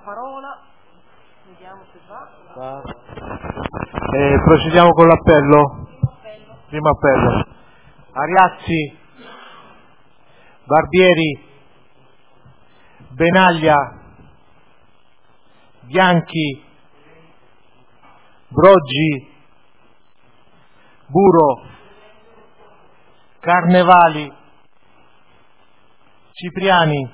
parola, vediamo se va. Procediamo con l'appello. Primo appello. Ariazzi, Barbieri, Benaglia, Bianchi, Broggi, Buro, Carnevali, Cipriani,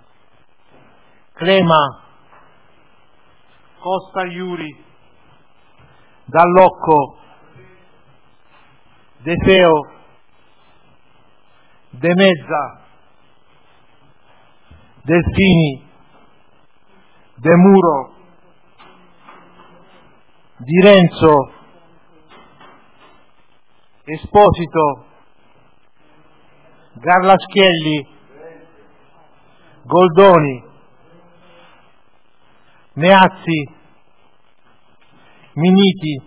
Clema, Costa Iuri, Dallocco, De Feo, De Mezza, Delfini, De Muro, Di Renzo, Esposito, Garlaschielli, Goldoni, Meazzi, Miniti,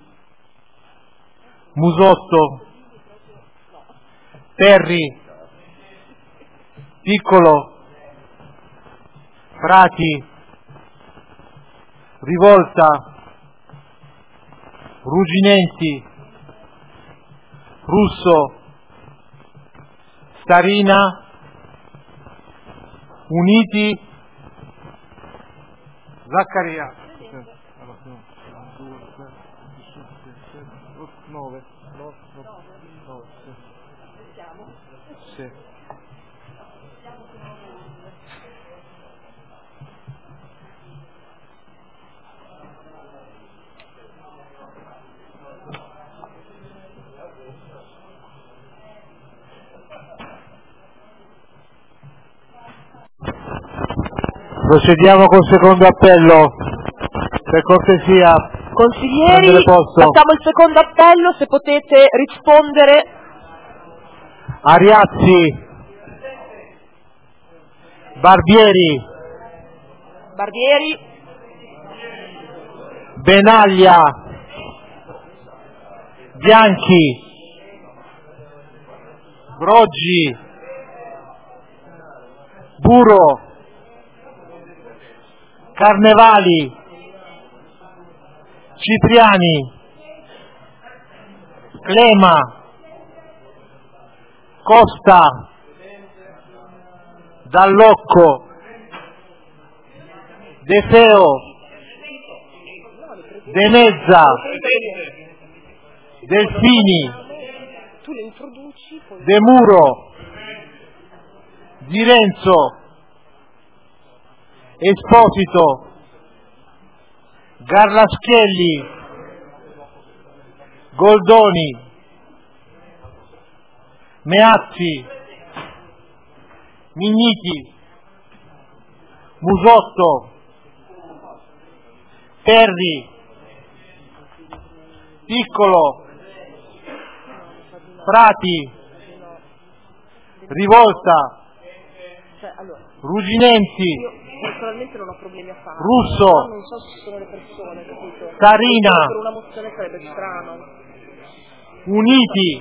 Musotto, Terri, Piccolo, Prati, Rivolta, Ruginenti, Russo, Starina, Uniti, Zaccaria. 9. Sì. Procediamo col secondo appello, per cortesia. Consiglieri, facciamo il secondo appello, se potete rispondere. Ariazzi, Barbieri, Benaglia, Bianchi, Broggi, Buro, Carnevali, Cipriani, Clema, Costa, Dallocco, De Feo, De Mezza, Delfini, De Muro, Di Renzo, Esposito, Garlaschielli, Goldoni, Meazzi, Migniti, Musotto, Terri, Piccolo, Prati, Rivolta, Ruginenti, personalmente non ho problemi a farlo. Russo, Non so se sono le persone, capito? Sarina, Per una mozione sarebbe strano. Uniti,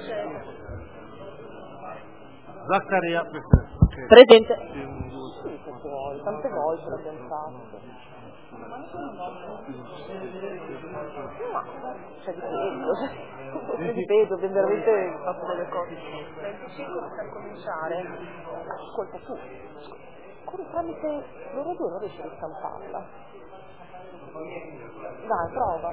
Zaccaria, presente. Tante volte l'abbiamo fatto. Ripeto, veramente fatto delle cose. Ma è impossibile per cominciare. Ascolta tu. Tramite loro due non riesci a ristamparla. Dai, prova.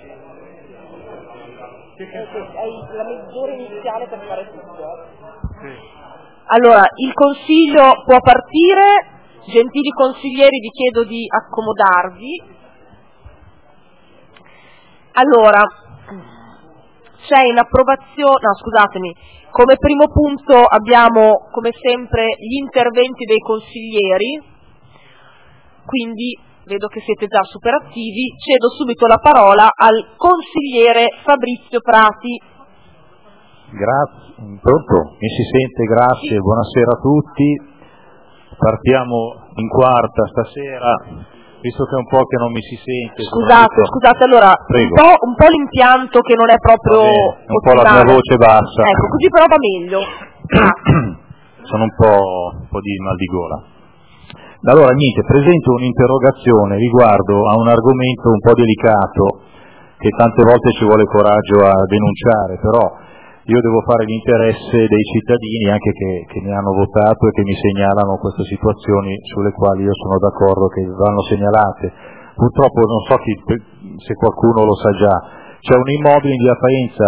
Hai la mezz'ora iniziale per fare tutto. Allora, il consiglio può partire. Gentili consiglieri, vi chiedo di accomodarvi. Allora, c'è in approvazione, no scusatemi, come primo punto abbiamo come sempre gli interventi dei consiglieri, quindi vedo che siete già super attivi, cedo subito la parola al consigliere Fabrizio Prati. Grazie, pronto? Mi si sente? Grazie, sì. Buonasera a tutti. Partiamo in quarta stasera, visto che è un po' che non mi si sente. Scusate, allora, un po' l'impianto che non è proprio un po' la mia voce bassa. Ecco, così però va meglio. Sono un po' di mal di gola. Allora niente, presento un'interrogazione riguardo a un argomento un po' delicato che tante volte ci vuole coraggio a denunciare, però io devo fare l'interesse dei cittadini anche che mi hanno votato e che mi segnalano queste situazioni sulle quali io sono d'accordo che vanno segnalate. Purtroppo non so se qualcuno lo sa già, c'è un immobile in via Faenza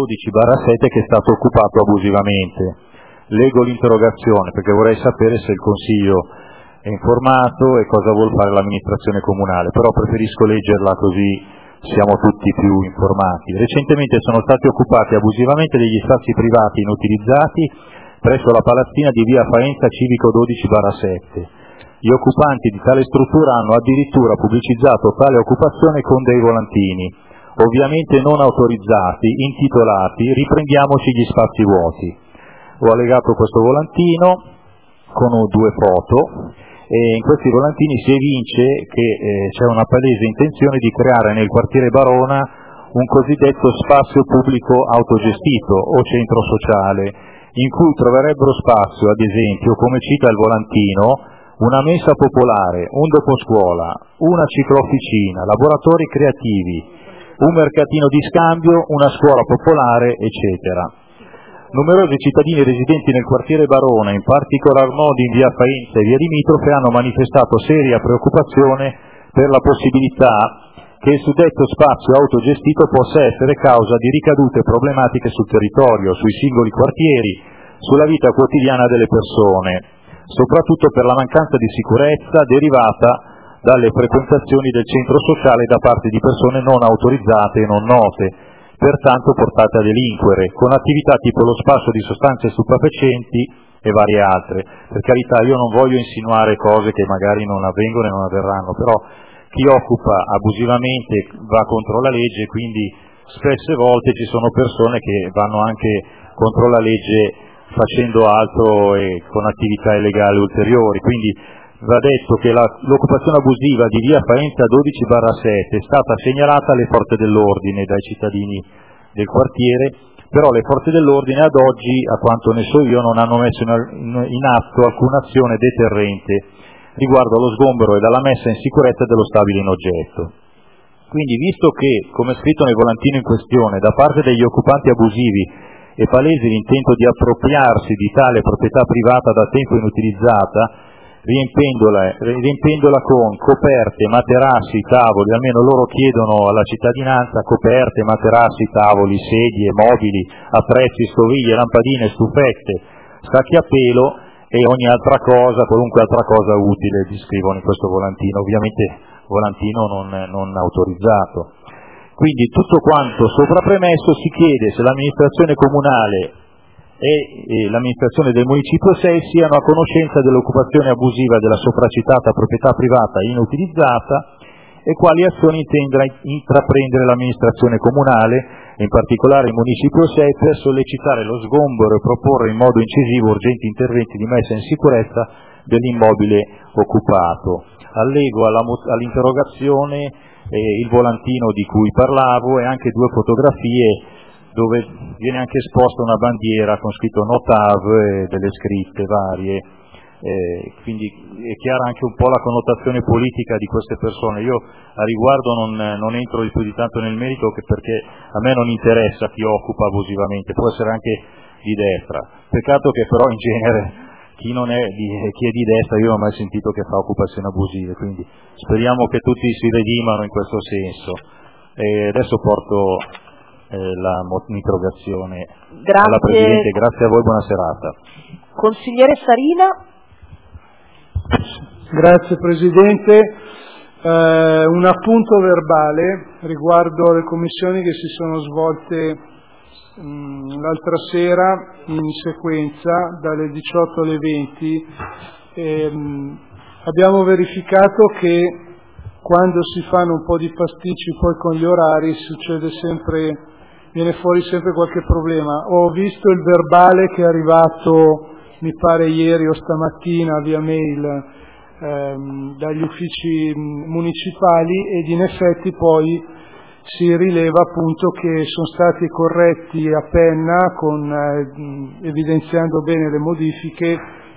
12/7 che è stato occupato abusivamente. Leggo l'interrogazione perché vorrei sapere se il Consiglio è informato e cosa vuol fare l'amministrazione comunale, però preferisco leggerla così siamo tutti più informati. Recentemente sono stati occupati abusivamente degli spazi privati inutilizzati presso la palazzina di via Faenza Civico 12/7. Gli occupanti di tale struttura hanno addirittura pubblicizzato tale occupazione con dei volantini, ovviamente non autorizzati, intitolati "Riprendiamoci gli spazi vuoti". Ho allegato questo volantino con 2 foto e in questi volantini si evince che c'è una palese intenzione di creare nel quartiere Barona un cosiddetto spazio pubblico autogestito o centro sociale, in cui troverebbero spazio, ad esempio, come cita il volantino, una mensa popolare, un doposcuola, una cicloofficina, laboratori creativi, un mercatino di scambio, una scuola popolare, eccetera. Numerosi cittadini residenti nel quartiere Barona, in particolar modo in via Faenza e via Limitrofe, hanno manifestato seria preoccupazione per la possibilità che il suddetto spazio autogestito possa essere causa di ricadute problematiche sul territorio, sui singoli quartieri, sulla vita quotidiana delle persone, soprattutto per la mancanza di sicurezza derivata dalle frequentazioni del centro sociale da parte di persone non autorizzate e non note, pertanto portate a delinquere, con attività tipo lo spaccio di sostanze stupefacenti e varie altre. Per carità, io non voglio insinuare cose che magari non avvengono e non avverranno, però chi occupa abusivamente va contro la legge, quindi spesse volte ci sono persone che vanno anche contro la legge facendo altro e con attività illegali ulteriori. Quindi va detto che l'occupazione abusiva di via Faenza 12/7 è stata segnalata alle forze dell'ordine dai cittadini del quartiere, però le forze dell'ordine ad oggi, a quanto ne so io, non hanno messo in atto alcuna azione deterrente riguardo allo sgombero e alla messa in sicurezza dello stabile in oggetto. Quindi, visto che, come scritto nel volantino in questione, da parte degli occupanti abusivi è palese l'intento di appropriarsi di tale proprietà privata da tempo inutilizzata, riempendola con coperte, materassi, tavoli, almeno loro chiedono alla cittadinanza coperte, materassi, tavoli, sedie, mobili, attrezzi, stoviglie, lampadine, stufette, sacchi a pelo e ogni altra cosa, qualunque altra cosa utile, descrivono in questo volantino, ovviamente volantino non autorizzato. Quindi tutto quanto sopra premesso si chiede se l'amministrazione comunale e l'amministrazione del municipio 6 siano a conoscenza dell'occupazione abusiva della sopracitata proprietà privata inutilizzata e quali azioni intenda intraprendere l'amministrazione comunale, in particolare il municipio 6, per sollecitare lo sgombero e proporre in modo incisivo urgenti interventi di messa in sicurezza dell'immobile occupato. Allego all'interrogazione il volantino di cui parlavo e anche 2 fotografie dove viene anche esposta una bandiera con scritto Notav e delle scritte varie, quindi è chiara anche un po' la connotazione politica di queste persone. Io a riguardo non entro di più di tanto nel merito, perché a me non interessa chi occupa abusivamente, può essere anche di destra, peccato che però in genere chi è di destra io non ho mai sentito che fa occupazioni abusive, quindi speriamo che tutti si redimano in questo senso. E adesso porto l'interrogazione alla Presidente. Grazie a voi, buona serata. Consigliere Sarina. Grazie Presidente. Un appunto verbale riguardo alle commissioni che si sono svolte l'altra sera in sequenza dalle 18 alle 20. Abbiamo verificato che quando si fanno un po' di pasticci poi con gli orari viene fuori sempre qualche problema. Ho visto il verbale che è arrivato, mi pare ieri o stamattina via mail dagli uffici municipali, ed in effetti poi si rileva appunto che sono stati corretti a penna, evidenziando bene le modifiche,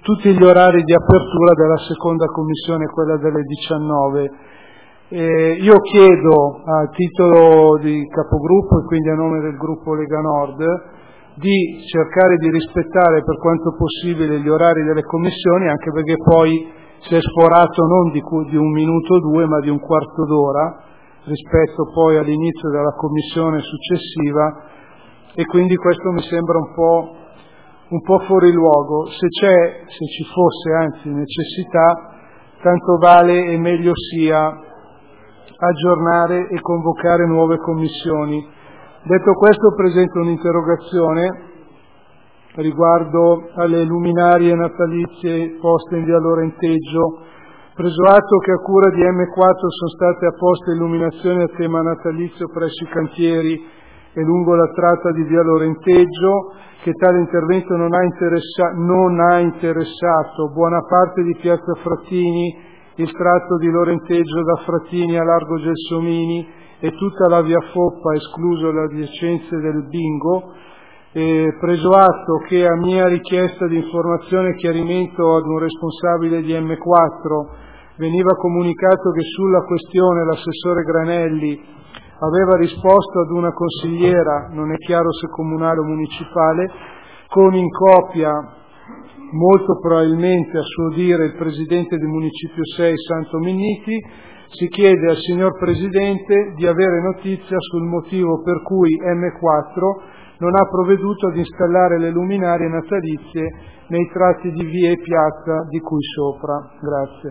tutti gli orari di apertura della seconda commissione, quella delle 19. Io chiedo a titolo di capogruppo e quindi a nome del gruppo Lega Nord di cercare di rispettare per quanto possibile gli orari delle commissioni, anche perché poi si è sforato non di un minuto o due, ma di un quarto d'ora rispetto poi all'inizio della commissione successiva, e quindi questo mi sembra un po' fuori luogo. Se ci fosse anzi necessità, tanto vale e meglio sia aggiornare e convocare nuove commissioni. Detto questo, presento un'interrogazione riguardo alle luminarie natalizie poste in via Lorenteggio. Preso atto che a cura di M4 sono state apposte illuminazioni a tema natalizio presso i cantieri e lungo la tratta di via Lorenteggio, che tale intervento non ha interessato buona parte di piazza Frattini, il tratto di Lorenteggio da Frattini a largo Gelsomini e tutta la via Foppa, escluso le adiacenze del Bingo. Preso atto che a mia richiesta di informazione e chiarimento ad un responsabile di M4 veniva comunicato che sulla questione l'assessore Granelli aveva risposto ad una consigliera, non è chiaro se comunale o municipale, con in copia molto probabilmente a suo dire il presidente del Municipio 6 Santo Minniti, si chiede al signor Presidente di avere notizia sul motivo per cui M4 non ha provveduto ad installare le luminarie natalizie nei tratti di via e piazza di cui sopra. Grazie.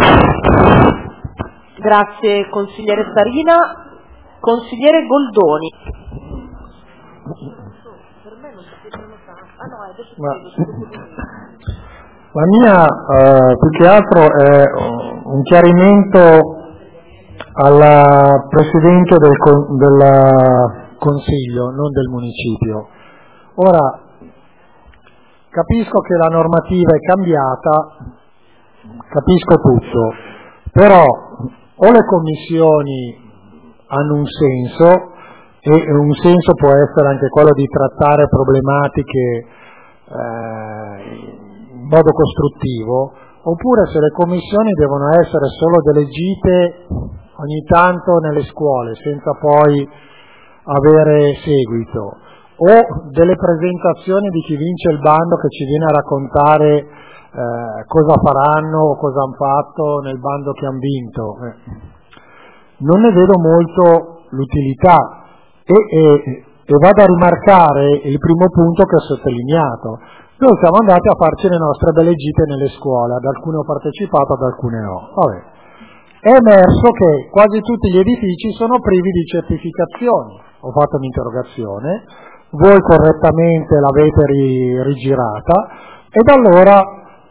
Grazie consigliere Sarina. Consigliere Goldoni. La mia più che altro è un chiarimento alla Presidente del Consiglio, non del Municipio. Ora, capisco che la normativa è cambiata, capisco tutto, però o le commissioni hanno un senso, e un senso può essere anche quello di trattare problematiche in modo costruttivo, oppure se le commissioni devono essere solo delle gite ogni tanto nelle scuole senza poi avere seguito, o delle presentazioni di chi vince il bando che ci viene a raccontare cosa faranno o cosa hanno fatto nel bando che hanno vinto. Non ne vedo molto l'utilità e vado a rimarcare il primo punto che ho sottolineato. Noi siamo andati a farci le nostre belle gite nelle scuole, ad alcune ho partecipato, ad alcune no. Vabbè. È emerso che quasi tutti gli edifici sono privi di certificazioni. Ho fatto un'interrogazione, voi correttamente l'avete rigirata, ed allora,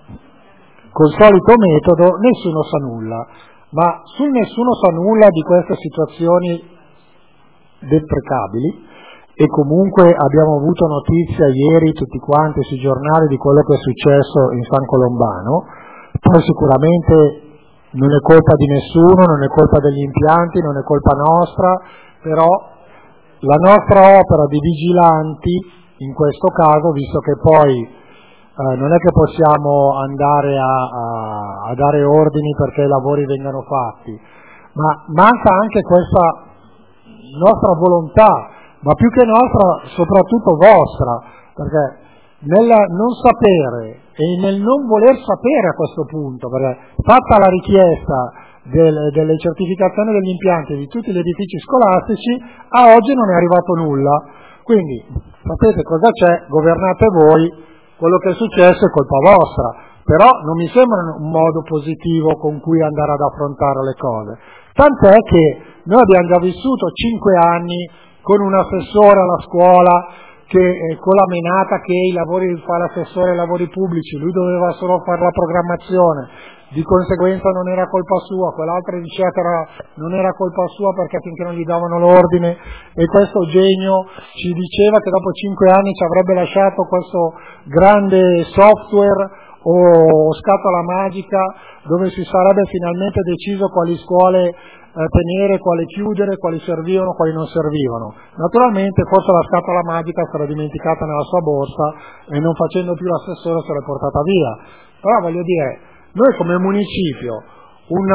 col solito metodo, nessuno sa nulla. Ma sul nessuno sa nulla di queste situazioni deprecabili, e comunque abbiamo avuto notizia ieri tutti quanti sui giornali di quello che è successo in San Colombano. Poi sicuramente non è colpa di nessuno, non è colpa degli impianti, non è colpa nostra, però la nostra opera di vigilanti in questo caso, visto che poi non è che possiamo andare a dare ordini perché i lavori vengano fatti, ma manca anche questa nostra volontà, ma più che nostra soprattutto vostra, perché nel non sapere e nel non voler sapere a questo punto, perché fatta la richiesta delle certificazioni degli impianti di tutti gli edifici scolastici, a oggi non è arrivato nulla. Quindi sapete cosa c'è, governate voi, quello che è successo è colpa vostra, però non mi sembra un modo positivo con cui andare ad affrontare le cose. Tant'è che noi abbiamo già vissuto 5 anni con un assessore alla scuola che con la menata che i lavori fa l'assessore ai lavori pubblici, lui doveva solo fare la programmazione, di conseguenza non era colpa sua, quell'altro diceva che non era colpa sua perché finché non gli davano l'ordine, e questo genio ci diceva che dopo 5 anni ci avrebbe lasciato questo grande software o scatola magica dove si sarebbe finalmente deciso quali scuole tenere, quali chiudere, quali servivano, quali non servivano. Naturalmente forse la scatola magica sarà dimenticata nella sua borsa e non facendo più l'assessore sarà portata via. Però voglio dire, noi come municipio un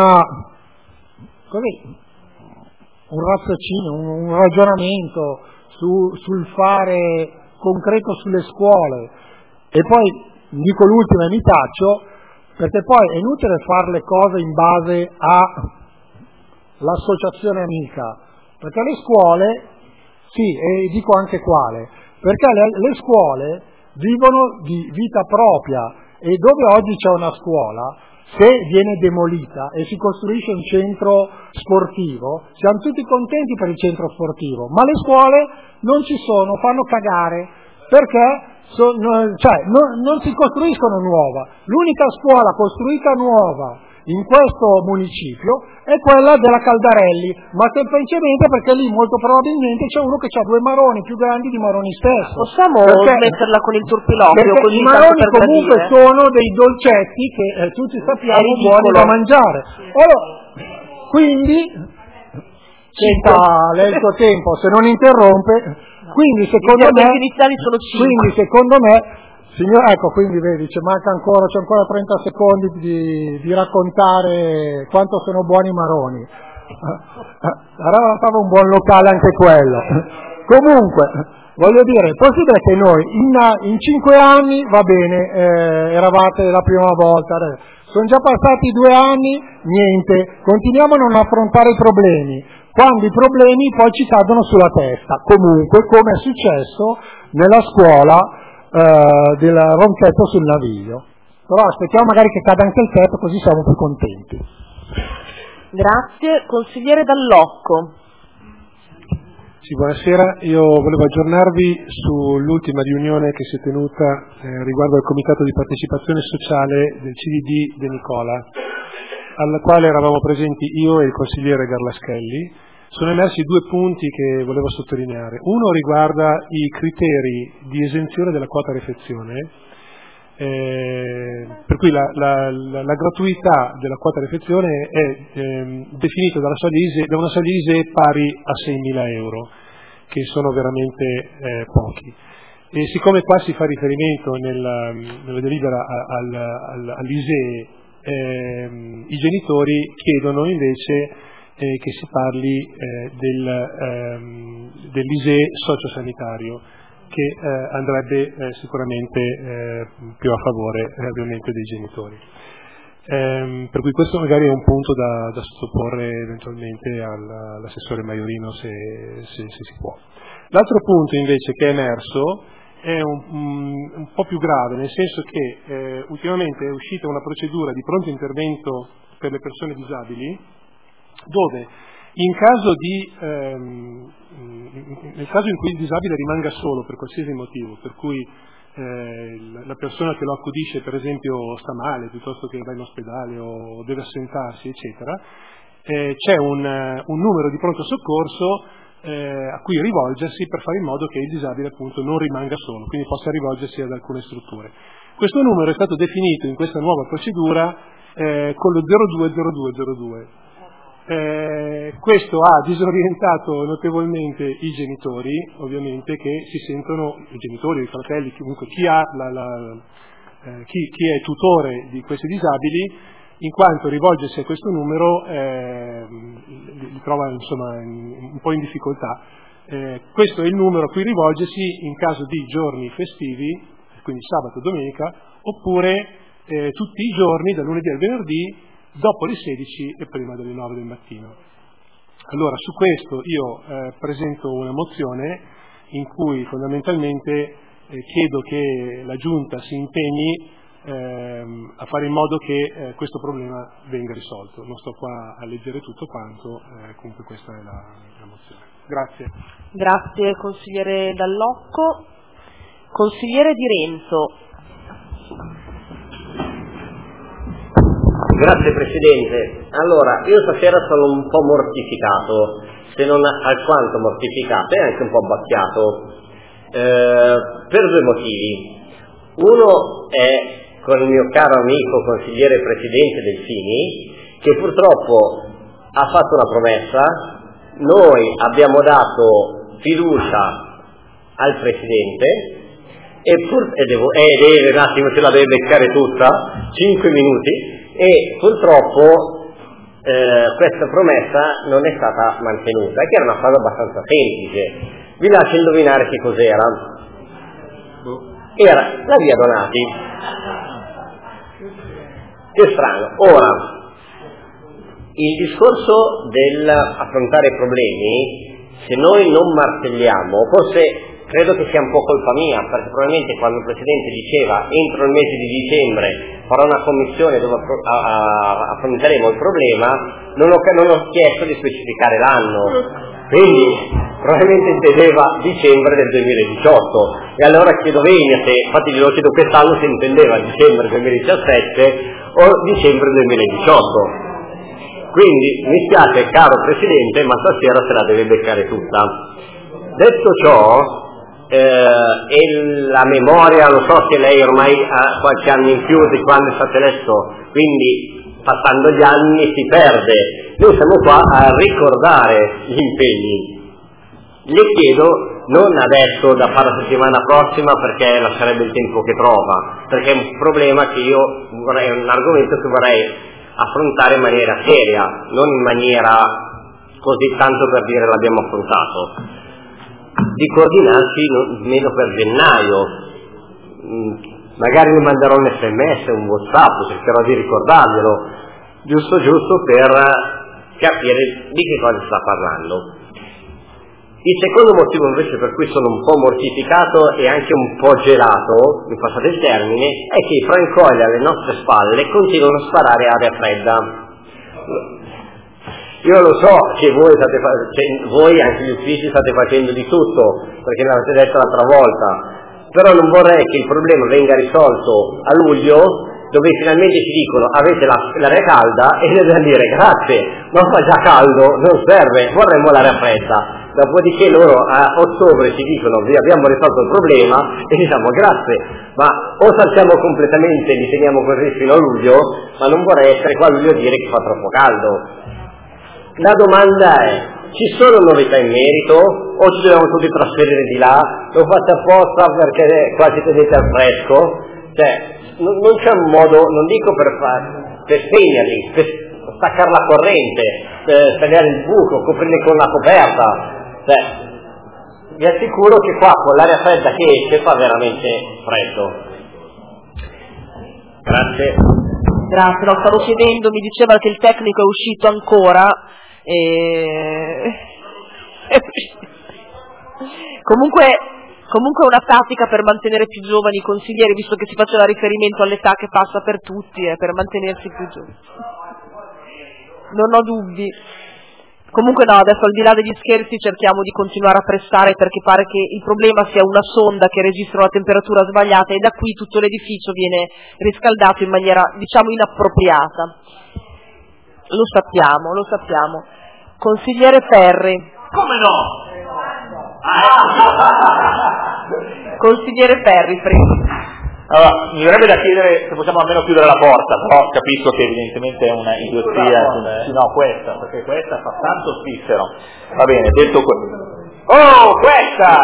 raziocinio, un ragionamento sul fare concreto sulle scuole, e poi dico l'ultima e mi taccio, perché poi è inutile fare le cose in base all'associazione amica, perché le scuole, sì, e dico anche quale, perché le scuole vivono di vita propria, e dove oggi c'è una scuola, se viene demolita e si costruisce un centro sportivo, siamo tutti contenti per il centro sportivo, ma le scuole non ci sono, fanno cagare, perché non si costruiscono nuova. L'unica scuola costruita nuova in questo municipio è quella della Caldarelli, ma semplicemente perché lì molto probabilmente c'è uno che ha 2 maroni più grandi di Maroni stesso. Possiamo smetterla con il turpiloquio? Perché i maroni comunque sono dei dolcetti che tutti sappiamo buoni da mangiare. Allora, quindi lei il suo tempo, se non interrompe. Quindi secondo me, signor, ecco, quindi vedi, c'è ancora 30 secondi di raccontare quanto sono buoni i maroni. Allora stava un buon locale anche quello. Comunque, voglio dire, è possibile che noi in 5 anni, va bene, eravate la prima volta, sono già passati 2 anni, niente, continuiamo a non affrontare i problemi. Quando i problemi poi ci cadono sulla testa, comunque come è successo nella scuola del ronchetto sul Naviglio. Però aspettiamo magari che cada anche il tetto, così siamo più contenti. Grazie. Consigliere Dall'Occo. Sì, buonasera, io volevo aggiornarvi sull'ultima riunione che si è tenuta riguardo al Comitato di Partecipazione Sociale del CDD De Nicola, alla quale eravamo presenti io e il consigliere Garlaschelli. Sono emersi 2 punti che volevo sottolineare. Uno riguarda i criteri di esenzione della quota refezione, per cui la gratuità della quota refezione è definita da una soglia ISEE pari a 6.000 euro, che sono veramente pochi. E siccome qua si fa riferimento nella delibera all'ISEE, i genitori chiedono invece che si parli dell'ISEE sociosanitario, che andrebbe sicuramente più a favore ovviamente dei genitori. Per cui questo magari è un punto da sottoporre eventualmente all'assessore Maiorino se si può. L'altro punto invece che è emerso è un po' più grave, nel senso che ultimamente è uscita una procedura di pronto intervento per le persone disabili, dove nel caso in cui il disabile rimanga solo per qualsiasi motivo, per cui la persona che lo accudisce per esempio sta male, piuttosto che va in ospedale o deve assentarsi, eccetera, c'è un numero di pronto soccorso a cui rivolgersi per fare in modo che il disabile appunto non rimanga solo, quindi possa rivolgersi ad alcune strutture. Questo numero è stato definito in questa nuova procedura con lo 020202. Questo ha disorientato notevolmente i genitori, ovviamente, che si sentono, i genitori, i fratelli, comunque chi è tutore di questi disabili, in quanto rivolgersi a questo numero li trova insomma un po' in difficoltà. Questo è il numero a cui rivolgersi in caso di giorni festivi, quindi sabato e domenica, oppure tutti i giorni, dal lunedì al venerdì, dopo le 16 e prima delle 9 del mattino. Allora, su questo io presento una mozione in cui fondamentalmente chiedo che la Giunta si impegni a fare in modo che questo problema venga risolto. Non sto qua a leggere tutto quanto, comunque questa è la mozione. Grazie. Grazie consigliere Dall'Occo. Consigliere Di Renzo. Grazie Presidente. Allora, io stasera sono un po' mortificato, se non alquanto mortificato e anche un po' abbacchiato, per 2 motivi. Uno è con il mio caro amico consigliere Presidente Delfini, che purtroppo ha fatto una promessa, noi abbiamo dato fiducia al Presidente e deve un attimo, ce la deve beccare tutta, 5 minuti, e purtroppo questa promessa non è stata mantenuta, che era una cosa abbastanza semplice. Vi lascio indovinare che cos'era. Era la via Donati. Che strano. Ora, il discorso dell'affrontare i problemi, se noi non martelliamo, forse credo che sia un po' colpa mia, perché probabilmente quando il Presidente diceva entro il mese di dicembre farò una commissione dove affronteremo il problema, non ho chiesto di specificare l'anno, quindi probabilmente intendeva dicembre del 2018, e allora chiedo venia se, infatti glielo chiedo quest'anno, se intendeva dicembre 2017 o dicembre 2018. Quindi mi spiace, caro Presidente, ma stasera se la deve beccare tutta. Detto ciò, e la memoria, lo so che lei ormai ha qualche anno in più di quando è stato eletto, quindi passando gli anni si perde. Noi siamo qua a ricordare gli impegni. Le chiedo, non adesso da fare la settimana prossima, perché lascerebbe il tempo che trova, perché è un problema che io vorrei, un argomento che vorrei affrontare in maniera seria, non in maniera così tanto per dire l'abbiamo affrontato. Di coordinarci meno per gennaio, magari mi manderò un SMS, un WhatsApp, cercherò di ricordarglielo, giusto per capire di che cosa sta parlando. Il secondo motivo invece per cui sono un po' mortificato e anche un po' gelato, mi passate il termine, è che i francoli alle nostre spalle continuano a sparare aria fredda. Io lo so che voi anche gli uffici state facendo di tutto, perché l'avete detto l'altra volta, però non vorrei che il problema venga risolto a luglio, dove finalmente ci dicono avete l'aria calda e noi dobbiamo dire grazie, ma fa già caldo, non serve, vorremmo l'aria fredda. Dopodiché loro a ottobre ci dicono vi abbiamo risolto il problema e diciamo grazie, ma o saltiamo completamente e li teniamo così fino a luglio, ma non vorrei essere qua a luglio a dire che fa troppo caldo. La domanda è, ci sono novità in merito o ci dobbiamo tutti trasferire di là? Lo fate apposta perché qua ci tenete al fresco? Cioè, non c'è un modo, non dico per spegnerli, per staccare la corrente, per tagliare il buco, coprirli con la coperta. Cioè, vi assicuro che qua con l'aria fredda che esce fa veramente freddo. Grazie. Grazie, no, stavo chiedendo, mi diceva che il tecnico è uscito ancora comunque è una tattica per mantenere più giovani i consiglieri, visto che si faceva riferimento all'età che passa per tutti, per mantenersi più giovani. Non ho dubbi. Comunque no, adesso al di là degli scherzi cerchiamo di continuare a pressare, perché pare che il problema sia una sonda che registra una temperatura sbagliata e da qui tutto l'edificio viene riscaldato in maniera, diciamo, inappropriata. Lo sappiamo. Consigliere Ferri. Come no? Consigliere Ferri, prego. Allora, mi verrebbe da chiedere se possiamo almeno chiudere la porta, però capisco che evidentemente è una idiozia. No, perché questa fa tanto spiffero. Va bene, detto questo. Oh, questa!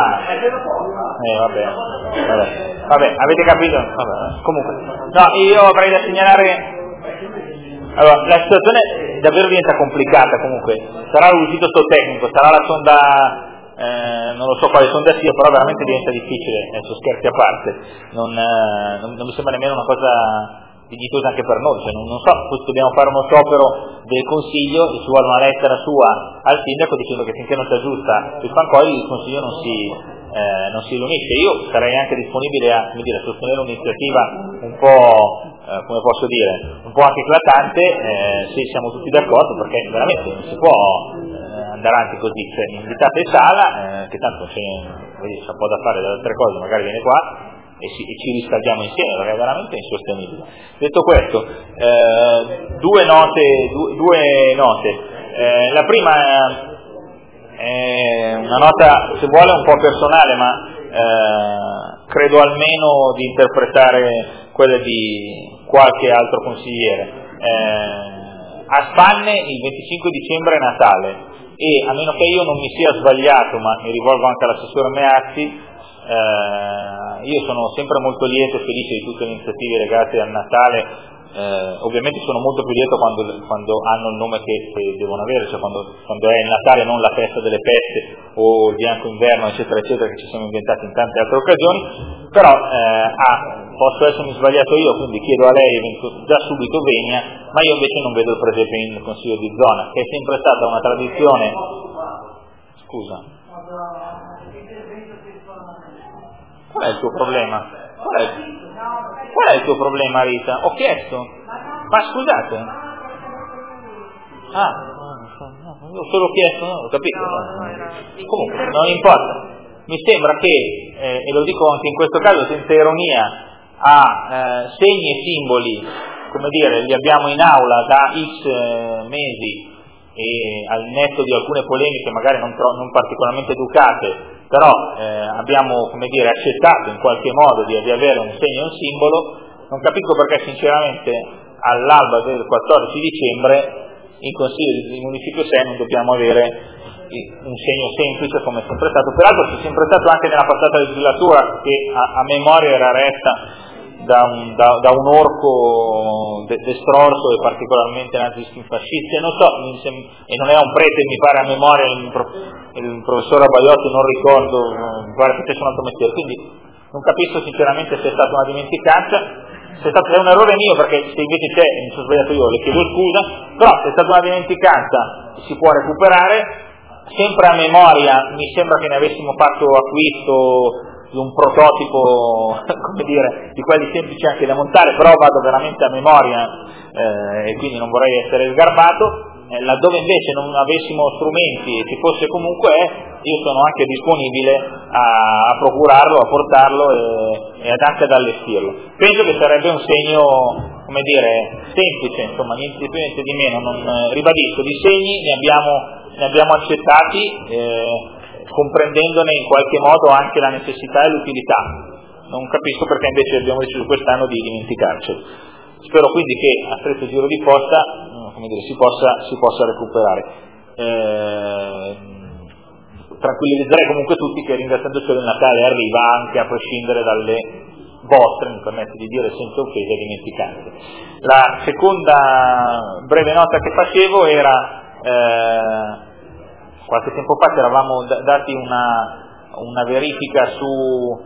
Vabbè, avete capito? Vabbè, comunque. No, io avrei da segnalare. Allora, la situazione davvero diventa complicata comunque. Sarà l'uscito tecnico, sarà la sonda. Non lo so quale sonda sia, però veramente diventa difficile, adesso scherzi a parte, non mi sembra nemmeno una cosa dignitosa anche per noi, cioè non so, dobbiamo fare uno sciopero del Consiglio e ci vuole una lettera sua al Sindaco dicendo che finché non si aggiusta il Fancoli il Consiglio non si riunisce. Io sarei anche disponibile a sostenere un'iniziativa un po', come posso dire, un po' anche eclatante, se siamo tutti d'accordo, perché veramente non si può andare avanti così, cioè invitate in sala, che tanto c'è un po' da fare da altre cose, magari viene qua e ci riscaldiamo insieme, perché è veramente insostenibile. Detto questo, due note. La prima è una nota, se vuole, un po' personale, ma credo almeno di interpretare quella di qualche altro consigliere. a spanne il 25 dicembre è Natale e a meno che io non mi sia sbagliato, ma mi rivolgo anche all'assessore Meazzi, io sono sempre molto lieto e felice di tutte le iniziative legate al Natale. Ovviamente sono molto più lieto quando hanno il nome che devono avere, cioè quando è il Natale, non la festa delle peste o il bianco inverno, eccetera eccetera, che ci siamo inventati in tante altre occasioni. Però posso essermi sbagliato io, quindi chiedo a lei già subito venia, ma io invece non vedo il presepe in consiglio di zona, che è sempre stata una tradizione. Scusa, qual è il tuo problema? Qual è il tuo problema, Rita? Ho chiesto. Ma scusate. Io ho solo chiesto, no, ho capito. Comunque, non importa. Mi sembra che, e lo dico anche in questo caso senza ironia, a segni e simboli, come dire, li abbiamo in aula da X mesi e al netto di alcune polemiche magari non particolarmente educate, però abbiamo, come dire, accettato in qualche modo di avere un segno e un simbolo. Non capisco perché sinceramente all'alba del 14 dicembre in Consiglio di Municipio 6 non dobbiamo avere un segno semplice come è sempre stato. Peraltro c'è sempre stato anche nella passata legislatura, che a memoria era retta da un orco destrorso e particolarmente nazisti fascisti, e non so, e non era un prete, mi pare a memoria il professor Abbaiotti, non ricordo, guarda che c'è un altro mestiere, quindi non capisco sinceramente se è stata una dimenticanza, se è un errore mio, perché se invece c'è, mi sono sbagliato io, le chiedo scusa, però se è stata una dimenticanza si può recuperare. Sempre a memoria, mi sembra che ne avessimo fatto acquisto di un prototipo, come dire, di quelli semplici anche da montare, però vado veramente a memoria e quindi non vorrei essere sgarbato. Laddove invece non avessimo strumenti e ci fosse comunque, io sono anche disponibile a procurarlo, a portarlo e anche ad allestirlo. Penso che sarebbe un segno, come dire, semplice, insomma, niente di più, niente di meno. Ribadisco, di segni ne abbiamo accettati, comprendendone in qualche modo anche la necessità e l'utilità. Non capisco perché invece abbiamo deciso quest'anno di dimenticarcelo. Spero quindi che a stretto giro di posta, come dire, si possa recuperare. Tranquillizzerei comunque tutti che ringraziando il Cielo il Natale arriva anche a prescindere dalle vostre, mi permetto di dire senza offesa, dimenticanze. La seconda breve nota che facevo era qualche tempo fa ci eravamo dati una verifica su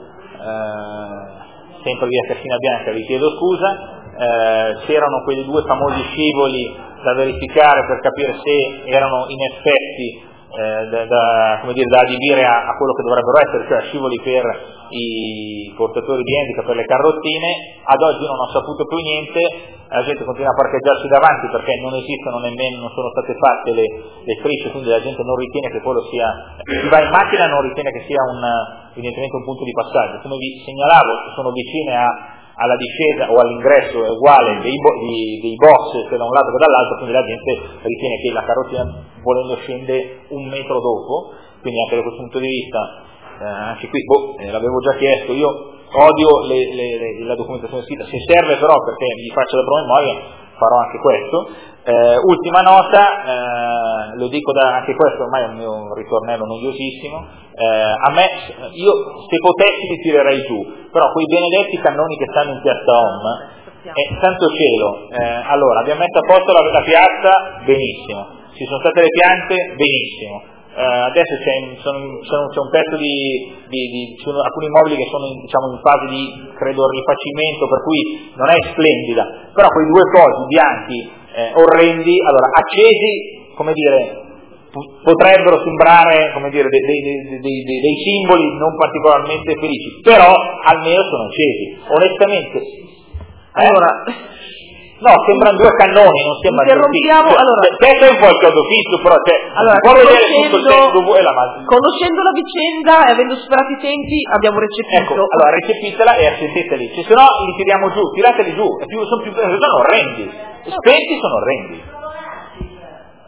sempre via Cassina Bianca, vi chiedo scusa, c'erano quei due famosi scivoli da verificare per capire se erano in effetti da adibire a quello che dovrebbero essere, cioè scivoli per i portatori di handicap, per le carrozzine. Ad oggi non ho saputo più niente, la gente continua a parcheggiarsi davanti perché non esistono nemmeno, non sono state fatte le strisce, quindi la gente non ritiene che quello sia, chi va in macchina non ritiene che sia evidentemente un punto di passaggio. Come vi segnalavo, sono vicine alla discesa o all'ingresso è uguale dei box sia da un lato che dall'altro, quindi la gente ritiene che la carrozzina volendo scende un metro dopo, quindi anche da questo punto di vista anche qui l'avevo già chiesto, io odio la documentazione scritta, se serve però perché vi faccio la promemoria farò anche questo. Ultima nota, lo dico anche questo ormai è un mio ritornello noiosissimo, a me, io se potessi li tirerei giù, però quei benedetti cannoni che stanno in piazza Om, santo cielo, allora abbiamo messo a posto la piazza, benissimo, ci sono state le piante, benissimo, adesso c'è un pezzo ci sono alcuni immobili che sono in fase di, credo, rifacimento, per cui non è splendida, però quei due cosi bianchi orrendi, allora accesi, come dire, potrebbero sembrare, come dire, dei simboli non particolarmente felici, però almeno sono accesi, onestamente. Allora, no, sembrano due cannoni, non sembra interrompiamo, allora, questo è un po' il chiodo fisso, però allora, può vedere tutto il tempo e la mazza. Conoscendo la vicenda e avendo superato i tempi abbiamo recepito. Ecco, allora recepitela e accetteteli, se no li tiriamo giù, tirateli giù, sono orrendi, spenti sono orrendi.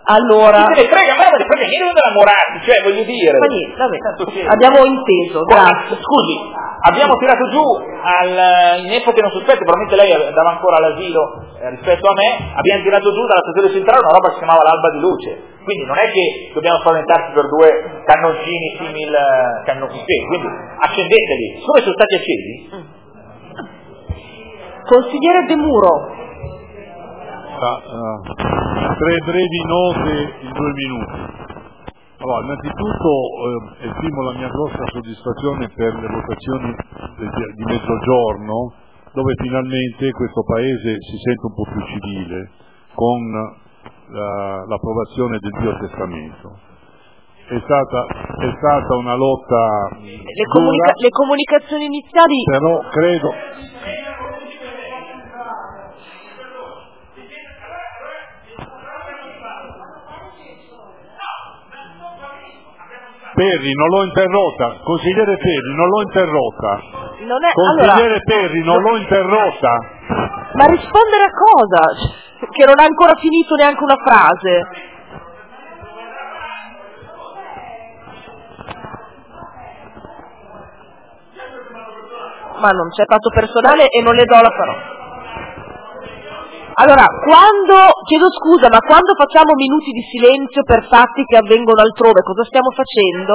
Allora, chi se ne frega, a me non me ne frega niente della Moratti, cioè voglio dire. Ma niente, vabbè, abbiamo inteso, grazie. Scusi, abbiamo tirato giù in epoche non sospette, probabilmente lei dava ancora l'asilo rispetto a me, abbiamo tirato giù dalla stazione centrale una roba che si chiamava l'Alba di Luce, quindi non è che dobbiamo spaventarci per due cannoncini simil cannoni, quindi accendeteli, come sono stati accesi? Consigliere De Muro. Tre brevi note in 2 minuti. Allora, innanzitutto esprimo la mia grossa soddisfazione per le votazioni di mezzogiorno, dove finalmente questo Paese si sente un po' più civile con l'approvazione del biotestamento. È stata una lotta dura, le comunicazioni iniziali. però credo. Perri, non l'ho interrotta, consigliere Perri, non l'ho interrotta. Consigliere Perri, non l'ho interrotta. Ma rispondere a cosa? Che non ha ancora finito neanche una frase. Ma non c'è fatto personale e non le do la parola. Allora, chiedo scusa, ma quando facciamo minuti di silenzio per fatti che avvengono altrove, cosa stiamo facendo?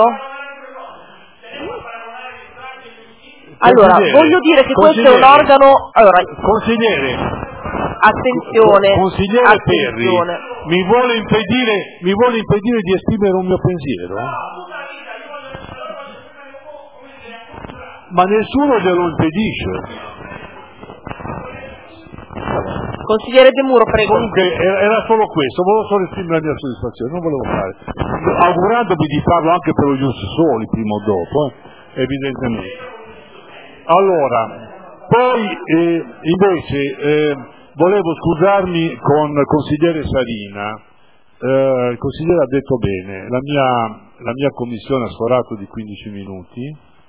Allora, voglio dire che questo è un organo. Allora, consigliere, attenzione. Consigliere Perri, mi vuole impedire di esprimere un mio pensiero? Ma nessuno glielo impedisce. Consigliere De Muro, prego. Comunque era solo questo, volevo solo esprimere la mia soddisfazione, non volevo fare, augurandomi di farlo anche per lo Ius Soli prima o dopo, evidentemente. Allora, poi invece volevo scusarmi con il consigliere Sarina. Il consigliere ha detto bene, la mia commissione ha sforato di 15 minuti,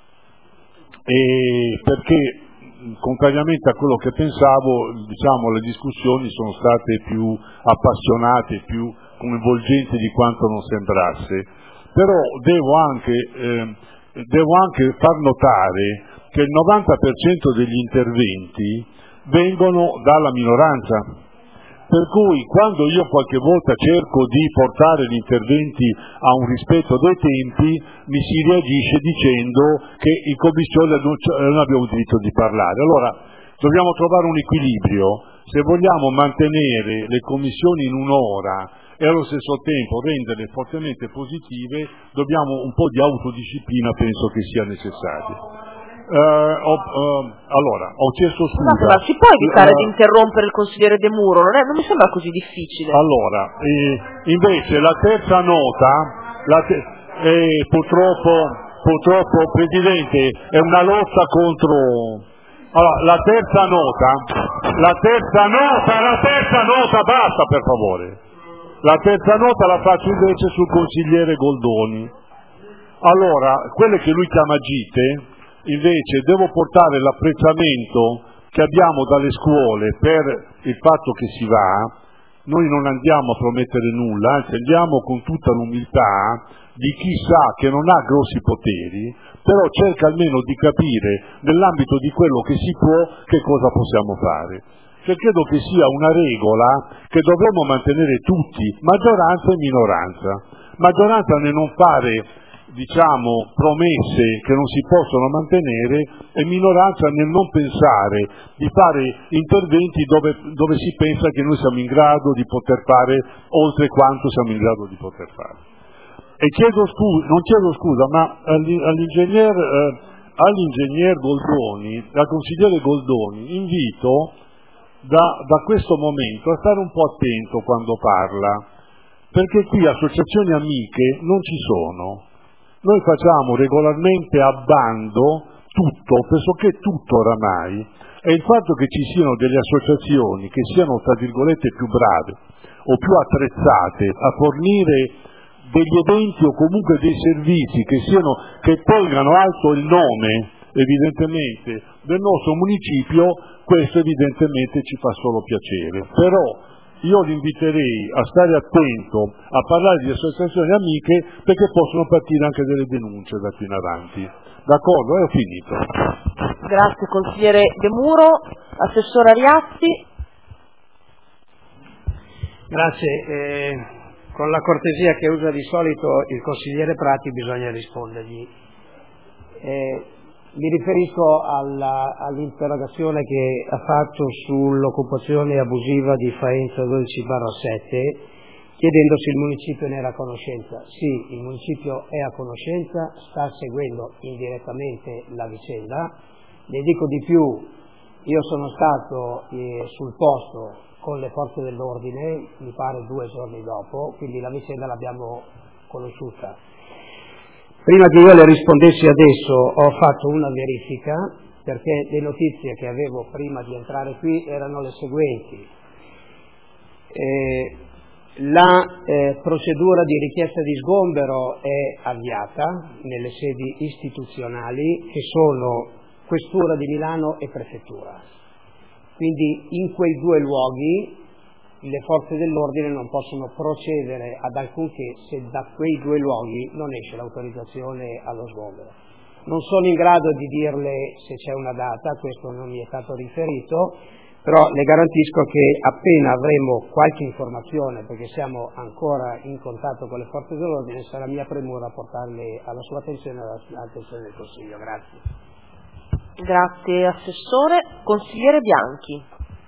e perché contrariamente a quello che pensavo, diciamo, le discussioni sono state più appassionate, più coinvolgenti di quanto non sembrasse. Però devo anche far notare che il 90% degli interventi vengono dalla minoranza. Per cui quando io qualche volta cerco di portare gli interventi a un rispetto dei tempi, mi si reagisce dicendo che in commissione non abbiamo diritto di parlare. Allora dobbiamo trovare un equilibrio. Se vogliamo mantenere le commissioni in un'ora e allo stesso tempo renderle fortemente positive, dobbiamo un po' di autodisciplina, penso che sia necessario. Allora, ho chiesto scusa. Ma si può evitare di interrompere il consigliere De Muro? Non mi sembra così difficile. Allora, invece la terza nota, purtroppo Presidente, è una lotta contro. Allora, la terza nota, basta per favore. La terza nota la faccio invece sul consigliere Goldoni. Allora, quelle che lui chiama gite, invece devo portare l'apprezzamento che abbiamo dalle scuole per il fatto che si va. Noi non andiamo a promettere nulla, anzi andiamo con tutta l'umiltà di chi sa che non ha grossi poteri, però cerca almeno di capire nell'ambito di quello che si può che cosa possiamo fare. Cioè credo che sia una regola che dovremmo mantenere tutti, maggioranza e minoranza. Maggioranza nel non fare, diciamo, promesse che non si possono mantenere, e minoranza nel non pensare di fare interventi dove si pensa che noi siamo in grado di poter fare oltre quanto siamo in grado di poter fare. E non chiedo scusa, ma all'ingegner Goldoni, al consigliere Goldoni, invito da questo momento a stare un po' attento quando parla, perché qui associazioni amiche non ci sono. Noi facciamo regolarmente a bando tutto, pressoché tutto oramai, e il fatto che ci siano delle associazioni che siano, tra virgolette, più brave o più attrezzate a fornire degli eventi o comunque dei servizi che tolgano alto il nome, evidentemente, del nostro municipio, questo evidentemente ci fa solo piacere. Però io li inviterei a stare attento a parlare di associazioni amiche, perché possono partire anche delle denunce da qui in avanti. D'accordo? Ho finito. Grazie consigliere De Muro. Assessore Ariazzi. Grazie. Con la cortesia che usa di solito il consigliere Prati bisogna rispondergli. Mi riferisco all'interrogazione che ha fatto sull'occupazione abusiva di Faenza 12/7, chiedendo se il municipio ne era a conoscenza. Sì, il municipio è a conoscenza, sta seguendo indirettamente la vicenda. Le dico di più, io sono stato sul posto con le forze dell'ordine, mi pare 2 giorni dopo, quindi la vicenda l'abbiamo conosciuta. Prima che io le rispondessi adesso ho fatto una verifica, perché le notizie che avevo prima di entrare qui erano le seguenti. La procedura di richiesta di sgombero è avviata nelle sedi istituzionali, che sono Questura di Milano e Prefettura. Quindi in quei 2 luoghi le forze dell'ordine non possono procedere ad alcunché se da quei 2 luoghi non esce l'autorizzazione allo sgombero. Non sono in grado di dirle se c'è una data, questo non mi è stato riferito, però le garantisco che appena avremo qualche informazione, perché siamo ancora in contatto con le forze dell'ordine, sarà mia premura portarle alla sua attenzione e all'attenzione del Consiglio. Grazie. Grazie Assessore. Consigliere Bianchi.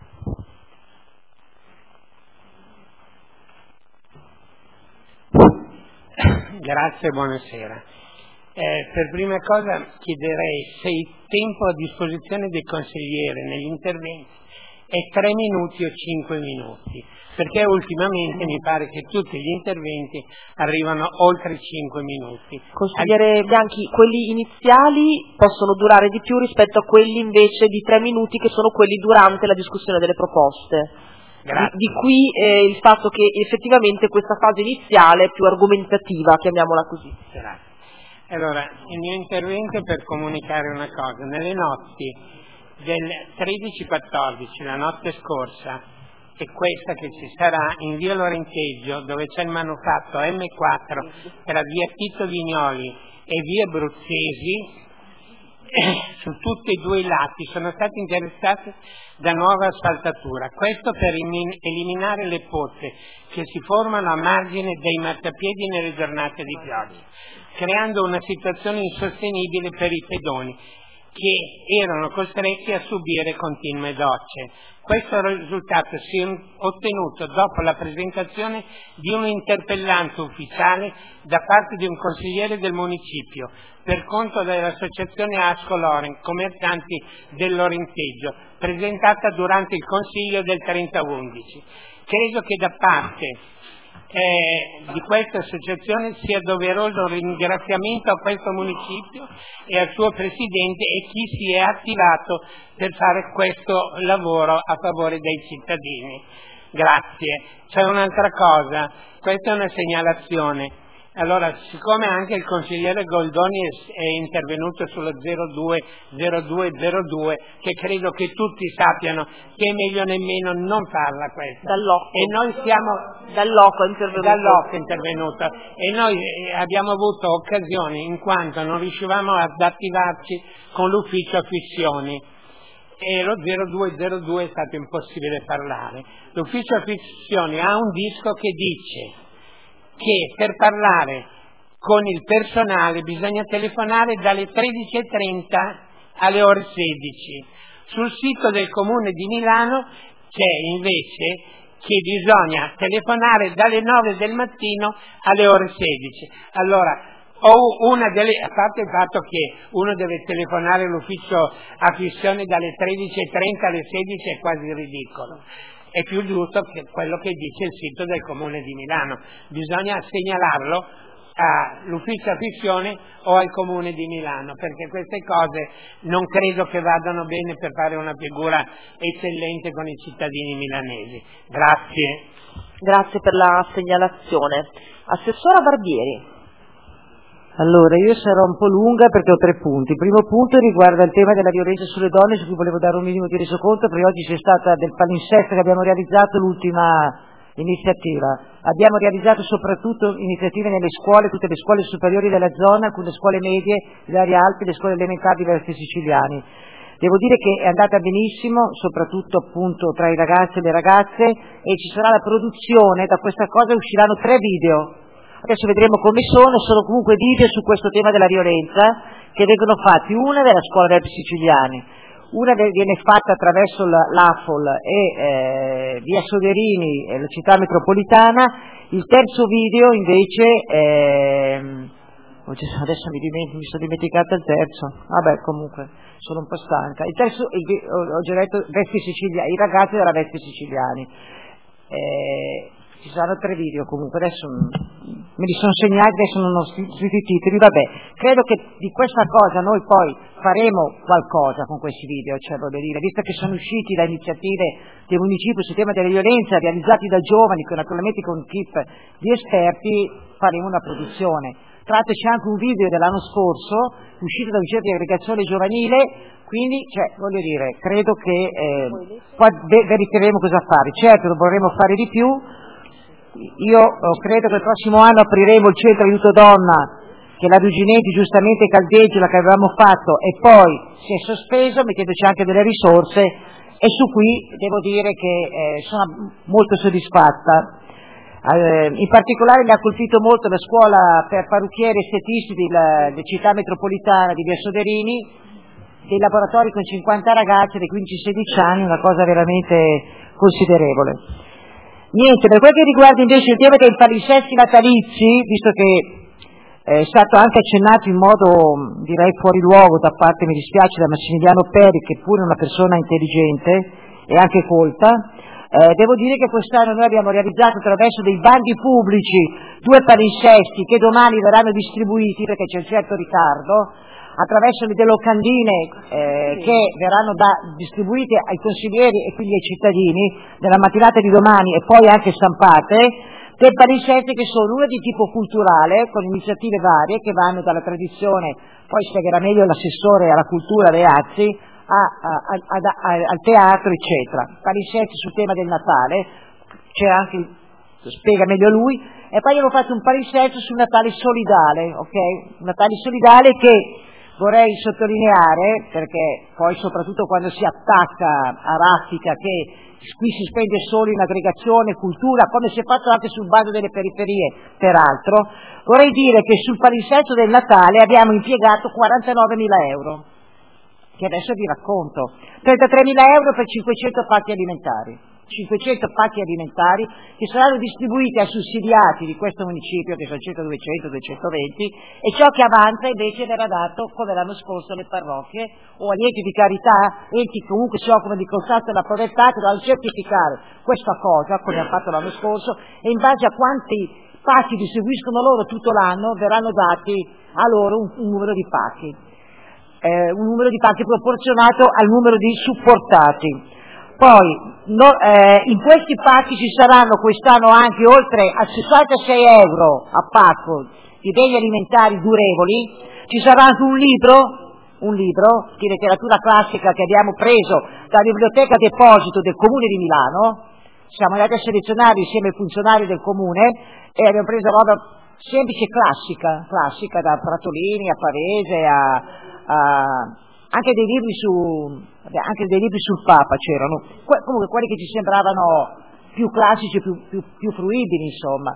Grazie, buonasera. Per prima cosa chiederei se il tempo a disposizione del consigliere negli interventi è 3 minuti o 5 minuti, perché ultimamente mi pare che tutti gli interventi arrivano oltre 5 minuti. Consigliere Bianchi, quelli iniziali possono durare di più rispetto a quelli invece di 3 minuti che sono quelli durante la discussione delle proposte. Di qui il fatto che effettivamente questa fase iniziale è più argomentativa, chiamiamola così. Grazie. Allora, il mio intervento è per comunicare una cosa. Nelle notti del 13-14, la notte scorsa, e questa che ci sarà in via Lorenteggio, dove c'è il manufatto M4 tra via Tito Vignoli e via Bruzzesi, su tutti e 2 i lati sono stati interessati da nuova asfaltatura. Questo per eliminare le pozze che si formano a margine dei marciapiedi nelle giornate di pioggia, creando una situazione insostenibile per i pedoni che erano costretti a subire continue docce. Questo risultato si è ottenuto dopo la presentazione di un'interpellanza ufficiale da parte di un consigliere del municipio per conto dell'associazione Asco Loren, commercianti del Lorenteggio, presentata durante il consiglio del 30/11. Credo che da parte di questa associazione sia doveroso un ringraziamento a questo municipio e al suo presidente e chi si è attivato per fare questo lavoro a favore dei cittadini. Grazie. C'è un'altra cosa, questa è una segnalazione. Allora, siccome anche il consigliere Goldoni è intervenuto sullo 0202, che credo che tutti sappiano che è meglio nemmeno non farla questa. E noi siamo Dall'OCO è intervenuto. E noi abbiamo avuto occasioni in quanto non riuscivamo ad attivarci con l'ufficio affissioni. E lo 0202 è stato impossibile parlare. L'ufficio affissioni ha un disco che dice che per parlare con il personale bisogna telefonare dalle 13:30 alle ore 16. Sul sito del Comune di Milano c'è invece che bisogna telefonare dalle 9 del mattino alle ore 16. Allora, a parte il fatto che uno deve telefonare all'ufficio affissioni dalle 13:30 alle 16 è quasi ridicolo. È più giusto che quello che dice il sito del Comune di Milano. Bisogna segnalarlo all'ufficio affissioni o al Comune di Milano, perché queste cose non credo che vadano bene per fare una figura eccellente con i cittadini milanesi. Grazie. Grazie per la segnalazione. Assessora Barbieri. Allora, io sarò un po' lunga perché ho 3 punti. Il primo punto riguarda il tema della violenza sulle donne, su cui volevo dare un minimo di resoconto, perché oggi c'è stata del palinsesto che abbiamo realizzato l'ultima iniziativa. Abbiamo realizzato soprattutto iniziative nelle scuole, tutte le scuole superiori della zona, alcune scuole medie, le aree alte, le scuole elementari dei ragazzi siciliani. Devo dire che è andata benissimo, soprattutto appunto tra i ragazzi e le ragazze, e ci sarà la produzione, da questa cosa usciranno 3 video. Adesso vedremo come sono comunque video su questo tema della violenza che vengono fatti, una della scuola dei siciliani, una viene fatta attraverso l'AFOL e via Soderini e la città metropolitana, il terzo video invece, adesso mi sono dimenticata il terzo, vabbè comunque sono un po' stanca, il terzo, ho già detto, Vesti Siciliani, i ragazzi della Vesti Siciliani. Ci saranno 3 video comunque, adesso me li sono segnati, adesso non ho scritto i titoli, vabbè, credo che di questa cosa noi poi faremo qualcosa con questi video, cioè voglio dire, visto che sono usciti da iniziative del municipio sul tema della violenza realizzati da giovani, naturalmente con un team di esperti, faremo una produzione. Tra l'altro c'è anche un video dell'anno scorso, uscito da un centro di aggregazione giovanile, quindi, voglio dire, credo che poi verificheremo cosa fare. Certo, vorremmo fare di più. Io credo che il prossimo anno apriremo il centro aiuto donna che la Ruginetti giustamente caldeggia che avevamo fatto e poi si è sospeso mettendoci anche delle risorse e su cui devo dire che sono molto soddisfatta. In particolare mi ha colpito molto la scuola per parrucchieri e estetisti della città metropolitana di via Soderini, dei laboratori con 50 ragazze dei 15-16 anni, una cosa veramente considerevole. Niente, per quel che riguarda invece il tema dei palinsesti natalizi, visto che è stato anche accennato in modo direi fuori luogo da parte, mi dispiace, da Massimiliano Peri, che pure è una persona intelligente e anche colta, devo dire che quest'anno noi abbiamo realizzato attraverso dei bandi pubblici 2 palinsesti che domani verranno distribuiti perché c'è un certo ritardo, attraverso delle locandine che verranno distribuite ai consiglieri e quindi ai cittadini nella mattinata di domani e poi anche stampate, dei palinsesti che sono uno di tipo culturale con iniziative varie che vanno dalla tradizione, poi spiegherà meglio l'assessore alla cultura Reazzi, al teatro eccetera, palinsesti sul tema del Natale, c'è anche, spiega meglio lui, e poi abbiamo fatto un palinsesto sul Natale solidale, ok? Un Natale solidale che vorrei sottolineare, perché poi soprattutto quando si attacca a raffica che qui si spende solo in aggregazione, cultura, come si è fatto anche sul base delle periferie, peraltro, vorrei dire che sul palinsesto del Natale abbiamo impiegato 49.000 euro, che adesso vi racconto, 33.000 euro per 500 pacchi alimentari. 500 pacchi alimentari che saranno distribuiti ai sussidiati di questo municipio, che sono circa 200-220, e ciò che avanza invece verrà dato, come l'anno scorso, alle parrocchie o agli enti di carità, enti che comunque si occupano di contrasto alla povertà, che dovranno certificare questa cosa, come hanno fatto l'anno scorso, e in base a quanti pacchi distribuiscono loro tutto l'anno verranno dati a loro un numero di pacchi, proporzionato al numero di supportati. Poi in questi pacchi ci saranno quest'anno anche oltre a 66 euro a pacco di beni alimentari durevoli, ci sarà anche un libro di letteratura classica che abbiamo preso dalla biblioteca deposito del Comune di Milano, siamo andati a selezionare insieme ai funzionari del Comune e abbiamo preso roba semplice classica da Pratolini a Pavese anche dei libri sul Papa c'erano, comunque quelli che ci sembravano più classici, più fruibili, insomma.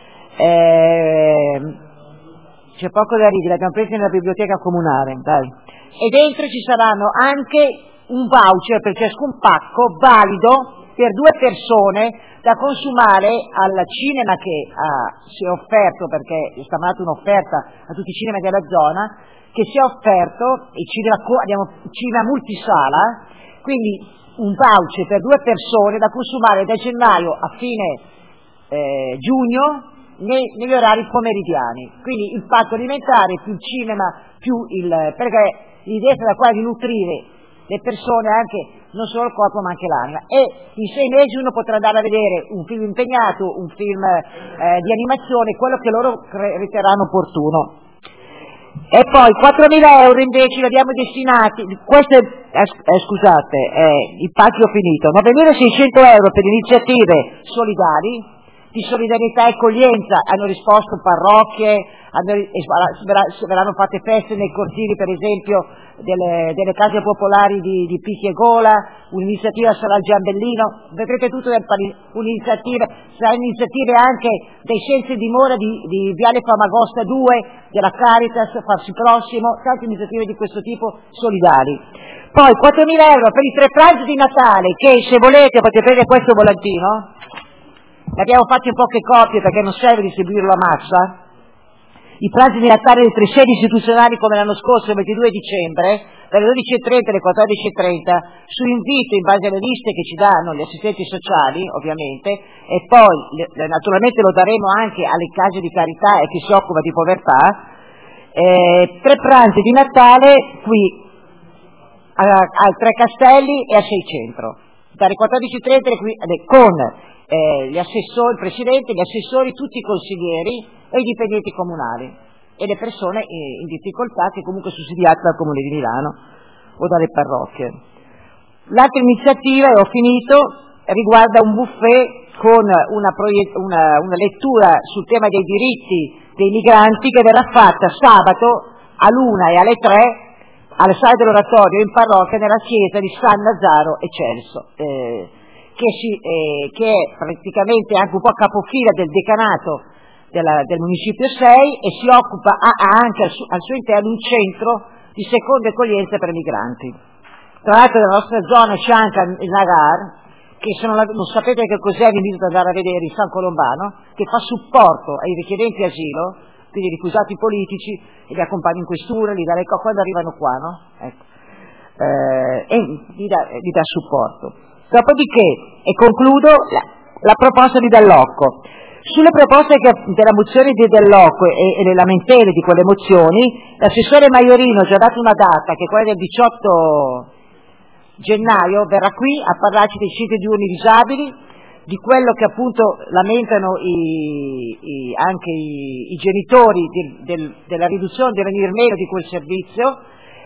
C'è poco da ridere, l'abbiamo preso nella biblioteca comunale, dai. E dentro ci saranno anche un voucher per ciascun pacco valido per 2 persone da consumare al cinema che si è offerto, perché è stata data un'offerta a tutti i cinema della zona, che si è offerto, abbiamo cinema multisala, quindi un voucher per 2 persone da consumare da gennaio a fine giugno negli orari pomeridiani. Quindi il pacco alimentare più il cinema, perché l'idea è quella di nutrire le persone anche, non solo il corpo ma anche l'anima, e in 6 mesi uno potrà andare a vedere un film impegnato, un film di animazione, quello che loro riterranno opportuno. E poi 4.000 euro invece li abbiamo destinati, questo scusate, il pacchio finito, 9.600 euro per iniziative solidali, di solidarietà e accoglienza, hanno risposto parrocchie, verranno fatte feste nei cortili per esempio delle case popolari di Picchi e Gola, un'iniziativa sarà al Giambellino, vedrete tutto saranno iniziative anche dei senza dimora di Viale Famagosta 2, della Caritas, Farsi Prossimo, tante iniziative di questo tipo solidali. Poi 4.000 euro per i 3 pranzi di Natale, che se volete potete prendere questo volantino, ne abbiamo fatti in poche copie perché non serve distribuirlo a massa. I pranzi di Natale delle 3 sedi istituzionali come l'anno scorso, il 22 dicembre, dalle 12.30 alle 14.30, su invito in base alle liste che ci danno gli assistenti sociali, ovviamente, e poi naturalmente lo daremo anche alle case di carità e chi si occupa di povertà. 3 pranzi di Natale qui al Tre Castelli e a Seicentro, dalle 14.30 con gli assessori, il presidente, gli assessori, tutti i consiglieri e i dipendenti comunali e le persone in difficoltà che comunque sussidiate dal Comune di Milano o dalle parrocchie. L'altra iniziativa, e ho finito, riguarda un buffet con una lettura sul tema dei diritti dei migranti che verrà fatta sabato all'1 e alle 3 alla sala dell'oratorio in parrocchia nella chiesa di San Lazzaro e Celso. Che è praticamente anche un po' capofila del decanato del municipio 6 e si occupa, ha anche al suo interno un centro di seconda accoglienza per migranti. Tra l'altro nella nostra zona c'è anche il Nagar, che se non sapete che cos'è vi invito ad andare a vedere, in San Colombano, che fa supporto ai richiedenti asilo, quindi rifugiati politici, e li accompagna in questura, li dà le cose quando arrivano qua, no? Ecco. E gli dà supporto. Dopodiché, e concludo, la proposta di Dall'Occo. Sulle proposte della mozione di Dall'Occo e le lamentele di quelle mozioni, l'assessore Maiorino ha già dato una data, che è quella del 18 gennaio, verrà qui a parlarci dei siti diurni disabili, di quello che appunto lamentano anche i genitori della riduzione, del venir meno di quel servizio,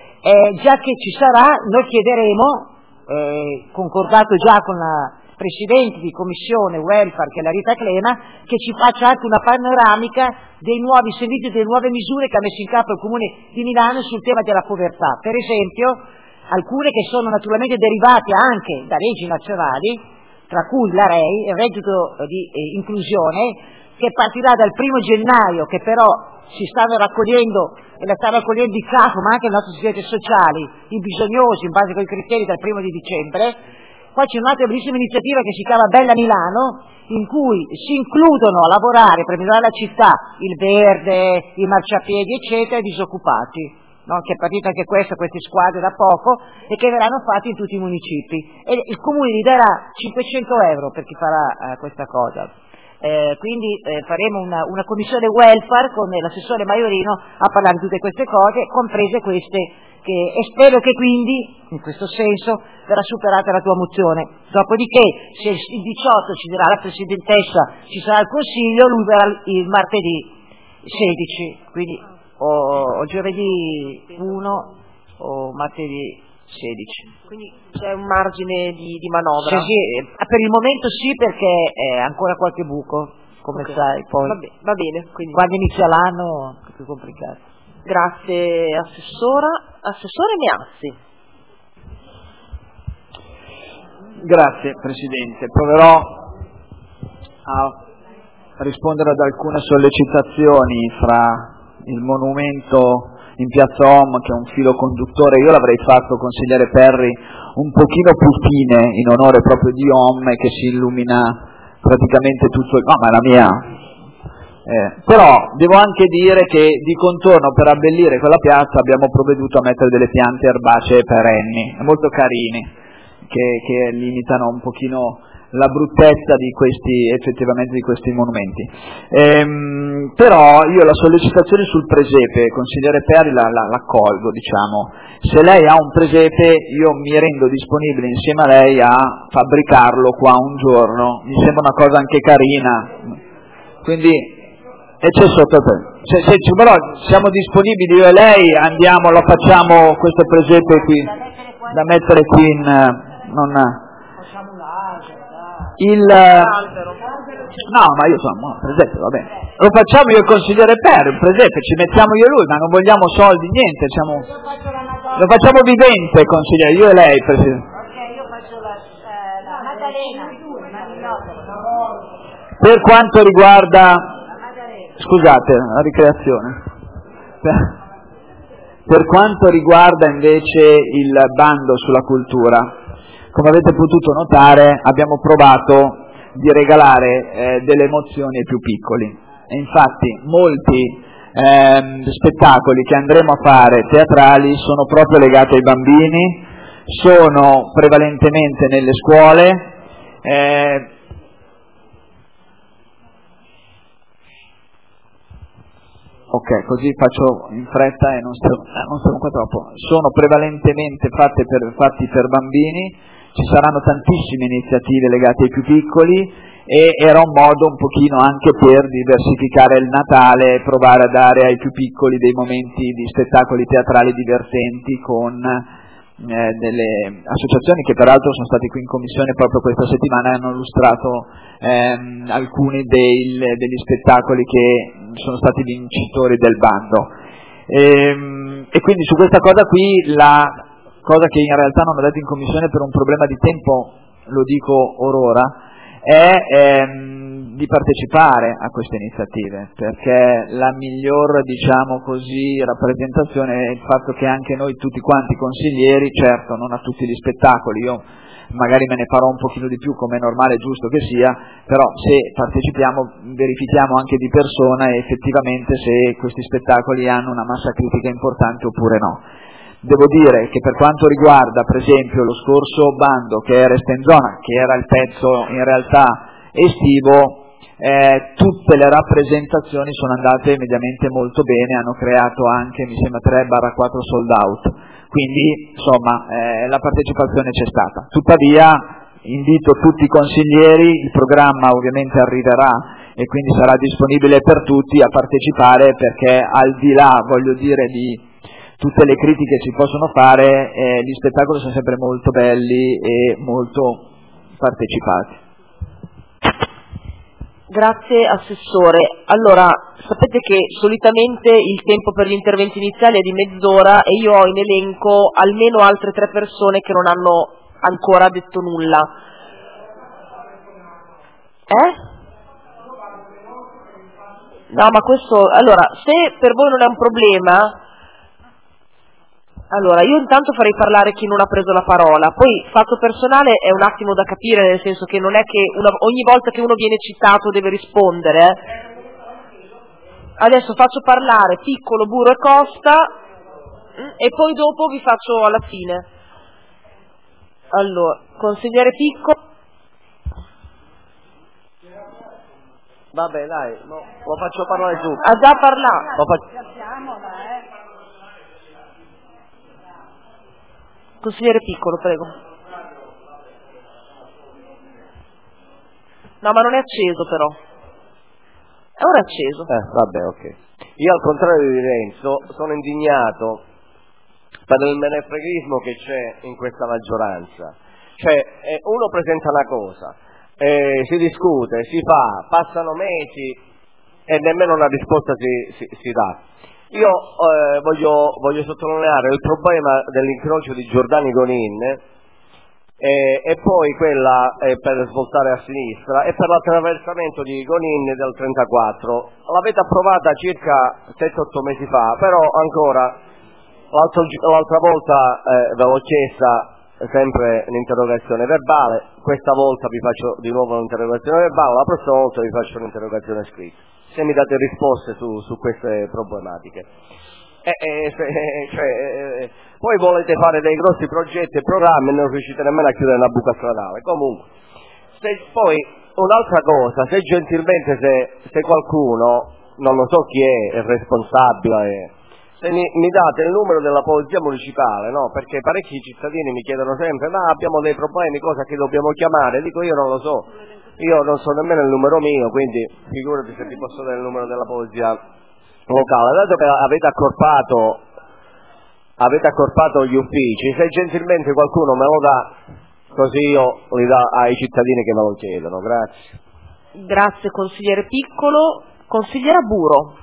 già che ci sarà, noi chiederemo, concordato già con la Presidente di Commissione Welfare, che è la Rita Clema, che ci faccia anche una panoramica dei nuovi servizi, delle nuove misure che ha messo in campo il Comune di Milano sul tema della povertà. Per esempio, alcune che sono naturalmente derivate anche da leggi nazionali, tra cui la REI, il reddito di inclusione, che partirà dal 1 gennaio, che però si stanno raccogliendo e la stanno raccogliendo i CAF, ma anche le nostre assistenti sociali, i bisognosi in base ai criteri dal 1 di dicembre. Poi c'è un'altra bellissima iniziativa che si chiama Bella Milano, in cui si includono a lavorare per migliorare la città il verde, i marciapiedi eccetera, i disoccupati, no? Che è partita anche queste squadre da poco e che verranno fatti in tutti i municipi e il Comune gli darà 500 euro per chi farà questa cosa. Quindi faremo una commissione welfare con l'assessore Maiorino a parlare di tutte queste cose, comprese queste, e spero che quindi in questo senso verrà superata la tua mozione. Dopodiché se il 18 ci dirà la Presidentessa, ci sarà il Consiglio, lui verrà il martedì 16, quindi o giovedì 1 o martedì 16. Quindi c'è un margine di manovra? Sì, per il momento sì, perché è ancora qualche buco, come sai, poi va bene, quindi. Quando inizia l'anno è più complicato. Grazie Assessora. Assessore Meazzi. Grazie Presidente, proverò a rispondere ad alcune sollecitazioni fra il monumento in Piazza Om, che è un filo conduttore. Io l'avrei fatto, consigliere Perri, un pochino più fine in onore proprio di Om, che si illumina praticamente tutto il... No, ma è la mia. Però devo anche dire che di contorno, per abbellire quella piazza, abbiamo provveduto a mettere delle piante erbacee perenni, molto carini, che limitano un pochino la bruttezza di effettivamente di questi monumenti. Però io la sollecitazione sul presepe, consigliere Perri, la accolgo, diciamo. Se lei ha un presepe, io mi rendo disponibile insieme a lei a fabbricarlo qua un giorno, mi sembra una cosa anche carina. Quindi E c'è sotto però siamo disponibili io e lei, andiamo, lo facciamo questo presepe qui, da mettere qui in... No, ma io sono presepe, va bene. Lo facciamo io e il consigliere Per, il presepe, ci mettiamo io e lui, ma non vogliamo soldi, niente, lo facciamo vivente, consigliere, io e lei, presidente. Ok, io faccio la Maddalena. Per quanto riguarda, scusate, la ricreazione, per quanto riguarda invece il bando sulla cultura, come avete potuto notare abbiamo provato di regalare delle emozioni ai più piccoli e infatti molti spettacoli che andremo a fare teatrali sono proprio legati ai bambini, sono prevalentemente nelle scuole. Ok, così faccio in fretta e non stiamo qua troppo. Sono prevalentemente fatti per bambini, ci saranno tantissime iniziative legate ai più piccoli e era un modo un pochino anche per diversificare il Natale, provare a dare ai più piccoli dei momenti di spettacoli teatrali divertenti con delle associazioni che peraltro sono stati qui in commissione proprio questa settimana e hanno illustrato alcuni degli spettacoli che sono stati vincitori del bando e quindi su questa cosa qui la cosa che in realtà non ho detto in commissione per un problema di tempo, lo dico orora, è di partecipare a queste iniziative, perché la miglior, diciamo così, rappresentazione è il fatto che anche noi tutti quanti consiglieri, certo non a tutti gli spettacoli, io magari me ne farò un pochino di più come è normale e giusto che sia, però se partecipiamo verifichiamo anche di persona e effettivamente se questi spettacoli hanno una massa critica importante oppure no. Devo dire che per quanto riguarda per esempio lo scorso bando che era Resta in Zona, che era il pezzo in realtà estivo, tutte le rappresentazioni sono andate mediamente molto bene, hanno creato anche mi sembra 3/4 sold out, quindi insomma la partecipazione c'è stata. Tuttavia invito tutti i consiglieri, il programma ovviamente arriverà e quindi sarà disponibile per tutti a partecipare, perché al di là, voglio dire, di tutte le critiche che si possono fare, gli spettacoli sono sempre molto belli e molto partecipati. Grazie Assessore. Allora, sapete che solitamente il tempo per gli interventi iniziali è di mezz'ora e io ho in elenco almeno altre 3 persone che non hanno ancora detto nulla. No, ma questo... Allora, se per voi non è un problema... Allora, io intanto farei parlare chi non ha preso la parola, poi fatto personale è un attimo da capire, nel senso che non è che ogni volta che uno viene citato deve rispondere. Adesso faccio parlare Piccolo, Buro e Costa e poi dopo vi faccio alla fine. Allora, consigliere Piccolo. Vabbè dai, no, lo faccio parlare su. Ha già parlato. Consigliere Piccolo, prego. No, ma non è acceso però. È ora acceso. Vabbè, ok. Io al contrario di Renzo sono indignato per il menefreghismo che c'è in questa maggioranza. Cioè, uno presenta una cosa, si discute, si fa, passano mesi e nemmeno una risposta si dà. Io voglio sottolineare il problema dell'incrocio di Giordani-Gonin e poi quella per svoltare a sinistra e per l'attraversamento di Gonin del 34. L'avete approvata circa 7-8 mesi fa, però ancora l'altra volta ve l'ho chiesta sempre un'interrogazione verbale, questa volta vi faccio di nuovo un'interrogazione verbale, la prossima volta vi faccio un'interrogazione scritta. Se mi date risposte su queste problematiche. Poi volete fare dei grossi progetti e programmi e non riuscite nemmeno a chiudere una buca stradale. Comunque, poi un'altra cosa, se gentilmente se qualcuno, non lo so chi è il responsabile, se mi date il numero della polizia municipale, no? Perché parecchi cittadini mi chiedono sempre, ma abbiamo dei problemi, cosa che dobbiamo chiamare? Dico, io non lo so, io non so nemmeno il numero mio, quindi figurati se ti posso dare il numero della polizia locale. Dato che avete accorpato gli uffici, se gentilmente qualcuno me lo dà, così io li do ai cittadini che me lo chiedono. Grazie. Grazie consigliere Piccolo. Consigliera Buro.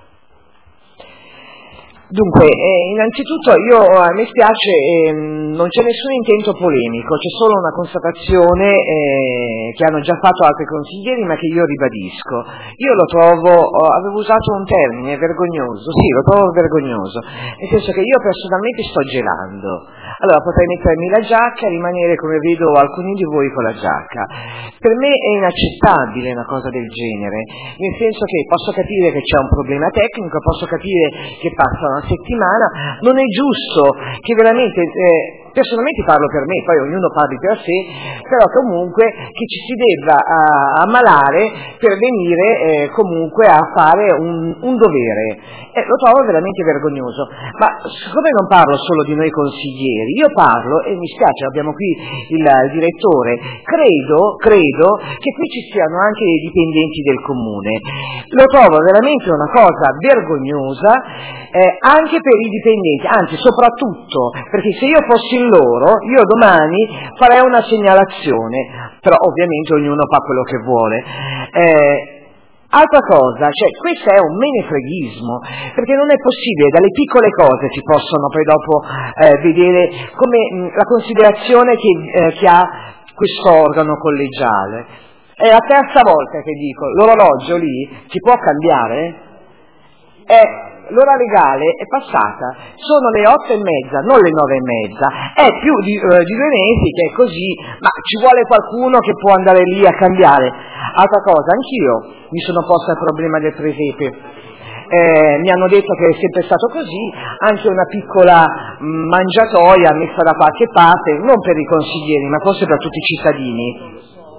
Dunque, innanzitutto mi spiace, non c'è nessun intento polemico, c'è solo una constatazione che hanno già fatto altri consiglieri ma che io ribadisco. Io lo trovo, avevo usato un termine vergognoso, sì, lo trovo vergognoso, nel senso che io personalmente sto gelando. Allora potrei mettermi la giacca e rimanere, come vedo alcuni di voi, con la giacca. Per me è inaccettabile una cosa del genere, nel senso che posso capire che c'è un problema tecnico, posso capire che passa una settimana, non è giusto che veramente, personalmente parlo per me, poi ognuno parli per sé, però comunque che ci si debba ammalare per venire comunque a fare un dovere. Lo trovo veramente vergognoso, ma siccome non parlo solo di noi consiglieri, io parlo, e mi spiace, abbiamo qui il direttore, credo che qui ci siano anche i dipendenti del comune. Lo trovo veramente una cosa vergognosa anche per i dipendenti, anzi soprattutto perché se io fossi loro, io domani farei una segnalazione, però ovviamente ognuno fa quello che vuole. Altra cosa, cioè questo è un menefreghismo, perché non è possibile, dalle piccole cose si possono poi dopo vedere come la considerazione che ha questo organo collegiale. È la terza volta che dico, l'orologio lì si può cambiare? L'ora legale è passata, sono le 8:30, non le 9:30, è più di 2 mesi che è così, ma ci vuole qualcuno che può andare lì a cambiare. Altra cosa, anch'io mi sono posta il problema del presepe, mi hanno detto che è sempre stato così, anche una piccola mangiatoia messa da qualche parte, non per i consiglieri, ma forse per tutti i cittadini.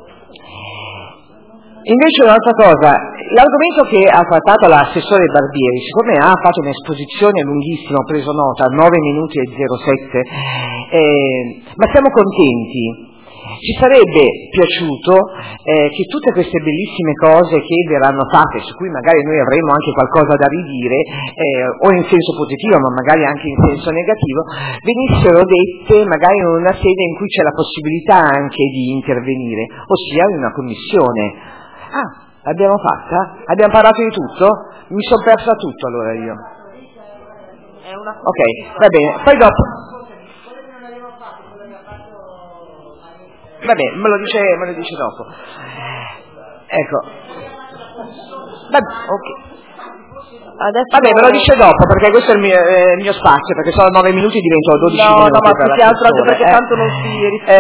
Invece un'altra cosa, l'argomento che ha trattato l'assessore Barbieri, siccome ha fatto un'esposizione lunghissima, ho preso nota, 9 minuti e 07, ma siamo contenti. Ci sarebbe piaciuto che tutte queste bellissime cose che verranno fatte, su cui magari noi avremo anche qualcosa da ridire, o in senso positivo, ma magari anche in senso negativo, venissero dette magari in una sede in cui c'è la possibilità anche di intervenire, ossia in una commissione. L'abbiamo fatta? Abbiamo parlato di tutto? Mi sono persa tutto allora io. Ok, va bene, poi dopo. Va bene, me lo dice dopo. Ecco. Vabbè, me lo dice dopo, perché questo è il mio spazio, perché sono 9 minuti, divento 12 minuti. No, ma più che altro anche perché tanto non si rifiuta.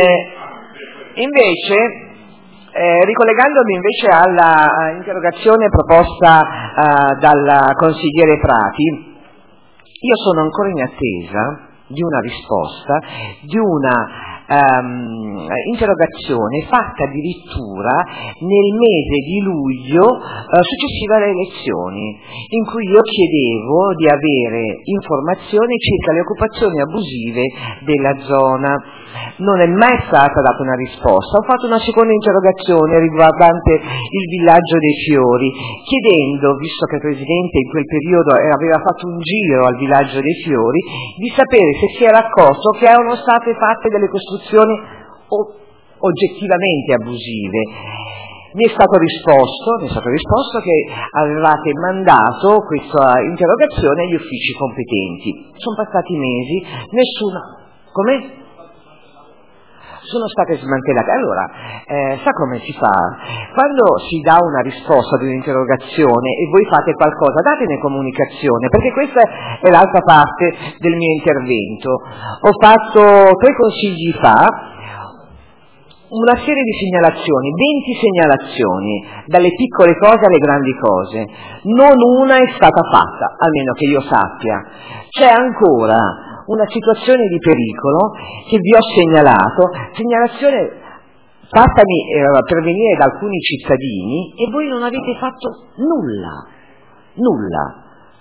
Invece, ricollegandomi invece alla interrogazione proposta dal consigliere Prati, io sono ancora in attesa di una risposta, di una interrogazione fatta addirittura nel mese di luglio successivo alle elezioni, in cui io chiedevo di avere informazioni circa le occupazioni abusive della zona. Non è mai stata data una risposta. Ho fatto una seconda interrogazione riguardante il villaggio dei Fiori, chiedendo, visto che il Presidente in quel periodo aveva fatto un giro al villaggio dei Fiori, di sapere se si era accorto che erano state fatte delle costruzioni oggettivamente abusive. Mi è stato risposto che avevate mandato questa interrogazione agli uffici competenti. Sono passati mesi, nessuna. Come? Sono state smantellate. Allora, sa come si fa? Quando si dà una risposta ad un'interrogazione e voi fate qualcosa, datene comunicazione, perché questa è l'altra parte del mio intervento. Ho fatto 3 consigli fa una serie di segnalazioni, 20 segnalazioni, dalle piccole cose alle grandi cose. Non una è stata fatta, almeno che io sappia. C'è ancora una situazione di pericolo che vi ho segnalazione fattami pervenire da alcuni cittadini e voi non avete fatto nulla.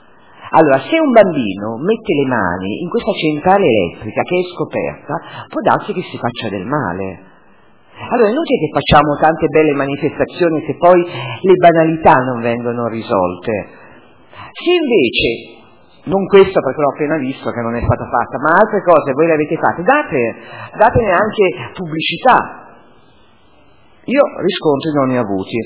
Allora, se un bambino mette le mani in questa centrale elettrica che è scoperta, può darsi che si faccia del male. Allora, è inutile che facciamo tante belle manifestazioni se poi le banalità non vengono risolte. Se invece, non questo perché l'ho appena visto che non è stata fatta, ma altre cose voi le avete fatte, datene anche pubblicità. Io riscontri non ne ho avuti.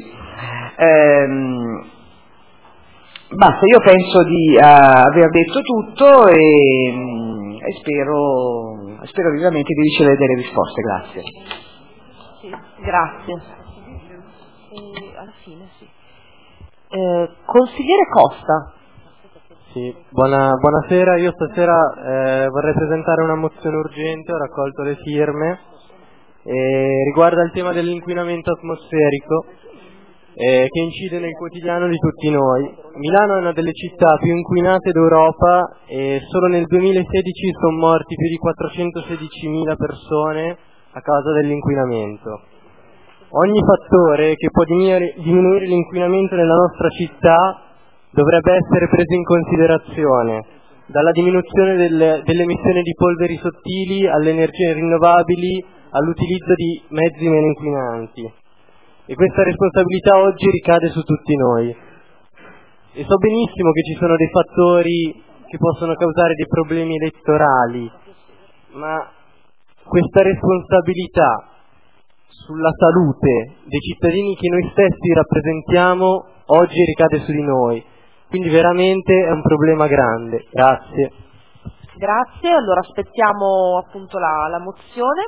Basta, io penso di aver detto tutto e spero vivamente di ricevere delle risposte. Grazie. Sì, grazie. Alla fine sì. Consigliere Costa. Sì, buonasera, io stasera vorrei presentare una mozione urgente, ho raccolto le firme, riguarda il tema dell'inquinamento atmosferico che incide nel quotidiano di tutti noi. Milano è una delle città più inquinate d'Europa e solo nel 2016 sono morti più di 416.000 persone a causa dell'inquinamento. Ogni fattore che può diminuire l'inquinamento nella nostra città dovrebbe essere preso in considerazione, dalla diminuzione delle emissioni di polveri sottili alle energie rinnovabili all'utilizzo di mezzi meno inquinanti. E questa responsabilità oggi ricade su tutti noi. E so benissimo che ci sono dei fattori che possono causare dei problemi elettorali, ma questa responsabilità sulla salute dei cittadini che noi stessi rappresentiamo oggi ricade su di noi. Quindi veramente è un problema grande. Grazie. Grazie, allora aspettiamo appunto la mozione.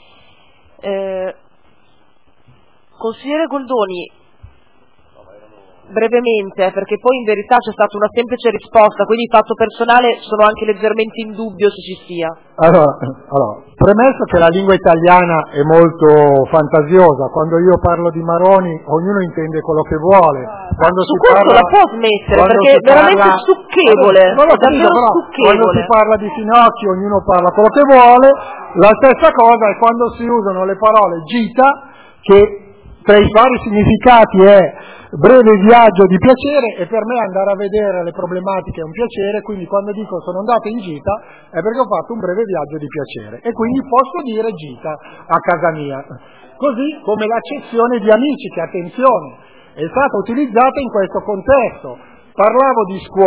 Consigliere Goldoni, brevemente, perché poi in verità c'è stata una semplice risposta, quindi fatto personale sono anche leggermente in dubbio se ci sia. Allora, premesso che la lingua italiana è molto fantasiosa, quando io parlo di maroni ognuno intende quello che vuole. Quando Su questo la può smettere, perché è veramente stucchevole. Quando si parla di finocchi ognuno parla quello che vuole. La stessa cosa è quando si usano le parole gita, che tra i vari significati è breve viaggio di piacere, e per me andare a vedere le problematiche è un piacere, quindi quando dico sono andato in gita è perché ho fatto un breve viaggio di piacere e quindi posso dire gita a casa mia. Così come l'accezione di amici, che attenzione, è stata utilizzata in questo contesto. Parlavo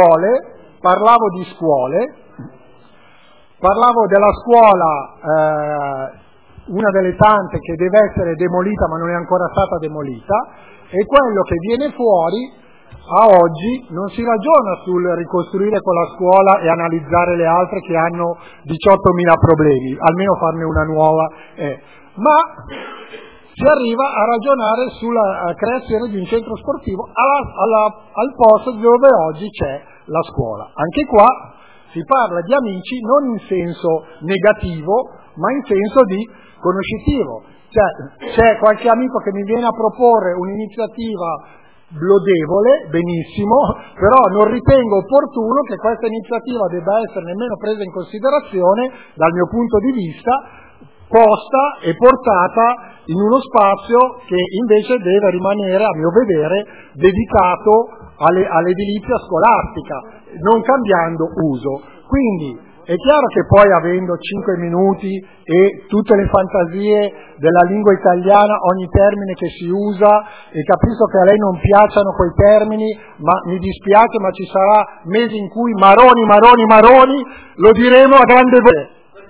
della scuola, una delle tante che deve essere demolita ma non è ancora stata demolita, e quello che viene fuori a oggi non si ragiona sul ricostruire quella scuola e analizzare le altre che hanno 18.000 problemi, almeno farne una nuova, ma si arriva a ragionare sulla creazione di un centro sportivo al posto dove oggi c'è la scuola. Anche qua si parla di amici non in senso negativo, ma in senso di conoscitivo. Cioè, c'è qualche amico che mi viene a proporre un'iniziativa lodevole, benissimo, però non ritengo opportuno che questa iniziativa debba essere nemmeno presa in considerazione dal mio punto di vista, posta e portata in uno spazio che invece deve rimanere, a mio vedere, dedicato all'edilizia scolastica, non cambiando uso. Quindi è chiaro che poi, avendo 5 minuti e tutte le fantasie della lingua italiana, ogni termine che si usa, e capisco che a lei non piacciono quei termini, ma mi dispiace, ma ci sarà mesi in cui maroni, lo diremo a grande voce.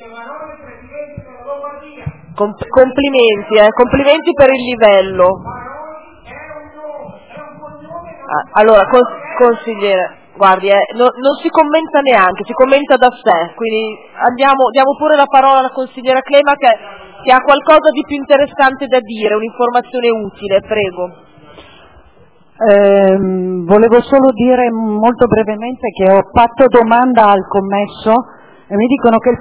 Complimenti per il livello. Allora, consigliere, guardi, non si commenta neanche, si commenta da sé, quindi diamo pure la parola alla consigliera Clema che ha qualcosa di più interessante da dire, un'informazione utile, prego. Volevo solo dire molto brevemente che ho fatto domanda al commesso e mi dicono che il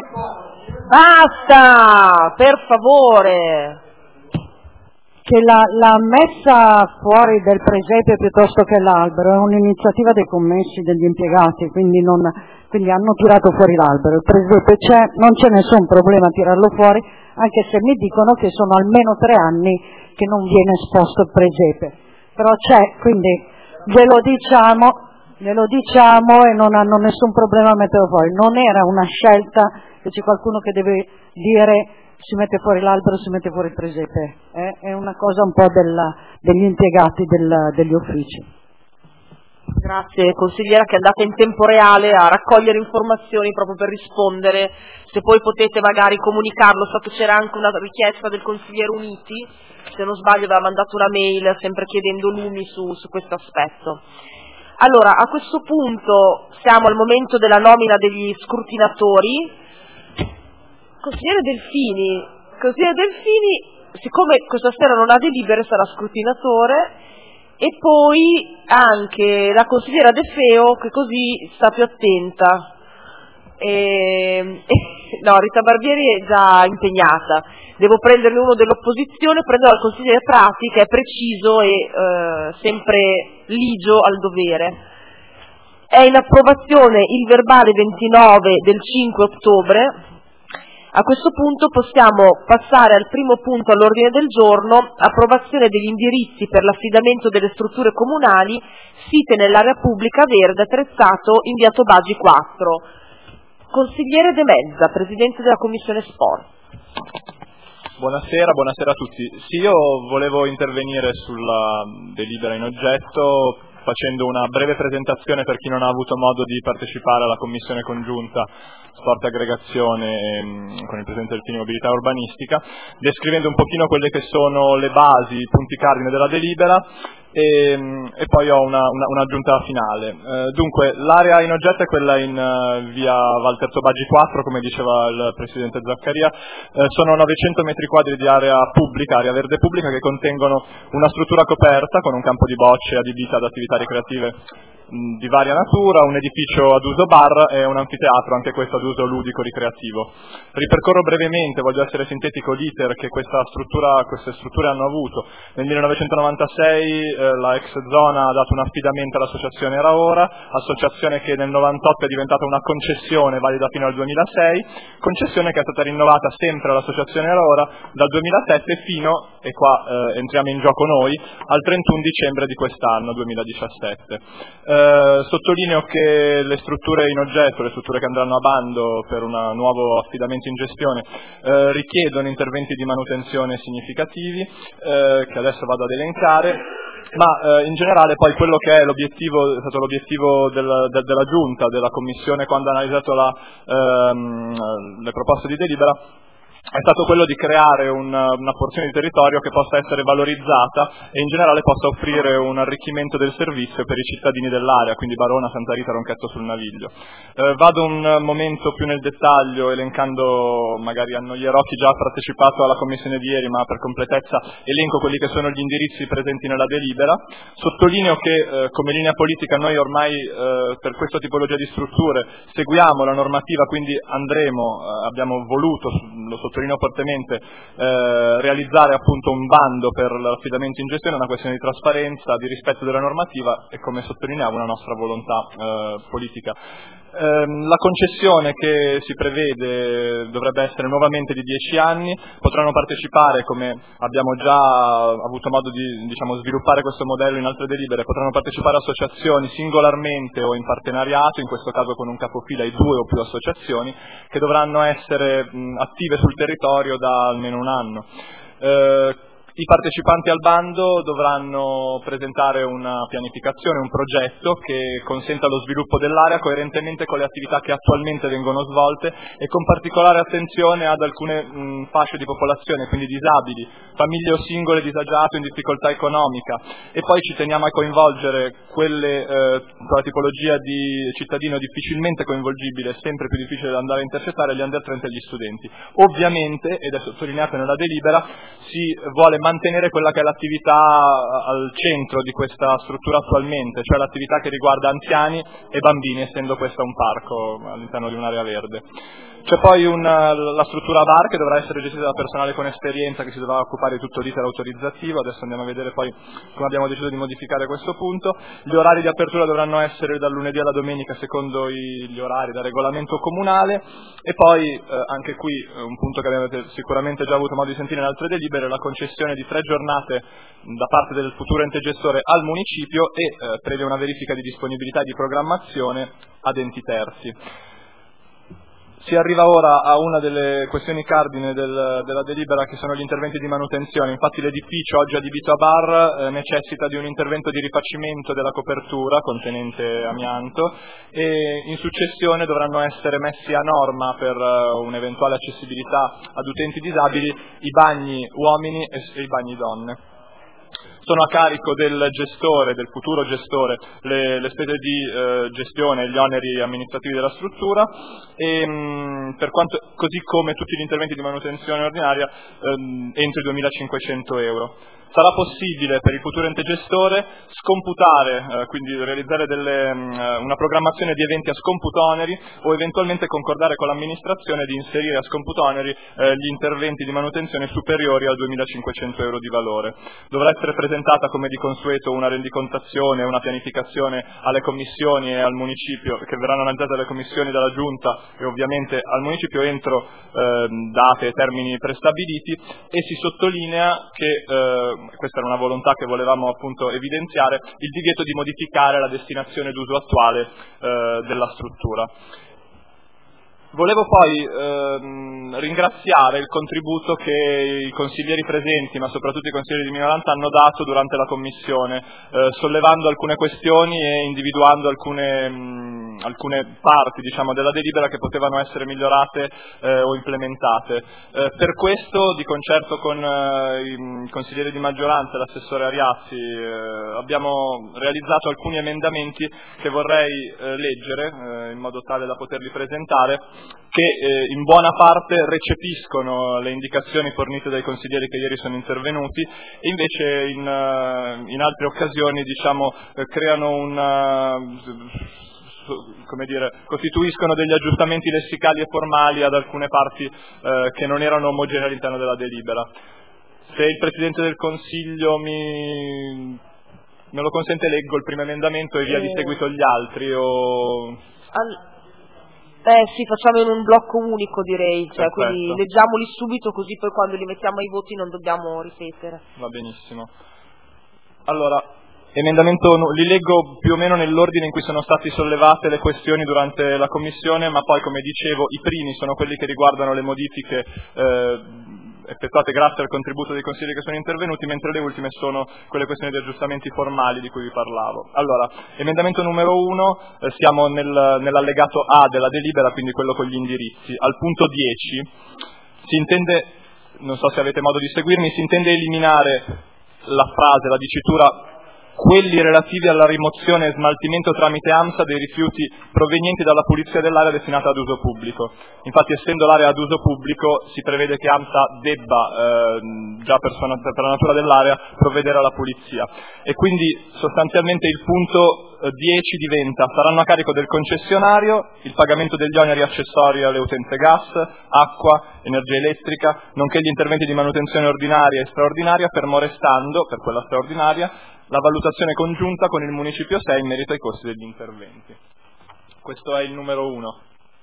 Basta, per favore! Che la messa fuori del presepe piuttosto che l'albero è un'iniziativa dei commessi, degli impiegati, quindi hanno tirato fuori l'albero. Il presepe c'è, non c'è nessun problema a tirarlo fuori, anche se mi dicono che sono almeno 3 anni che non viene esposto il presepe. Però c'è, quindi ve lo diciamo, glielo diciamo e non hanno nessun problema a metterlo fuori. Non era una scelta che c'è qualcuno che deve dire si mette fuori l'albero, si mette fuori il presepe, è una cosa un po' degli impiegati degli uffici. Grazie consigliera che è andata in tempo reale a raccogliere informazioni proprio per rispondere, se poi potete magari comunicarlo. So che c'era anche una richiesta del consigliere Uniti, se non sbaglio aveva mandato una mail sempre chiedendo lumi su questo aspetto. Allora, a questo punto siamo al momento della nomina degli scrutinatori. Consigliere Delfini, siccome questa sera non ha delibere sarà scrutinatore, e poi anche la consigliera De Feo che così sta più attenta. No, Rita Barbieri è già impegnata, devo prenderne uno dell'opposizione, prenderò il consigliere Prati che è preciso e sempre ligio al dovere. È in approvazione il verbale 29 del 5 ottobre. A questo punto possiamo passare al primo punto all'ordine del giorno, approvazione degli indirizzi per l'affidamento delle strutture comunali site nell'area pubblica verde attrezzato in via Tobagi 4. Consigliere De Mezza, Presidente della Commissione Sport. Buonasera a tutti. Sì, io volevo intervenire sulla delibera in oggetto facendo una breve presentazione per chi non ha avuto modo di partecipare alla commissione congiunta Sport e Aggregazione con il Presidente del Team Mobilità Urbanistica, descrivendo un pochino quelle che sono le basi, i punti cardine della delibera e poi ho un'aggiunta finale. Dunque, l'area in oggetto è quella in via Walter Tobagi 4, come diceva il Presidente Zaccaria. Sono 900 metri quadri di area pubblica, area verde pubblica, che contengono una struttura coperta con un campo di bocce adibita ad attività ricreative di varia natura, un edificio ad uso bar e un anfiteatro, anche questo ad uso ludico-ricreativo. Ripercorro brevemente, voglio essere sintetico, l'iter che queste strutture hanno avuto. Nel 1996 la ex zona ha dato un affidamento all'associazione Era Ora, associazione che nel 98 è diventata una concessione valida fino al 2006, concessione che è stata rinnovata sempre all'associazione Era Ora dal 2007 fino, e qua entriamo in gioco noi, al 31 dicembre di quest'anno, 2017. Sottolineo che le strutture in oggetto, le strutture che andranno a bando per un nuovo affidamento in gestione, richiedono interventi di manutenzione significativi, che adesso vado ad elencare, ma in generale poi quello che è stato l'obiettivo della Giunta, della Commissione quando ha analizzato le proposte di delibera, è stato quello di creare una porzione di territorio che possa essere valorizzata e in generale possa offrire un arricchimento del servizio per i cittadini dell'area, quindi Barona, Santa Rita, Ronchetto sul Naviglio. Vado un momento più nel dettaglio, elencando, magari annoierò chi già ha partecipato alla commissione di ieri, ma per completezza elenco quelli che sono gli indirizzi presenti nella delibera. Sottolineo che come linea politica noi ormai per questa tipologia di strutture seguiamo la normativa, quindi abbiamo voluto, lo sottolineo fortemente, realizzare appunto un bando per l'affidamento in gestione, una questione di trasparenza, di rispetto della normativa e, come sottolineavo, una nostra volontà politica. La concessione che si prevede dovrebbe essere nuovamente di 10 anni, potranno partecipare, come abbiamo già avuto modo di sviluppare questo modello in altre delibere, potranno partecipare associazioni singolarmente o in partenariato, in questo caso con un capofila e 2 o più associazioni, che dovranno essere attive sul territorio da almeno un anno. I partecipanti al bando dovranno presentare una pianificazione, un progetto che consenta lo sviluppo dell'area coerentemente con le attività che attualmente vengono svolte e con particolare attenzione ad alcune fasce di popolazione, quindi disabili, famiglie o singole disagiate in difficoltà economica, e poi ci teniamo a coinvolgere quella tipologia di cittadino difficilmente coinvolgibile, sempre più difficile da andare a intercettare, gli under 30 e gli studenti. Ovviamente, ed è sottolineato nella delibera, si vuole mantenere quella che è l'attività al centro di questa struttura attualmente, cioè l'attività che riguarda anziani e bambini, essendo questo un parco all'interno di un'area verde. C'è poi la struttura bar che dovrà essere gestita da personale con esperienza che si dovrà occupare di tutto l'iter autorizzativo, adesso andiamo a vedere poi come abbiamo deciso di modificare questo punto. Gli orari di apertura dovranno essere dal lunedì alla domenica secondo gli orari da regolamento comunale, e poi anche qui un punto che avete sicuramente già avuto modo di sentire in altre delibere, la concessione di 3 giornate da parte del futuro ente gestore al municipio e previa una verifica di disponibilità e di programmazione ad enti terzi. Si arriva ora a una delle questioni cardine della delibera, che sono gli interventi di manutenzione. Infatti l'edificio oggi adibito a bar necessita di un intervento di rifacimento della copertura contenente amianto e in successione dovranno essere messi a norma per un'eventuale accessibilità ad utenti disabili i bagni uomini e i bagni donne. Sono a carico del gestore, del futuro gestore, le spese di gestione e gli oneri amministrativi della struttura e così come tutti gli interventi di manutenzione ordinaria entro i 2.500 euro. Sarà possibile per il futuro ente gestore scomputare, quindi realizzare una programmazione di eventi a scomputo oneri o eventualmente concordare con l'amministrazione di inserire a scomputo oneri gli interventi di manutenzione superiori al 2.500 euro di valore. Dovrà essere presentata come di consueto una rendicontazione, una pianificazione alle commissioni e al municipio, che verranno analizzate dalle commissioni della Giunta e ovviamente al municipio entro date e termini prestabiliti, e si sottolinea che questa era una volontà che volevamo appunto evidenziare, il divieto di modificare la destinazione d'uso attuale della struttura. Volevo poi ringraziare il contributo che i consiglieri presenti, ma soprattutto i consiglieri di minoranza, hanno dato durante la commissione, sollevando alcune questioni e individuando alcune parti, diciamo, della delibera che potevano essere migliorate o implementate. Per questo, di concerto con i consiglieri di maggioranza e l'assessore Ariazzi, abbiamo realizzato alcuni emendamenti che vorrei leggere in modo tale da poterli presentare, che in buona parte recepiscono le indicazioni fornite dai consiglieri che ieri sono intervenuti e invece in altre occasioni, diciamo, creano costituiscono degli aggiustamenti lessicali e formali ad alcune parti che non erano omogenee all'interno della delibera. Se il Presidente del Consiglio me lo consente, leggo il primo emendamento e via di seguito gli altri. Sì, facciamo in un blocco unico, direi, cioè, quindi leggiamoli subito, così poi quando li mettiamo ai voti non dobbiamo ripetere. Va benissimo. Allora, li leggo più o meno nell'ordine in cui sono state sollevate le questioni durante la commissione, ma poi, come dicevo, i primi sono quelli che riguardano le modifiche effettuate grazie al contributo dei consiglieri che sono intervenuti, mentre le ultime sono quelle questioni di aggiustamenti formali di cui vi parlavo. Allora, emendamento numero 1, siamo nell'allegato A della delibera, quindi quello con gli indirizzi. Al punto 10 si intende, non so se avete modo di seguirmi, si intende eliminare la frase, la dicitura quelli relativi alla rimozione e smaltimento tramite AMSA dei rifiuti provenienti dalla pulizia dell'area destinata ad uso pubblico. Infatti, essendo l'area ad uso pubblico, si prevede che AMSA debba, già per la natura dell'area, provvedere alla pulizia. E quindi sostanzialmente il punto 10 diventa: saranno a carico del concessionario il pagamento degli oneri accessori alle utenze gas, acqua, energia elettrica, nonché gli interventi di manutenzione ordinaria e straordinaria, fermo restando, per quella straordinaria, la valutazione congiunta con il Municipio 6 in merito ai costi degli interventi. Questo è il numero 1.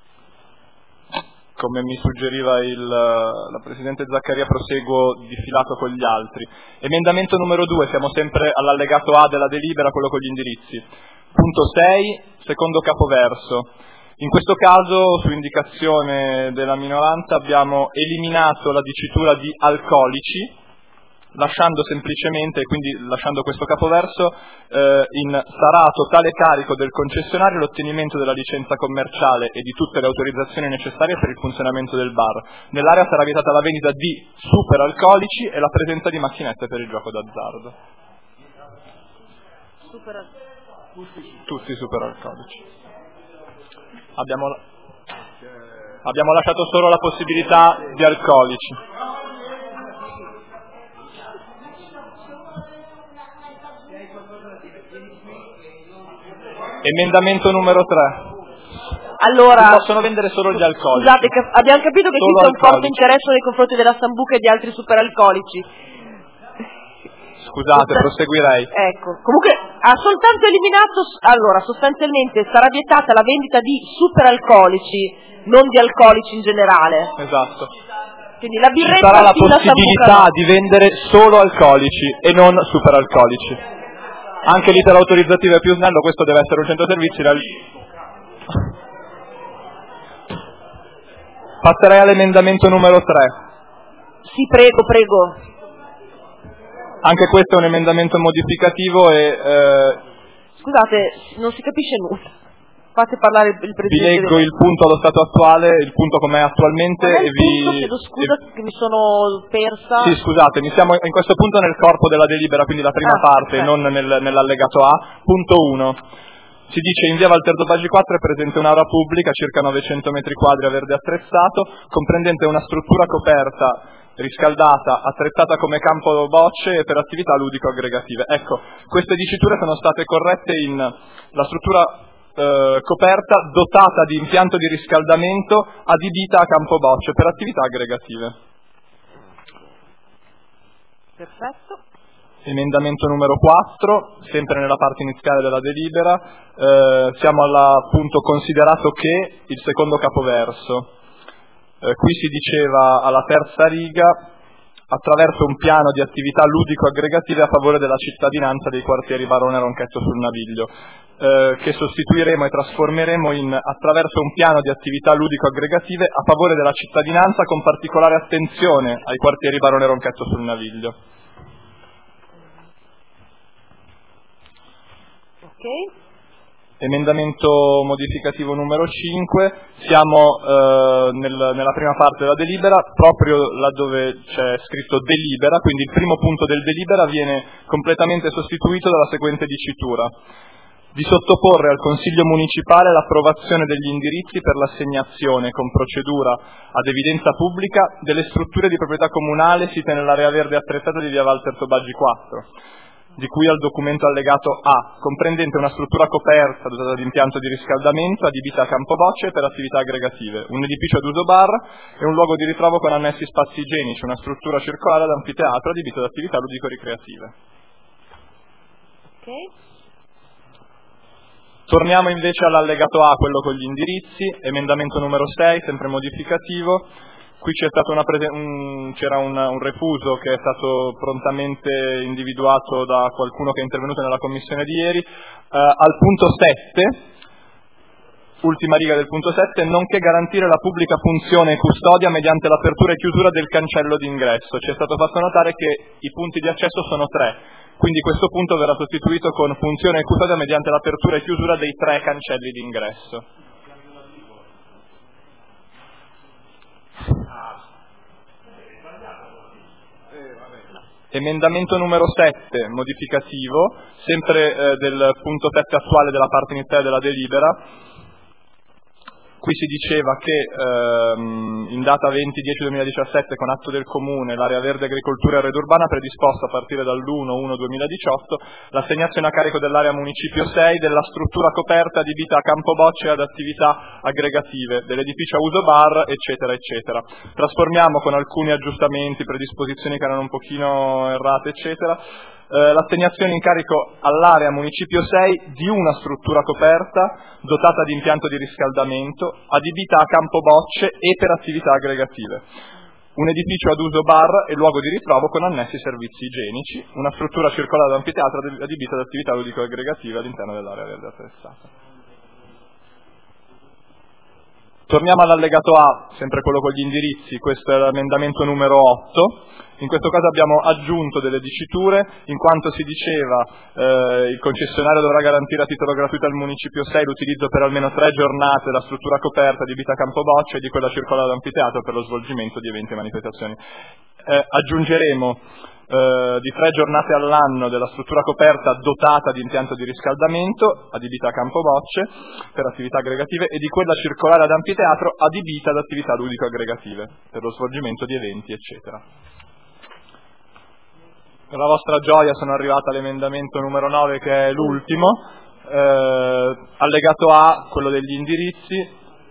Come mi suggeriva la Presidente Zaccaria, proseguo di filato con gli altri. Emendamento numero 2, siamo sempre all'allegato A della delibera, quello con gli indirizzi. Punto 6, secondo capoverso. In questo caso, su indicazione della minoranza, abbiamo eliminato la dicitura di alcolici, lasciando semplicemente, quindi lasciando questo capoverso, sarà a totale carico del concessionario l'ottenimento della licenza commerciale e di tutte le autorizzazioni necessarie per il funzionamento del bar. Nell'area sarà vietata la vendita di superalcolici e la presenza di macchinette per il gioco d'azzardo. Tutti superalcolici. Abbiamo lasciato solo la possibilità di alcolici. Emendamento numero 3. Allora, si possono vendere solo gli alcolici. Scusate, abbiamo capito che esiste un forte interesse nei confronti della Sambuca e di altri superalcolici. Scusate, proseguirei. Ecco, comunque ha soltanto eliminato, allora sostanzialmente sarà vietata la vendita di superalcolici, non di alcolici in generale. Esatto. Quindi la ci birretta sarà la sì, la possibilità sambuca no. di vendere solo alcolici e non superalcolici. Anche l'iter autorizzativo è più snello, questo deve essere un centro servizi. Passerei all'emendamento numero 3. Sì, prego. Anche questo è un emendamento modificativo e Scusate, non si capisce nulla. Fate parlare il vi Presidente. leggo il punto allo stato attuale, il punto com'è attualmente e vi... Chiedo scusa che mi sono persa. Sì, scusatemi, siamo in questo punto nel corpo della delibera, quindi la prima parte, non nell'allegato A. Punto 1. Si dice in via Valterdo Baggi 4 è presente un'area pubblica, circa 900 metri quadri a verde attrezzato, comprendente una struttura coperta, riscaldata, attrezzata come campo bocce e per attività ludico-aggregative. Ecco, queste diciture sono state corrette in la struttura coperta dotata di impianto di riscaldamento adibita a campo bocce per attività aggregative. Perfetto. Emendamento numero 4, sempre nella parte iniziale della delibera, siamo al punto considerato che il secondo capoverso. Qui si diceva alla terza riga, attraverso un piano di attività ludico-aggregative a favore della cittadinanza dei quartieri Barone Ronchetto sul Naviglio, che sostituiremo e trasformeremo in attraverso un piano di attività ludico-aggregative a favore della cittadinanza con particolare attenzione ai quartieri Barone Ronchetto sul Naviglio. Ok. Emendamento modificativo numero 5, siamo nella prima parte della delibera, proprio laddove c'è scritto delibera, quindi il primo punto del delibera viene completamente sostituito dalla seguente dicitura: di sottoporre al Consiglio Municipale l'approvazione degli indirizzi per l'assegnazione con procedura ad evidenza pubblica delle strutture di proprietà comunale site nell'area verde attrezzata di via Valterdo Baggi 4, di cui al documento allegato A, comprendente una struttura coperta dotata di impianto di riscaldamento adibita a campo bocce per attività aggregative, un edificio ad uso bar e un luogo di ritrovo con annessi spazi igienici, una struttura circolare ad anfiteatro adibita ad attività ludico-ricreative. Ok. Torniamo invece all'allegato A, quello con gli indirizzi, emendamento numero 6, sempre modificativo. Qui c'è stato c'era un refuso che è stato prontamente individuato da qualcuno che è intervenuto nella commissione di ieri. Al punto 7, ultima riga del punto 7, nonché garantire la pubblica funzione e custodia mediante l'apertura e chiusura del cancello d'ingresso. Ci è stato fatto notare che i punti di accesso sono 3, quindi questo punto verrà sostituito con funzione e custodia mediante l'apertura e chiusura dei 3 cancelli d'ingresso. Emendamento numero 7, modificativo, sempre del punto 7 attuale della parte iniziale della delibera. Qui si diceva che in data 20/10/2017 con atto del Comune l'area verde agricoltura e rete urbana ha predisposto a partire dall'1/1/2018 l'assegnazione a carico dell'area municipio 6 della struttura coperta adibita a campo bocce e ad attività aggregative, dell'edificio a uso bar, eccetera, eccetera. Trasformiamo con alcuni aggiustamenti, predisposizioni che erano un pochino errate, eccetera, l'assegnazione in carico all'area municipio 6 di una struttura coperta dotata di impianto di riscaldamento adibita a campo bocce e per attività aggregative, un edificio ad uso bar e luogo di ritrovo con annessi servizi igienici, una struttura circolare ad anfiteatro adibita ad attività ludico-aggregative all'interno dell'area verde attrezzata. Torniamo all'allegato A, sempre quello con gli indirizzi, questo è l'emendamento numero 8. In questo caso abbiamo aggiunto delle diciture, in quanto si diceva il concessionario dovrà garantire a titolo gratuito al municipio 6 l'utilizzo per almeno 3 giornate della struttura coperta adibita a campo bocce e di quella circolare ad anfiteatro per lo svolgimento di eventi e manifestazioni. Aggiungeremo di 3 giornate all'anno della struttura coperta dotata di impianto di riscaldamento adibita a campo bocce per attività aggregative e di quella circolare ad anfiteatro adibita ad attività ludico-aggregative per lo svolgimento di eventi, eccetera. Per la vostra gioia sono arrivata all'emendamento numero 9, che è l'ultimo, allegato A, quello degli indirizzi,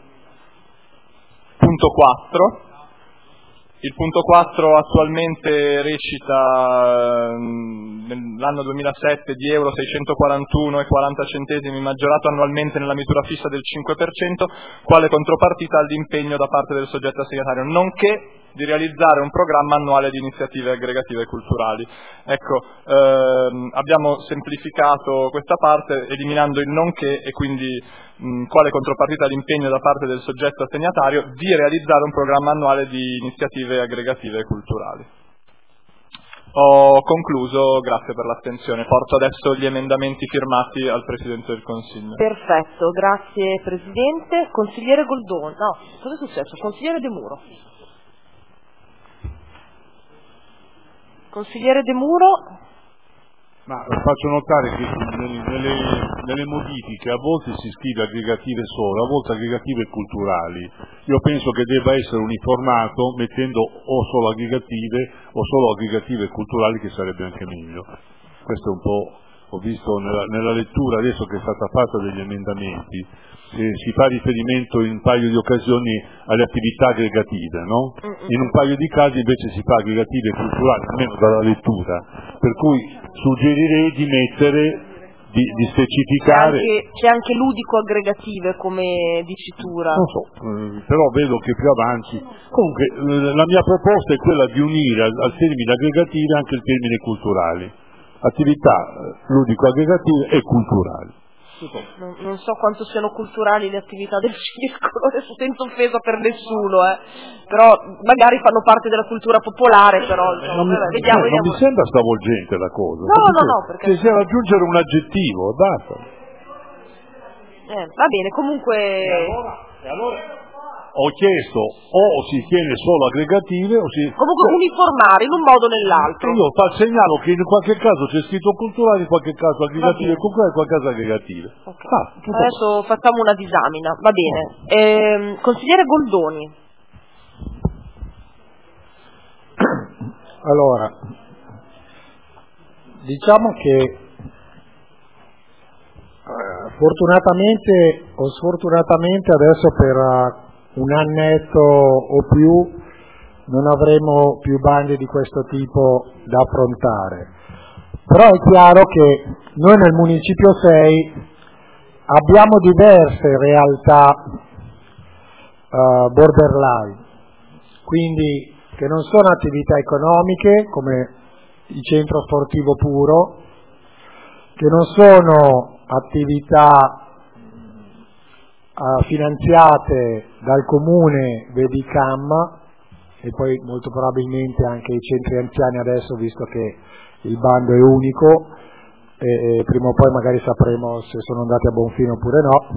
punto 4. Il punto 4 attualmente recita nell'anno 2007 di euro 641,40 maggiorato annualmente nella misura fissa del 5%, quale contropartita all'impegno da parte del soggetto assegnatario, nonché di realizzare un programma annuale di iniziative aggregative culturali. Ecco, abbiamo semplificato questa parte eliminando il nonché e quindi quale contropartita l'impegno da parte del soggetto assegnatario di realizzare un programma annuale di iniziative aggregative culturali. Ho concluso, grazie per l'attenzione. Porto adesso gli emendamenti firmati al Presidente del Consiglio. Perfetto, grazie Presidente. Consigliere Goldoni, no, cosa è successo? Consigliere De Muro. Consigliere De Muro. Ma faccio notare che nelle modifiche a volte si scrive aggregative solo, a volte aggregative culturali. Io penso che debba essere uniformato mettendo o solo aggregative culturali, che sarebbe anche meglio. Questo è un po', ho visto nella lettura adesso che è stata fatta degli emendamenti, si fa riferimento in un paio di occasioni alle attività aggregative, no? In un paio di casi invece si fa aggregative culturali, almeno dalla lettura, per cui suggerirei di mettere, di specificare. C'è anche ludico aggregative come dicitura. Non so, però vedo che più avanti. Comunque la mia proposta è quella di unire al termine aggregative anche il termine culturali, attività ludico aggregative e culturali. Non so quanto siano culturali le attività del circolo, adesso senza offesa per nessuno, però magari fanno parte della cultura popolare, però vediamo. Non mi sembra stravolgente la cosa. No, perché se aggiungere un aggettivo, basta. Va bene, comunque. E allora ho chiesto o si tiene solo aggregative o si... Comunque uniformare in un modo o nell'altro. Io segnalo che in qualche caso c'è scritto culturale, in qualche caso aggregative culturali, in qualche caso aggregative. Okay. Adesso facciamo una disamina, va bene. Consigliere Goldoni. Allora, diciamo che fortunatamente o sfortunatamente adesso per un annetto o più non avremo più bandi di questo tipo da affrontare. Però è chiaro che noi nel Municipio 6 abbiamo diverse realtà borderline, quindi che non sono attività economiche come il centro sportivo puro, che non sono attività finanziate dal comune, vedi CAM, e poi molto probabilmente anche i centri anziani adesso, visto che il bando è unico, e prima o poi magari sapremo se sono andati a buon fine oppure no.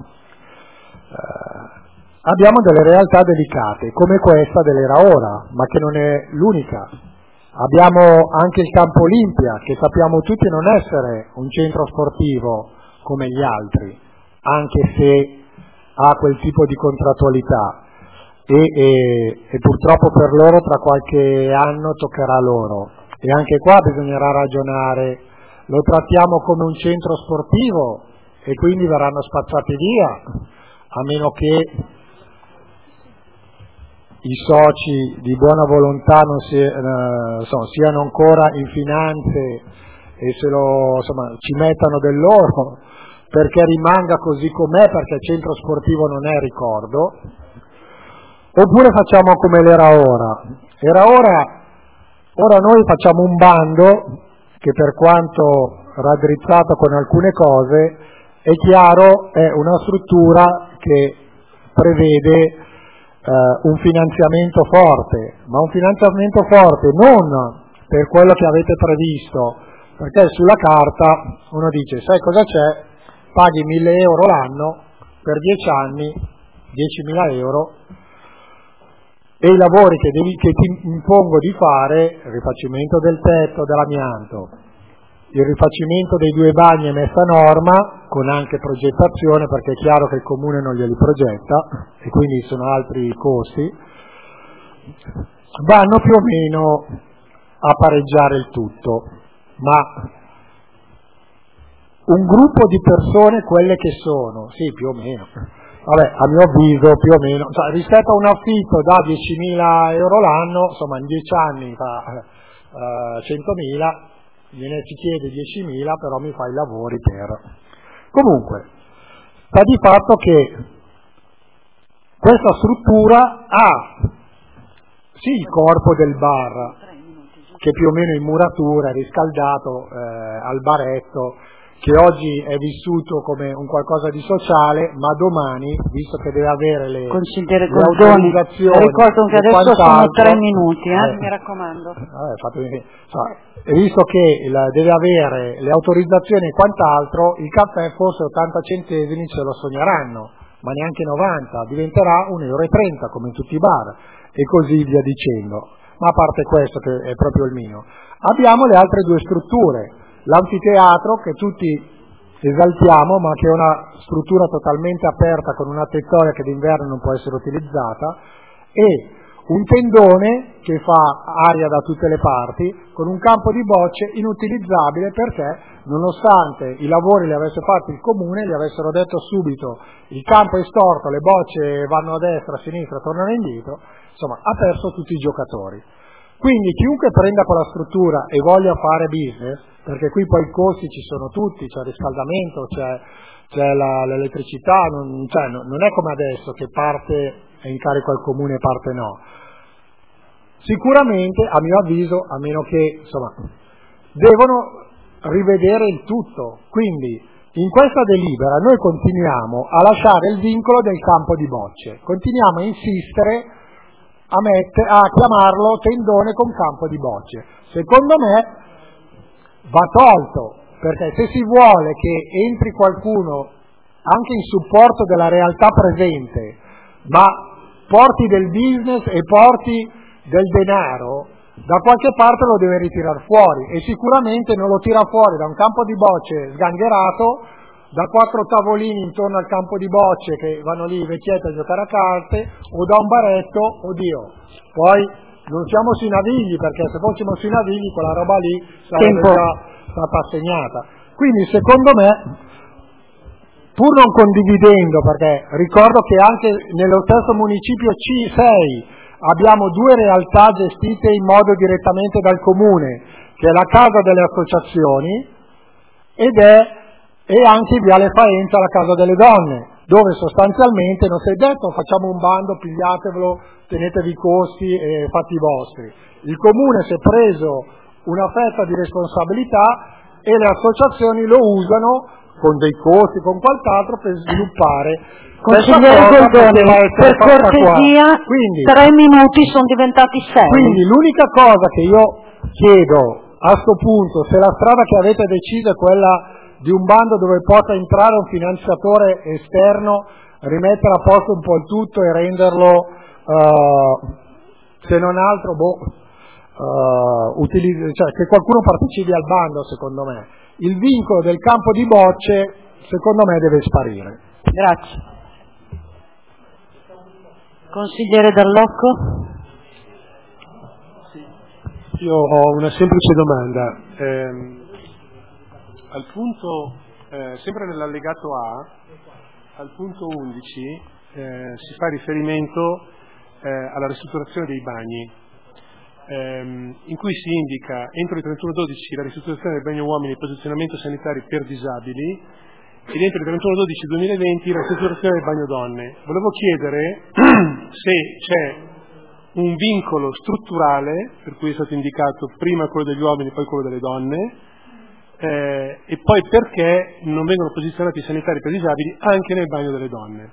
Abbiamo delle realtà delicate come questa dell'Era Ora, ma che non è l'unica. Abbiamo anche il Campo Olimpia, che sappiamo tutti non essere un centro sportivo come gli altri, anche se ha quel tipo di contrattualità e purtroppo per loro tra qualche anno toccherà loro, e anche qua bisognerà ragionare. Lo trattiamo come un centro sportivo e quindi verranno spazzati via, a meno che i soci di buona volontà non siano ancora in finanze e ci mettano del loro perché rimanga così com'è, perché il centro sportivo non è, ricordo. Oppure facciamo come l'Era Ora. Ora noi facciamo un bando che, per quanto raddrizzato con alcune cose, è chiaro, è una struttura che prevede un finanziamento forte, ma un finanziamento forte non per quello che avete previsto, perché sulla carta uno dice, sai cosa c'è? Paghi 1.000 euro l'anno per 10 anni, 10.000 euro, e i lavori che ti impongo di fare, il rifacimento del tetto, dell'amianto, il rifacimento dei 2 bagni è messa a norma, con anche progettazione, perché è chiaro che il comune non glieli progetta, e quindi sono altri costi, vanno più o meno a pareggiare il tutto, ma un gruppo di persone, quelle che sono, sì, più o meno, vabbè, a mio avviso più o meno, cioè, rispetto a un affitto da 10.000 euro l'anno, insomma in 10 anni fa 100.000, gliene si chiede 10.000, però mi fa i lavori per... Comunque, sta di fatto che questa struttura ha sì, il corpo del bar, che più o meno in muratura, riscaldato al baretto, che oggi è vissuto come un qualcosa di sociale, ma domani, visto che deve avere le autorizzazioni, ricordo che adesso sono 3 minuti, mi raccomando. Visto che deve avere le autorizzazioni e quant'altro, il caffè forse 80 centesimi ce lo sogneranno, ma neanche 90, diventerà 1,30 € come in tutti i bar, e così via dicendo. Ma a parte questo, che è proprio il mio, abbiamo le altre due strutture. L'anfiteatro, che tutti esaltiamo, ma che è una struttura totalmente aperta con una tettoia che d'inverno non può essere utilizzata, e un tendone che fa aria da tutte le parti, con un campo di bocce inutilizzabile perché, nonostante i lavori li avesse fatti il comune, gli avessero detto subito il campo è storto, le bocce vanno a destra, a sinistra, tornano indietro, insomma ha perso tutti i giocatori. Quindi chiunque prenda quella struttura e voglia fare business, perché qui poi i costi ci sono tutti, c'è il riscaldamento, c'è l'elettricità, non è come adesso che parte è in carico al comune e parte no. Sicuramente, a mio avviso, a meno che devono rivedere il tutto. Quindi in questa delibera noi continuiamo a lasciare il vincolo del campo di bocce, continuiamo a insistere a chiamarlo tendone con campo di bocce. Secondo me va tolto, perché se si vuole che entri qualcuno anche in supporto della realtà presente, ma porti del business e porti del denaro, da qualche parte lo deve ritirare fuori, e sicuramente non lo tira fuori da un campo di bocce sgangherato, da 4 tavolini intorno al campo di bocce che vanno lì i vecchietti a giocare a carte, o da un baretto, oddio, poi non siamo sui Navigli, perché se fossimo sui Navigli quella roba lì sarebbe già stata assegnata. Quindi secondo me, pur non condividendo, perché ricordo che anche nello stesso municipio C6 abbiamo 2 realtà gestite in modo direttamente dal comune, che è la Casa delle Associazioni e anche Viale Faenza, la Casa delle Donne, dove sostanzialmente non si è detto facciamo un bando, pigliatevelo, tenetevi i costi e fatti i vostri. Il comune si è preso una fetta di responsabilità e le associazioni lo usano con dei costi, con quant'altro, per sviluppare. Consigliere Goldoni, per cortesia, 3 minuti sono diventati 6. Quindi l'unica cosa che io chiedo a sto punto, se la strada che avete deciso è quella di un bando dove possa entrare un finanziatore esterno, rimettere a posto un po' il tutto e renderlo, se non altro, che qualcuno partecipi al bando, secondo me. Il vincolo del campo di bocce, secondo me, deve sparire. Grazie. Consigliere Dall'Occo? Io ho una semplice domanda. Al punto, sempre nell'allegato A, al punto 11, si fa riferimento alla ristrutturazione dei bagni, in cui si indica entro il 31/12 la ristrutturazione del bagno uomini e posizionamento sanitario per disabili, ed entro il 31/12/2020 la ristrutturazione del bagno donne. Volevo chiedere se c'è un vincolo strutturale, per cui è stato indicato prima quello degli uomini, poi quello delle donne, e poi perché non vengono posizionati i sanitari per disabili anche nel bagno delle donne.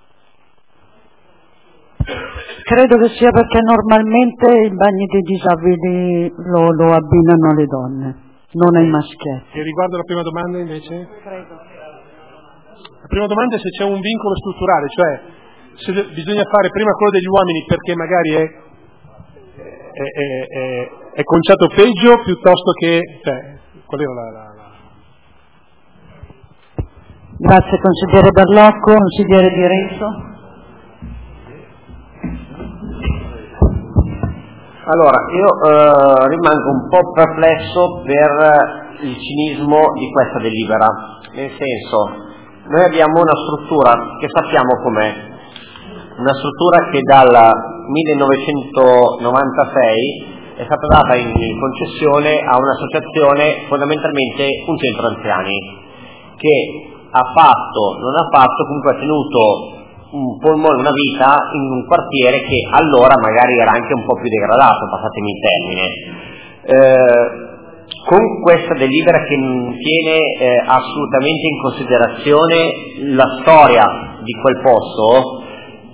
Credo che sia perché normalmente i bagni dei disabili lo abbinano alle donne, non ai maschietti. E riguardo la prima domanda invece? Prego. La prima domanda è se c'è un vincolo strutturale, cioè se bisogna fare prima quello degli uomini perché magari è conciato peggio piuttosto che... qual era Grazie consigliere Dall'Occo. Consigliere Di Renzo. Allora, io rimango un po' perplesso per il cinismo di questa delibera, nel senso, noi abbiamo una struttura che sappiamo com'è, una struttura che dal 1996 è stata data in concessione a un'associazione, fondamentalmente un centro anziani, che non ha fatto, comunque ha tenuto un polmone, una vita in un quartiere che allora magari era anche un po' più degradato, passatemi il termine. Con questa delibera che non tiene assolutamente in considerazione la storia di quel posto,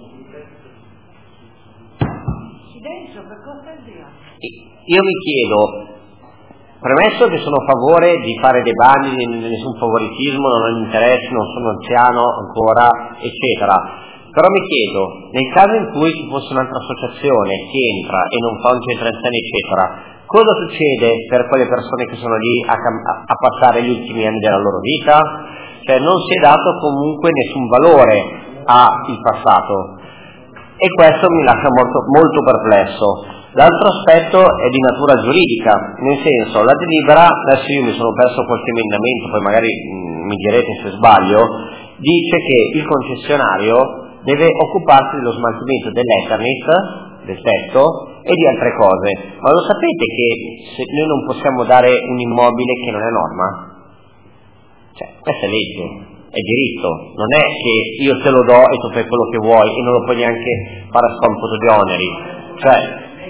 io mi chiedo, premesso che sono a favore di fare dei bandi, nessun favoritismo, non ho interesse, non sono anziano ancora, eccetera, però mi chiedo, nel caso in cui ci fosse un'altra associazione che entra e non fa un centro anziani, eccetera, cosa succede per quelle persone che sono lì a passare gli ultimi anni della loro vita? Cioè non si è dato comunque nessun valore al passato, e questo mi lascia molto perplesso. L'altro aspetto è di natura giuridica, nel senso, la delibera, adesso io mi sono perso qualche emendamento, poi magari mi direte se sbaglio, dice che il concessionario deve occuparsi dello smaltimento dell'Eternit, del tetto e di altre cose. Ma lo sapete che noi non possiamo dare un immobile che non è norma? Cioè, questa è legge, è diritto, non è che io te lo do e tu fai quello che vuoi e non lo puoi neanche fare a scomputo di oneri. Cioè,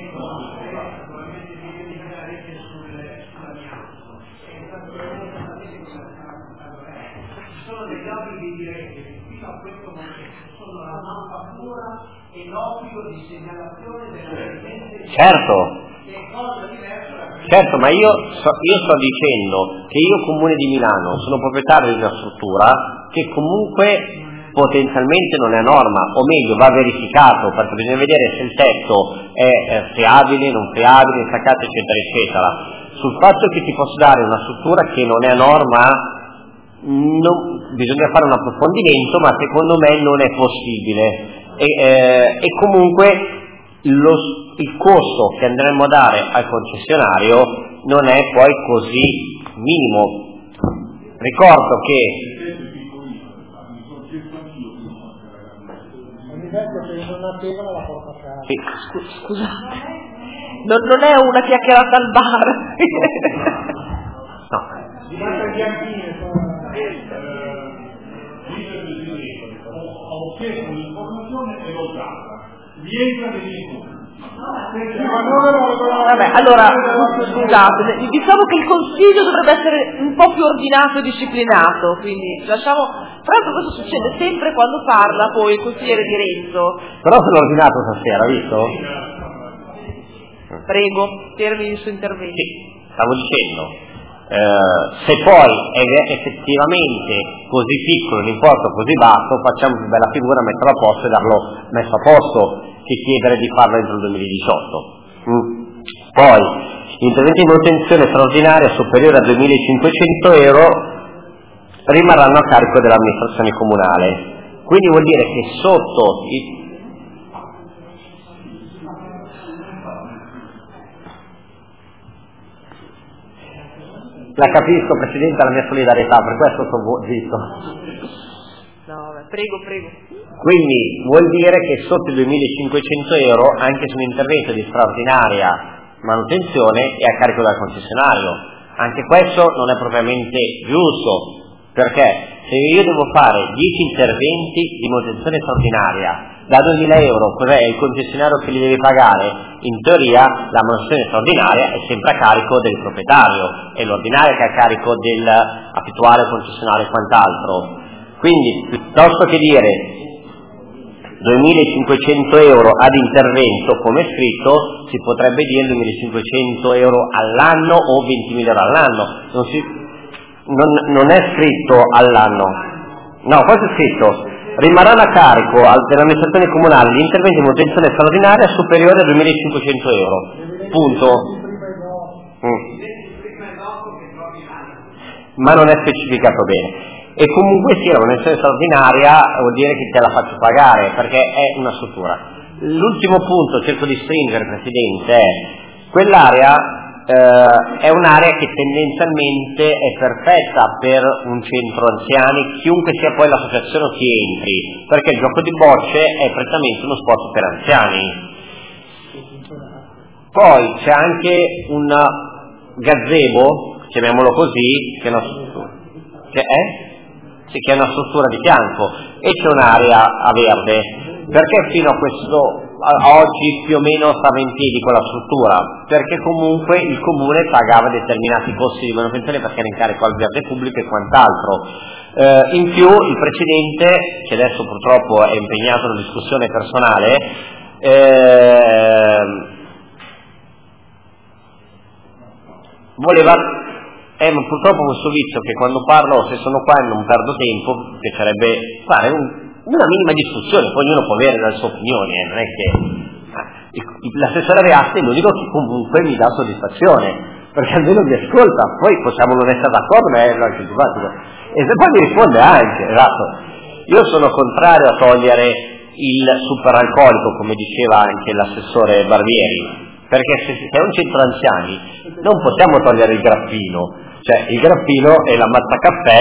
certo, ma io sto dicendo che io Comune di Milano sono proprietario di una struttura che comunque potenzialmente non è norma, o meglio va verificato, perché bisogna vedere se il tetto è fiabile, non fiabile, staccato, eccetera eccetera. Sul fatto che ti posso dare una struttura che non è a norma bisogna fare un approfondimento, ma secondo me non è possibile. E comunque il costo che andremo a dare al concessionario non è poi così minimo. Ricordo che scusate, non è una chiacchierata al bar. Ho chiesto un'informazione e l'ho data. Rientra benissimo. Vabbè, allora, scusate, diciamo che il Consiglio dovrebbe essere un po' più ordinato e disciplinato, quindi lasciamo. Tra l'altro questo succede sempre quando parla poi il consigliere di Renzo. Però sono ordinato stasera, visto? Prego, termini il suo intervento. Sì, stavo dicendo, se poi è effettivamente così piccolo, l'importo così basso, facciamo più bella figura, metterlo a posto e darlo messo a posto, che chiedere di farlo entro il 2018. Poi interventi di manutenzione straordinaria superiore a 2.500 euro rimarranno a carico dell'amministrazione comunale, quindi vuol dire che sotto la capisco, Presidente, la mia solidarietà, per questo sto zitto. No, prego. Quindi vuol dire che sotto i 2.500 euro anche su un intervento di straordinaria manutenzione è a carico del concessionario. Anche questo non è propriamente giusto, perché se io devo fare 10 interventi di manutenzione straordinaria da 2.000 euro, cos'è il concessionario che li deve pagare? In teoria la manutenzione straordinaria è sempre a carico del proprietario, è l'ordinaria che è a carico dell'abituale concessionario e quant'altro. Quindi piuttosto che dire 2.500 euro ad intervento come è scritto, si potrebbe dire 2.500 euro all'anno o 20.000 euro all'anno. Non è scritto all'anno, no, questo è scritto: rimarranno a carico dell'amministrazione comunale gli interventi di manutenzione straordinaria superiori a 2.500 euro, punto. Ma non è specificato bene. E comunque sia la manutenzione straordinaria vuol dire che te la faccio pagare, perché è una struttura. L'ultimo punto, cerco di stringere, Presidente, è quell'area è un'area che tendenzialmente è perfetta per un centro anziani, chiunque sia poi l'associazione o chi entri, perché il gioco di bocce è prettamente uno sport per anziani. Poi c'è anche un gazebo, chiamiamolo così, che è sì, che è una struttura di fianco, e c'è un'area a verde. Perché fino a oggi più o meno stava in piedi quella struttura? Perché comunque il comune pagava determinati costi di manutenzione perché era in carico al verde pubblico e quant'altro. In più il precedente, che adesso purtroppo è impegnato in una discussione personale, voleva, ma purtroppo questo vizio che quando parlo, se sono qua e non perdo tempo, piacerebbe fare una minima discussione, poi ognuno può avere le sue opinioni, non è che l'assessore Reasti è l'unico che comunque mi dà soddisfazione, perché almeno mi ascolta, poi possiamo non essere d'accordo, ma è anche simpatico, e se poi mi risponde anche, esatto. Io sono contrario a togliere il superalcolico, come diceva anche l'assessore Barbieri, perché se è un centro anziani non possiamo togliere il grappino, cioè il grappino e la mazzacaffè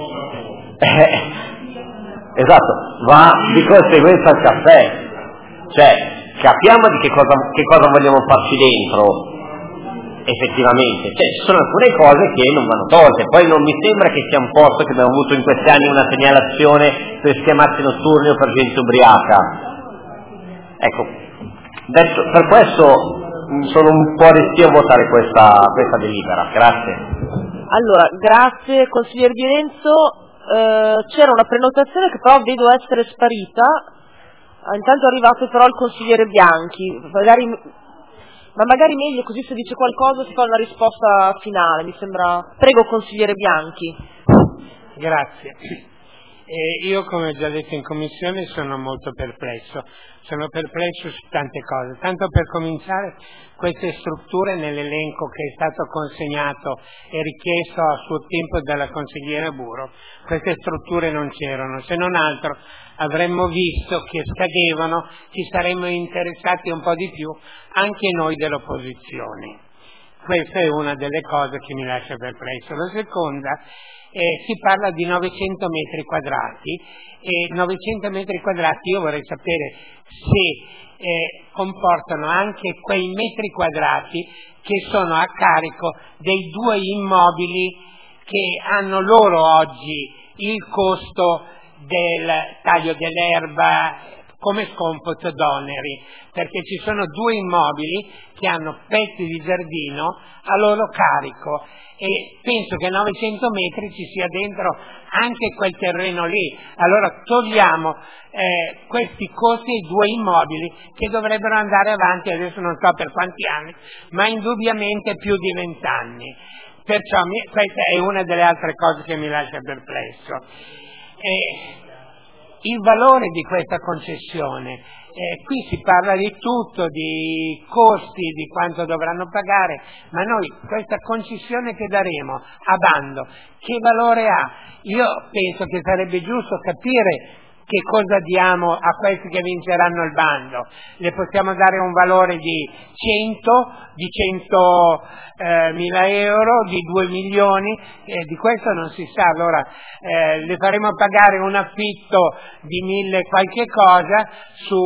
esatto, va di conseguenza al caffè, cioè capiamo di che cosa vogliamo farci dentro effettivamente, cioè ci sono alcune cose che non vanno tolte. Poi non mi sembra che sia un posto che abbiamo avuto in questi anni una segnalazione per schiamazzi notturni o per gente ubriaca, ecco, per questo sono un po' restio a votare questa delibera. Grazie. Allora, grazie consigliere Di Renzo. C'era una prenotazione che però vedo essere sparita. Intanto è arrivato però il consigliere Bianchi, magari meglio così, se dice qualcosa si fa una risposta finale, mi sembra. Prego consigliere Bianchi. Grazie. Io, come ho già detto in commissione, sono molto perplesso su tante cose. Tanto per cominciare, queste strutture nell'elenco che è stato consegnato e richiesto a suo tempo dalla consigliera Buro, queste strutture non c'erano, se non altro avremmo visto che scadevano, ci saremmo interessati un po' di più anche noi dell'opposizione. Questa è una delle cose che mi lascia perplesso. La seconda, si parla di 900 metri quadrati, e 900 metri quadrati io vorrei sapere se comportano anche quei metri quadrati che sono a carico dei due immobili che hanno loro oggi il costo del taglio dell'erba come scomputo d'oneri, perché ci sono due immobili che hanno pezzi di giardino a loro carico e penso che a 900 metri ci sia dentro anche quel terreno lì. Allora togliamo questi costi ai due immobili che dovrebbero andare avanti, adesso non so per quanti anni, ma indubbiamente più di 20 anni. Perciò questa è una delle altre cose che mi lascia perplesso. Il valore di questa concessione, qui si parla di tutto, di costi, di quanto dovranno pagare, ma noi questa concessione che daremo a bando, che valore ha? Io penso che sarebbe giusto capire che cosa diamo a questi che vinceranno il bando. Le possiamo dare un valore di 100.000 euro, di 2 milioni, di questo non si sa. Allora le faremo pagare un affitto di 1.000 qualche cosa su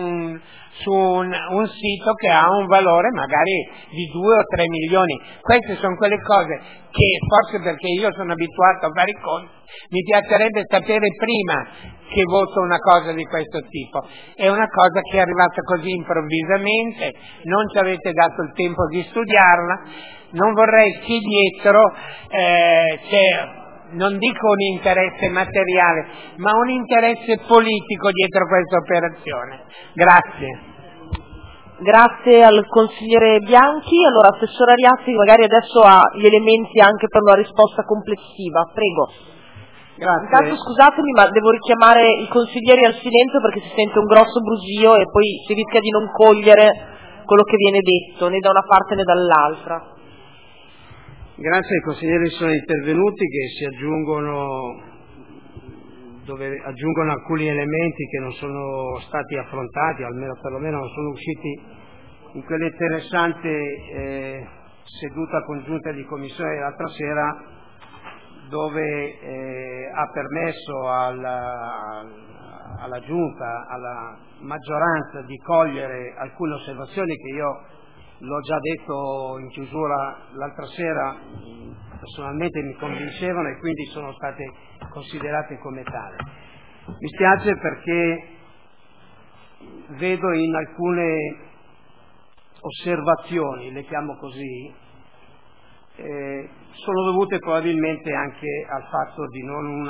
un sito che ha un valore magari di 2 o 3 milioni. Queste sono quelle cose che, forse perché io sono abituato a fare i conti, mi piacerebbe sapere prima che voto una cosa di questo tipo. È una cosa che è arrivata così improvvisamente, non ci avete dato il tempo di studiarla, non vorrei che dietro c'è, non dico un interesse materiale, ma un interesse politico dietro questa operazione. Grazie. Grazie al consigliere Bianchi. Allora, assessore Ariassi magari adesso ha gli elementi anche per una risposta complessiva. Prego. Grazie. Intanto scusatemi, ma devo richiamare i consiglieri al silenzio perché si sente un grosso brusio e poi si rischia di non cogliere quello che viene detto, né da una parte né dall'altra. Grazie ai consiglieri che sono intervenuti, che si aggiungono, dove aggiungono alcuni elementi che non sono stati affrontati, almeno perlomeno non sono usciti in quell'interessante seduta congiunta di commissione l'altra sera, dove ha permesso alla Giunta, alla maggioranza di cogliere alcune osservazioni che io l'ho già detto in chiusura l'altra sera, personalmente mi convincevano e quindi sono state considerate come tali. Mi spiace perché vedo in alcune osservazioni, le chiamo così, sono dovute probabilmente anche al fatto di non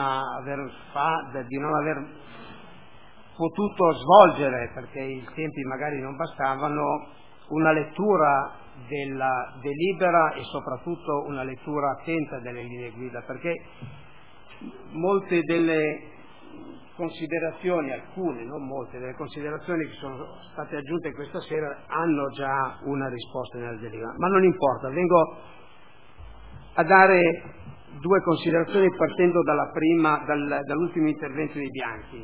aver potuto svolgere, perché i tempi magari non bastavano, una lettura della delibera e soprattutto una lettura attenta delle linee guida, perché molte delle considerazioni, alcune, non molte, delle considerazioni che sono state aggiunte questa sera hanno già una risposta nella delibera, ma non importa, vengo a dare due considerazioni partendo dall'ultimo intervento di Bianchi.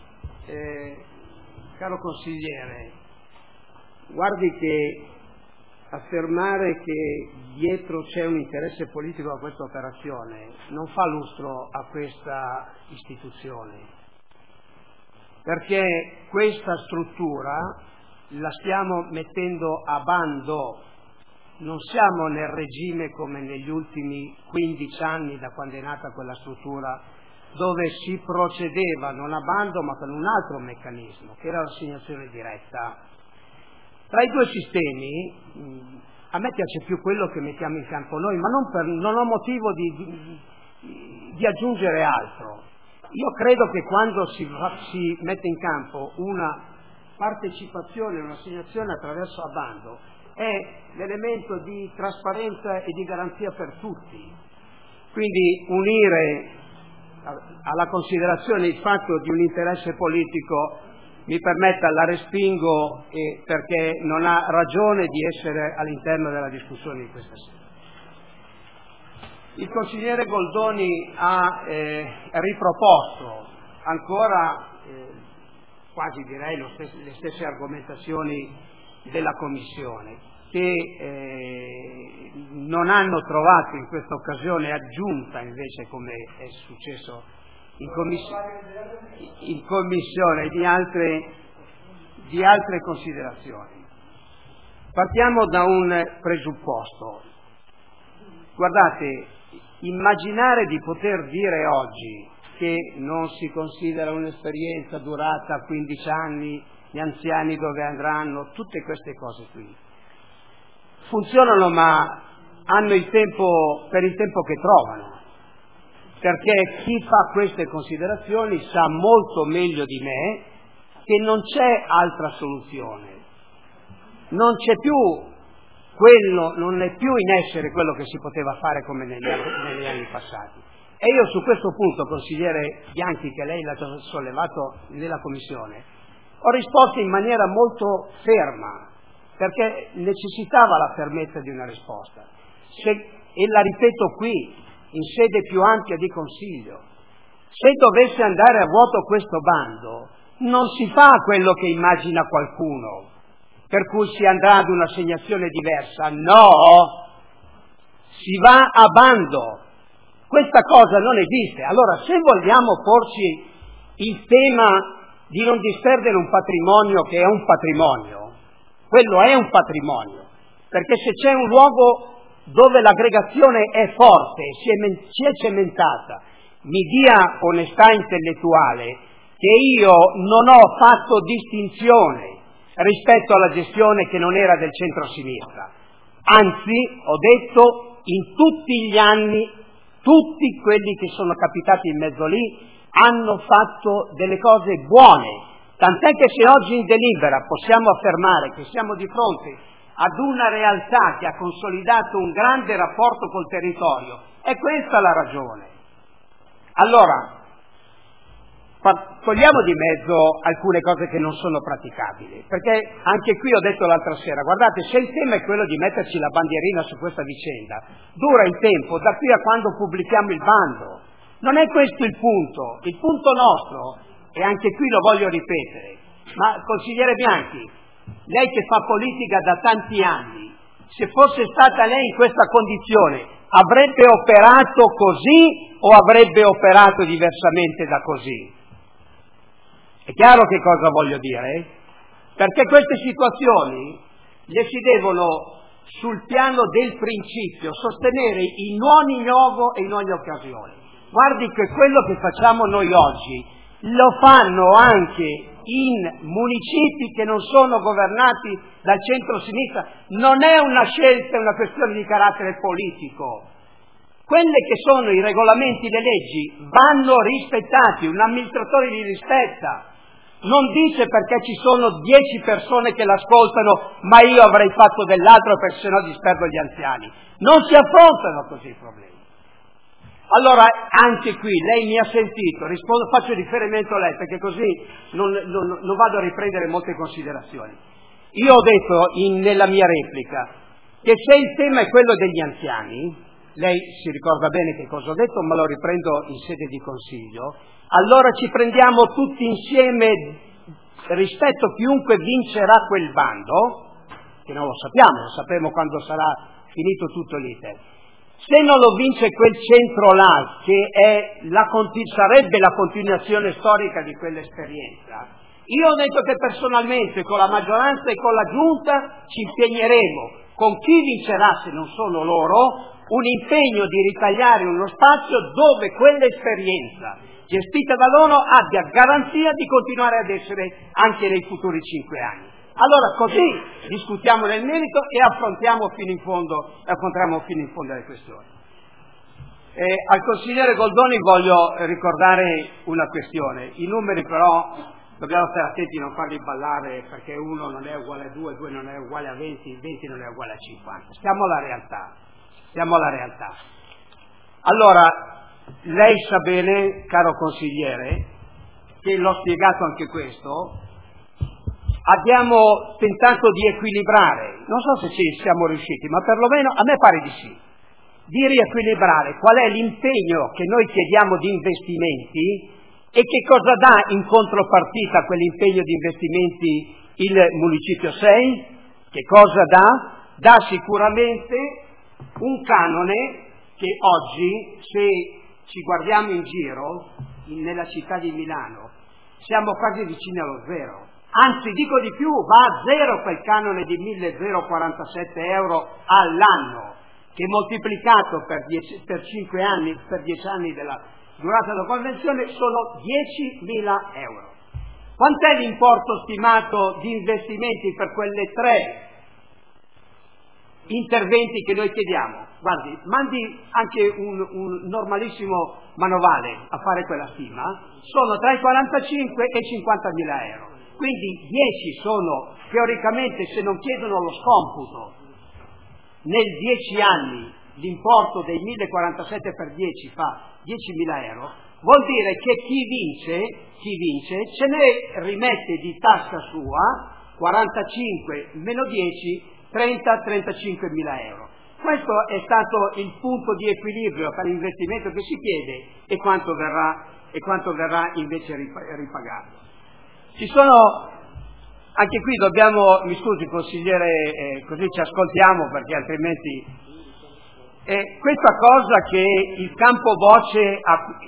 Caro consigliere, guardi che affermare che dietro c'è un interesse politico a questa operazione non fa lustro a questa istituzione, perché questa struttura la stiamo mettendo a bando. Non siamo nel regime come negli ultimi 15 anni da quando è nata quella struttura, dove si procedeva non a bando ma con un altro meccanismo, che era l'assegnazione diretta. Tra i due sistemi a me piace più quello che mettiamo in campo noi, ma non ho motivo di aggiungere altro. Io credo che quando si mette in campo una partecipazione, un'assegnazione attraverso a bando, è l'elemento di trasparenza e di garanzia per tutti. Quindi unire alla considerazione il fatto di un interesse politico, mi permetta, la respingo perché non ha ragione di essere all'interno della discussione di questa sera. Il consigliere Goldoni ha riproposto ancora quasi direi le stesse argomentazioni della Commissione, che non hanno trovato in questa occasione aggiunta invece, come è successo in Commissione, di altre considerazioni. Partiamo da un presupposto. Guardate, immaginare di poter dire oggi che non si considera un'esperienza durata 15 anni, gli anziani dove andranno, tutte queste cose qui funzionano, ma hanno il tempo per il tempo che trovano, perché chi fa queste considerazioni sa molto meglio di me che non c'è altra soluzione, non c'è più quello, non è più in essere quello che si poteva fare come negli anni passati. E io su questo punto, consigliere Bianchi, che lei l'ha già sollevato nella Commissione, ho risposto in maniera molto ferma, perché necessitava la fermezza di una risposta. E la ripeto qui, in sede più ampia di Consiglio, se dovesse andare a vuoto questo bando, non si fa quello che immagina qualcuno, per cui si andrà ad un'assegnazione diversa. No! Si va a bando. Questa cosa non esiste. Allora, se vogliamo porci il tema di non disperdere un patrimonio che è un patrimonio, quello è un patrimonio, perché se c'è un luogo dove l'aggregazione è forte, si è cementata, mi dia onestà intellettuale che io non ho fatto distinzione rispetto alla gestione che non era del centro-sinistra. Anzi, ho detto, in tutti gli anni, tutti quelli che sono capitati in mezzo lì hanno fatto delle cose buone, tant'è che se oggi in delibera possiamo affermare che siamo di fronte ad una realtà che ha consolidato un grande rapporto col territorio, è questa la ragione. Allora, togliamo di mezzo alcune cose che non sono praticabili, perché anche qui ho detto l'altra sera, guardate, se il tema è quello di metterci la bandierina su questa vicenda, dura il tempo da qui a quando pubblichiamo il bando. Non è questo il punto nostro, e anche qui lo voglio ripetere, ma consigliere Bianchi, lei che fa politica da tanti anni, se fosse stata lei in questa condizione, avrebbe operato così o avrebbe operato diversamente da così? È chiaro che cosa voglio dire? Perché queste situazioni le si devono sul piano del principio sostenere in ogni luogo e in ogni occasione. Guardi che quello che facciamo noi oggi lo fanno anche in municipi che non sono governati dal centro-sinistra. Non è una scelta, è una questione di carattere politico. Quelle che sono i regolamenti, le leggi, vanno rispettati, un amministratore li rispetta. Non dice perché ci sono 10 persone che l'ascoltano, ma io avrei fatto dell'altro perché sennò disperdo gli anziani. Non si affrontano così i problemi. Allora, anche qui, lei mi ha sentito, faccio riferimento a lei perché così non vado a riprendere molte considerazioni. Io ho detto nella mia replica che se il tema è quello degli anziani, lei si ricorda bene che cosa ho detto, ma lo riprendo in sede di consiglio, allora ci prendiamo tutti insieme rispetto a chiunque vincerà quel bando, che non lo sapremo quando sarà finito tutto l'iter. Se non lo vince quel centro là, che sarebbe la continuazione storica di quell'esperienza, io ho detto che personalmente con la maggioranza e con la giunta ci impegneremo con chi vincerà, se non sono loro, un impegno di ritagliare uno spazio dove quell'esperienza gestita da loro abbia garanzia di continuare ad essere anche nei futuri 5 anni. Allora così discutiamo nel merito e affrontiamo fino in fondo le questioni. Al consigliere Goldoni voglio ricordare una questione. I numeri però dobbiamo stare attenti a non farli ballare, perché 1 non è uguale a 2, 2 non è uguale a 20, 20 non è uguale a 50. Stiamo alla realtà. Allora, lei sa bene, caro consigliere, che l'ho spiegato anche questo, abbiamo tentato di equilibrare, non so se ci siamo riusciti, ma perlomeno a me pare di sì, di riequilibrare qual è l'impegno che noi chiediamo di investimenti e che cosa dà in contropartita quell'impegno di investimenti il Municipio 6, che cosa dà? Dà sicuramente un canone che oggi, se ci guardiamo in giro, nella città di Milano, siamo quasi vicini allo zero. Anzi, dico di più, va a zero quel canone di 1.047 euro all'anno, che moltiplicato per 5 anni, per 10 anni della durata della convenzione, sono 10.000 euro. Quant'è l'importo stimato di investimenti per quelle 3 interventi che noi chiediamo? Guardi, mandi anche un normalissimo manovale a fare quella stima, sono tra i 45 e i 50.000 euro. Quindi 10 sono, teoricamente, se non chiedono lo scomputo, nel 10 anni l'importo dei 1.047 per 10 fa 10.000 euro, vuol dire che chi vince ce ne rimette di tasca sua 45 meno 10, 30-35.000 euro. Questo è stato il punto di equilibrio tra l'investimento che si chiede e quanto verrà invece ripagato. Ci sono, anche qui mi scusi consigliere, così ci ascoltiamo perché altrimenti, questa cosa che il campo voce,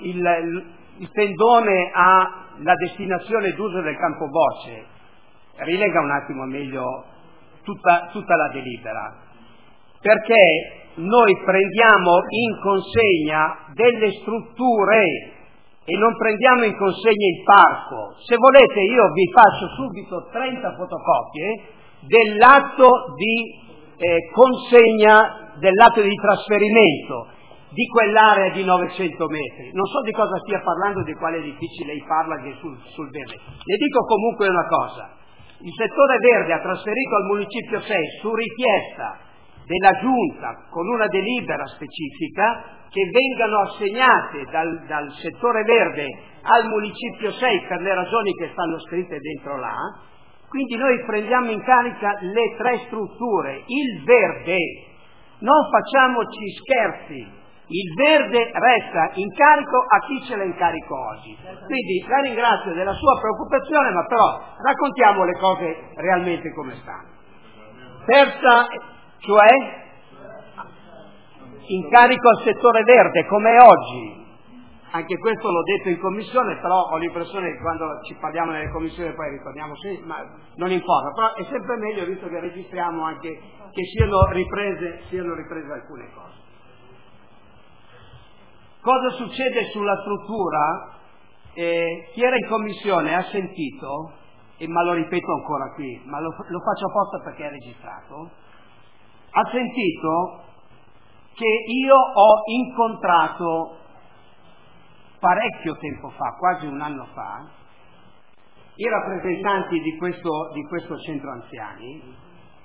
il tendone ha la destinazione d'uso del campo voce, rilega un attimo meglio tutta la delibera, perché noi prendiamo in consegna delle strutture e non prendiamo in consegna il parco. Se volete io vi faccio subito 30 fotocopie dell'atto di consegna, dell'atto di trasferimento di quell'area di 900 metri. Non so di cosa stia parlando, di quale edifici lei parla che è sul verde. Le dico comunque una cosa: il settore verde ha trasferito al Municipio 6 su richiesta della Giunta con una delibera specifica che vengano assegnate dal settore verde al Municipio 6 per le ragioni che stanno scritte dentro là. Quindi noi prendiamo in carica le 3 strutture, il verde, non facciamoci scherzi, il verde resta in carico a chi ce l'ha in carico oggi. Quindi la ringrazio della sua preoccupazione, ma però raccontiamo le cose realmente come stanno. Terza, cioè incarico al settore verde come oggi, Anche questo l'ho detto in commissione, però ho l'impressione che quando ci parliamo nelle commissioni poi ritorniamo sì, ma non importa, però è sempre meglio, visto che registriamo, anche che siano riprese alcune cose. Cosa succede sulla struttura? Chi era in commissione ha sentito, ma lo ripeto ancora qui, ma lo faccio apposta perché è registrato, ha sentito che io ho incontrato parecchio tempo fa, quasi un anno fa, i rappresentanti di questo centro anziani,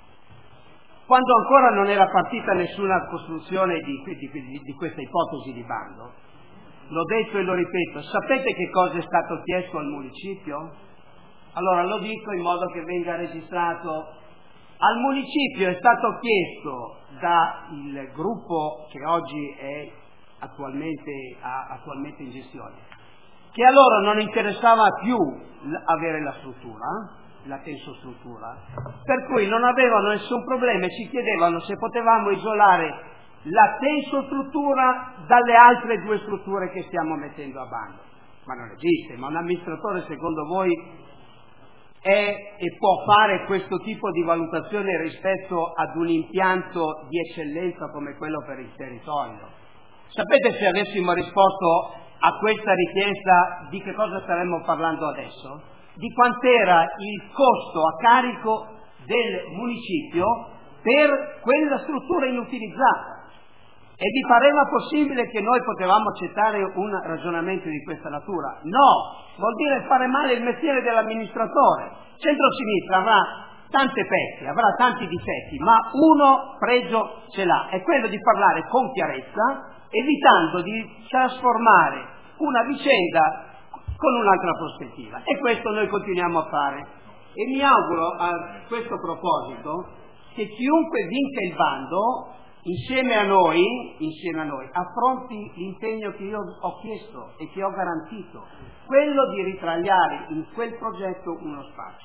quando ancora non era partita nessuna costruzione di questa ipotesi di bando. L'ho detto e lo ripeto, sapete che cosa è stato chiesto al municipio? Allora lo dico in modo che venga registrato. Al municipio è stato chiesto dal gruppo che oggi è attualmente in gestione, che a loro non interessava più avere la struttura, la tensostruttura, per cui non avevano nessun problema e ci chiedevano se potevamo isolare la tensostruttura dalle altre due strutture che stiamo mettendo a bando. Ma non esiste, ma un amministratore secondo voi è e può fare questo tipo di valutazione rispetto ad un impianto di eccellenza come quello per il territorio? Sapete, se avessimo risposto a questa richiesta, di che cosa staremmo parlando adesso? Di quant'era il costo a carico del municipio per quella struttura inutilizzata. E vi pareva possibile che noi potevamo accettare un ragionamento di questa natura? No, vuol dire fare male il mestiere dell'amministratore. Centro-sinistra avrà tante pezzi, avrà tanti difetti, ma uno pregio ce l'ha, è quello di parlare con chiarezza, evitando di trasformare una vicenda con un'altra prospettiva. E questo noi continuiamo a fare. E mi auguro a questo proposito che chiunque vinca il bando insieme a noi affronti l'impegno che io ho chiesto e che ho garantito, quello di ritagliare in quel progetto uno spazio.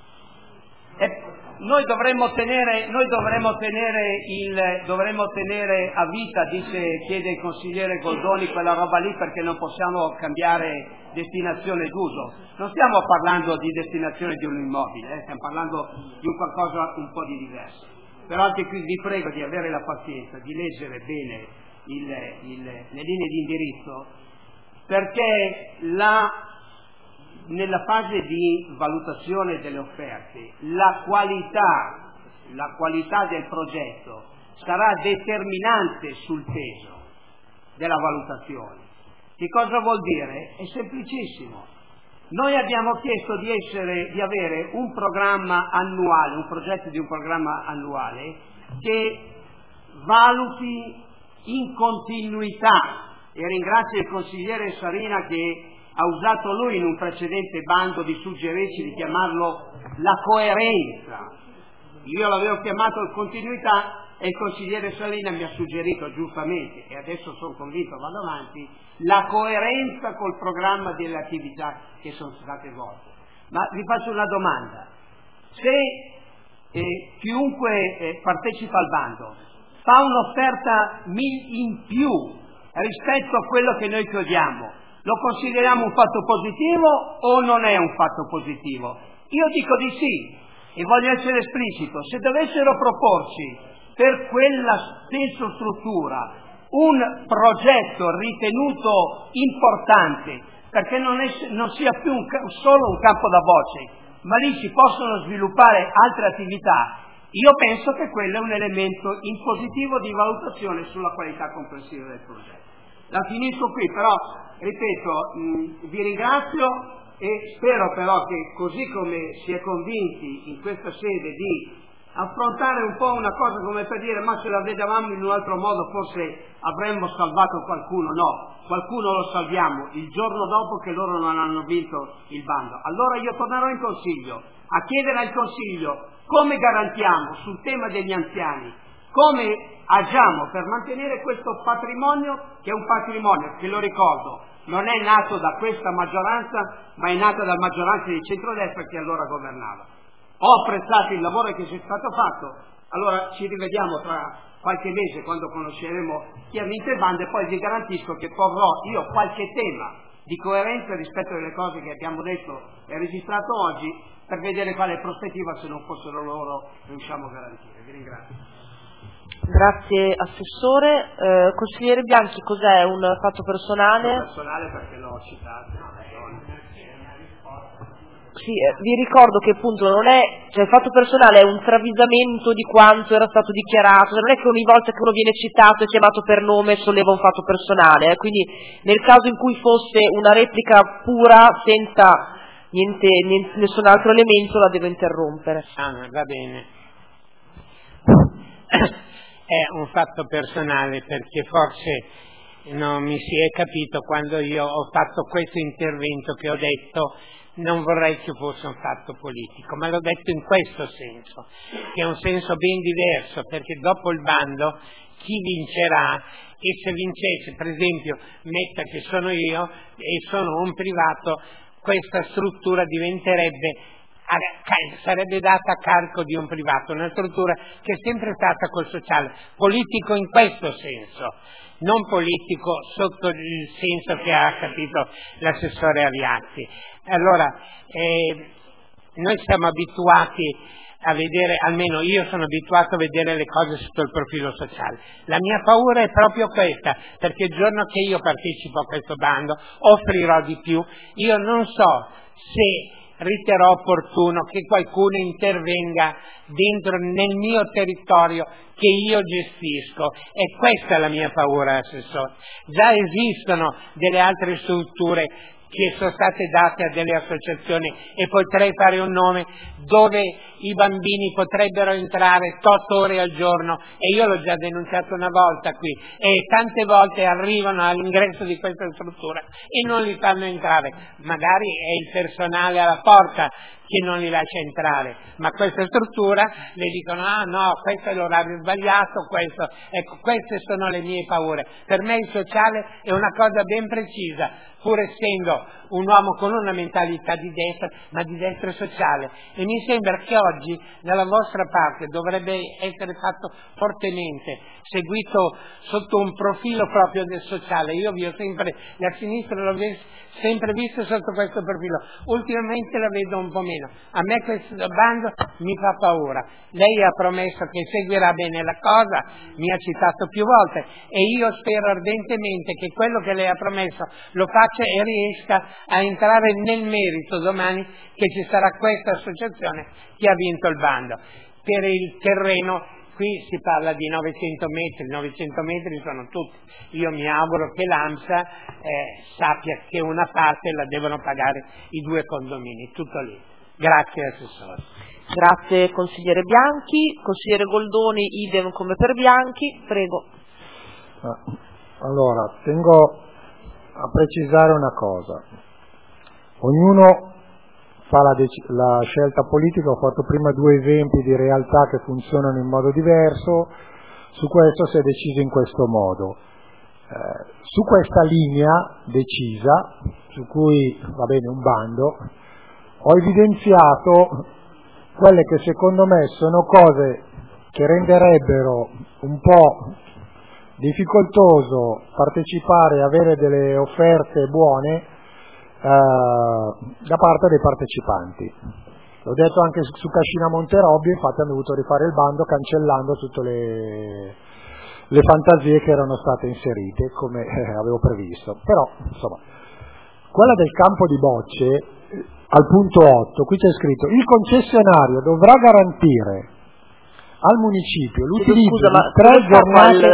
Noi dovremmo tenere a vita, chiede il consigliere Goldoni, quella roba lì, perché non possiamo cambiare destinazione d'uso. Non stiamo parlando di destinazione di un immobile, stiamo parlando di un qualcosa un po' di diverso. Però anche qui vi prego di avere la pazienza di leggere bene le linee di indirizzo, perché nella fase di valutazione delle offerte la qualità del progetto sarà determinante sul peso della valutazione. Che cosa vuol dire? È semplicissimo. Noi abbiamo chiesto di avere un programma annuale, un progetto di un programma annuale che valuti in continuità, e ringrazio il consigliere Sarina che ha usato lui in un precedente bando di suggerirci di chiamarlo la coerenza. Io l'avevo chiamato continuità e il consigliere Sarina mi ha suggerito giustamente, e adesso sono convinto, vado avanti, la coerenza col programma delle attività che sono state svolte. Ma vi faccio una domanda: se chiunque partecipa al bando fa un'offerta in più rispetto a quello che noi chiediamo, lo consideriamo un fatto positivo o non è un fatto positivo? Io dico di sì, e voglio essere esplicito. Se dovessero proporci per quella stessa struttura un progetto ritenuto importante, perché non sia più solo un campo da bocce, ma lì si possono sviluppare altre attività, io penso che quello è un elemento in positivo di valutazione sulla qualità complessiva del progetto. La finisco qui, però ripeto, vi ringrazio e spero però che, così come si è convinti in questa sede di affrontare un po' una cosa come per dire ma se la vedevamo in un altro modo forse avremmo salvato qualcuno, no, qualcuno lo salviamo il giorno dopo che loro non hanno vinto il bando. Allora io tornerò in Consiglio a chiedere al Consiglio come garantiamo sul tema degli anziani, come agiamo per mantenere questo patrimonio, che è un patrimonio che, lo ricordo, non è nato da questa maggioranza, ma è nato dalla maggioranza di centrodestra che allora governava. Ho apprezzato il lavoro che è stato fatto, allora ci rivediamo tra qualche mese quando conosceremo chi ha vinto il bando, e poi vi garantisco che porrò io qualche tema di coerenza rispetto alle cose che abbiamo detto e registrato oggi, per vedere quale prospettiva, se non fossero loro, riusciamo a garantire. Vi ringrazio. Grazie Assessore. Consigliere Bianchi, cos'è un fatto personale? Personale perché l'ho citato. Sì, vi ricordo che appunto non è, cioè il fatto personale è un travisamento di quanto era stato dichiarato, non è che ogni volta che uno viene citato e chiamato per nome solleva un fatto personale, quindi nel caso in cui fosse una replica pura senza nessun altro elemento la devo interrompere. Va bene. È un fatto personale perché forse non mi si è capito quando io ho fatto questo intervento, che ho detto non vorrei che fosse un fatto politico, ma l'ho detto in questo senso, che è un senso ben diverso, perché dopo il bando chi vincerà, e se vincesse, per esempio, metta che sono io e sono un privato, questa struttura sarebbe data a carico di un privato, una struttura che è sempre stata col sociale, politico in questo senso, non politico sotto il senso che ha capito l'assessore Aviazzi. Allora, noi siamo abituati a vedere, almeno io sono abituato a vedere le cose sotto il profilo sociale. La mia paura è proprio questa, perché il giorno che io partecipo a questo bando offrirò di più. Io non so se riterrò opportuno che qualcuno intervenga dentro nel mio territorio che io gestisco, e questa è la mia paura, Assessore. Già esistono delle altre strutture che sono state date a delle associazioni, e potrei fare un nome, dove i bambini potrebbero entrare 8 ore al giorno, e io l'ho già denunciato una volta qui, e tante volte arrivano all'ingresso di questa struttura e non li fanno entrare, magari è il personale alla porta che non li lascia entrare, ma questa struttura le dicono no, questo è l'orario sbagliato, ecco, queste sono le mie paure. Per me il sociale è una cosa ben precisa, pur essendo un uomo con una mentalità di destra, ma di destra sociale, e mi sembra che oggi dalla vostra parte dovrebbe essere fatto fortemente, seguito sotto un profilo proprio del sociale. Io vi ho sempre, la sinistra l'ho sempre visto sotto questo profilo, ultimamente la vedo un po' meno. A me questo bando mi fa paura. Lei ha promesso che seguirà bene la cosa, mi ha citato più volte, e io spero ardentemente che quello che lei ha promesso lo faccia e riesca a entrare nel merito domani, che ci sarà questa associazione che ha vinto il bando. Per il terreno qui si parla di 900 metri, 900 metri sono tutti. Io mi auguro che l'AMSA sappia che una parte la devono pagare i 2 condomini, tutto lì. Grazie Assessore. Grazie Consigliere Bianchi. Consigliere Goldoni, idem come per Bianchi, prego. Allora, tengo a precisare una cosa. Ognuno fa la scelta politica, ho fatto prima 2 esempi di realtà che funzionano in modo diverso, su questo si è deciso in questo modo. Su questa linea decisa, su cui va bene un bando, ho evidenziato quelle che secondo me sono cose che renderebbero un po' difficoltoso partecipare e avere delle offerte buone da parte dei partecipanti. L'ho detto anche su Cascina Monterobbi, infatti hanno dovuto rifare il bando cancellando tutte le fantasie che erano state inserite come avevo previsto. Però insomma, quella del campo di Bocce, al punto 8, qui c'è scritto: il concessionario dovrà garantire al municipio l'utilizzo di 3 giornate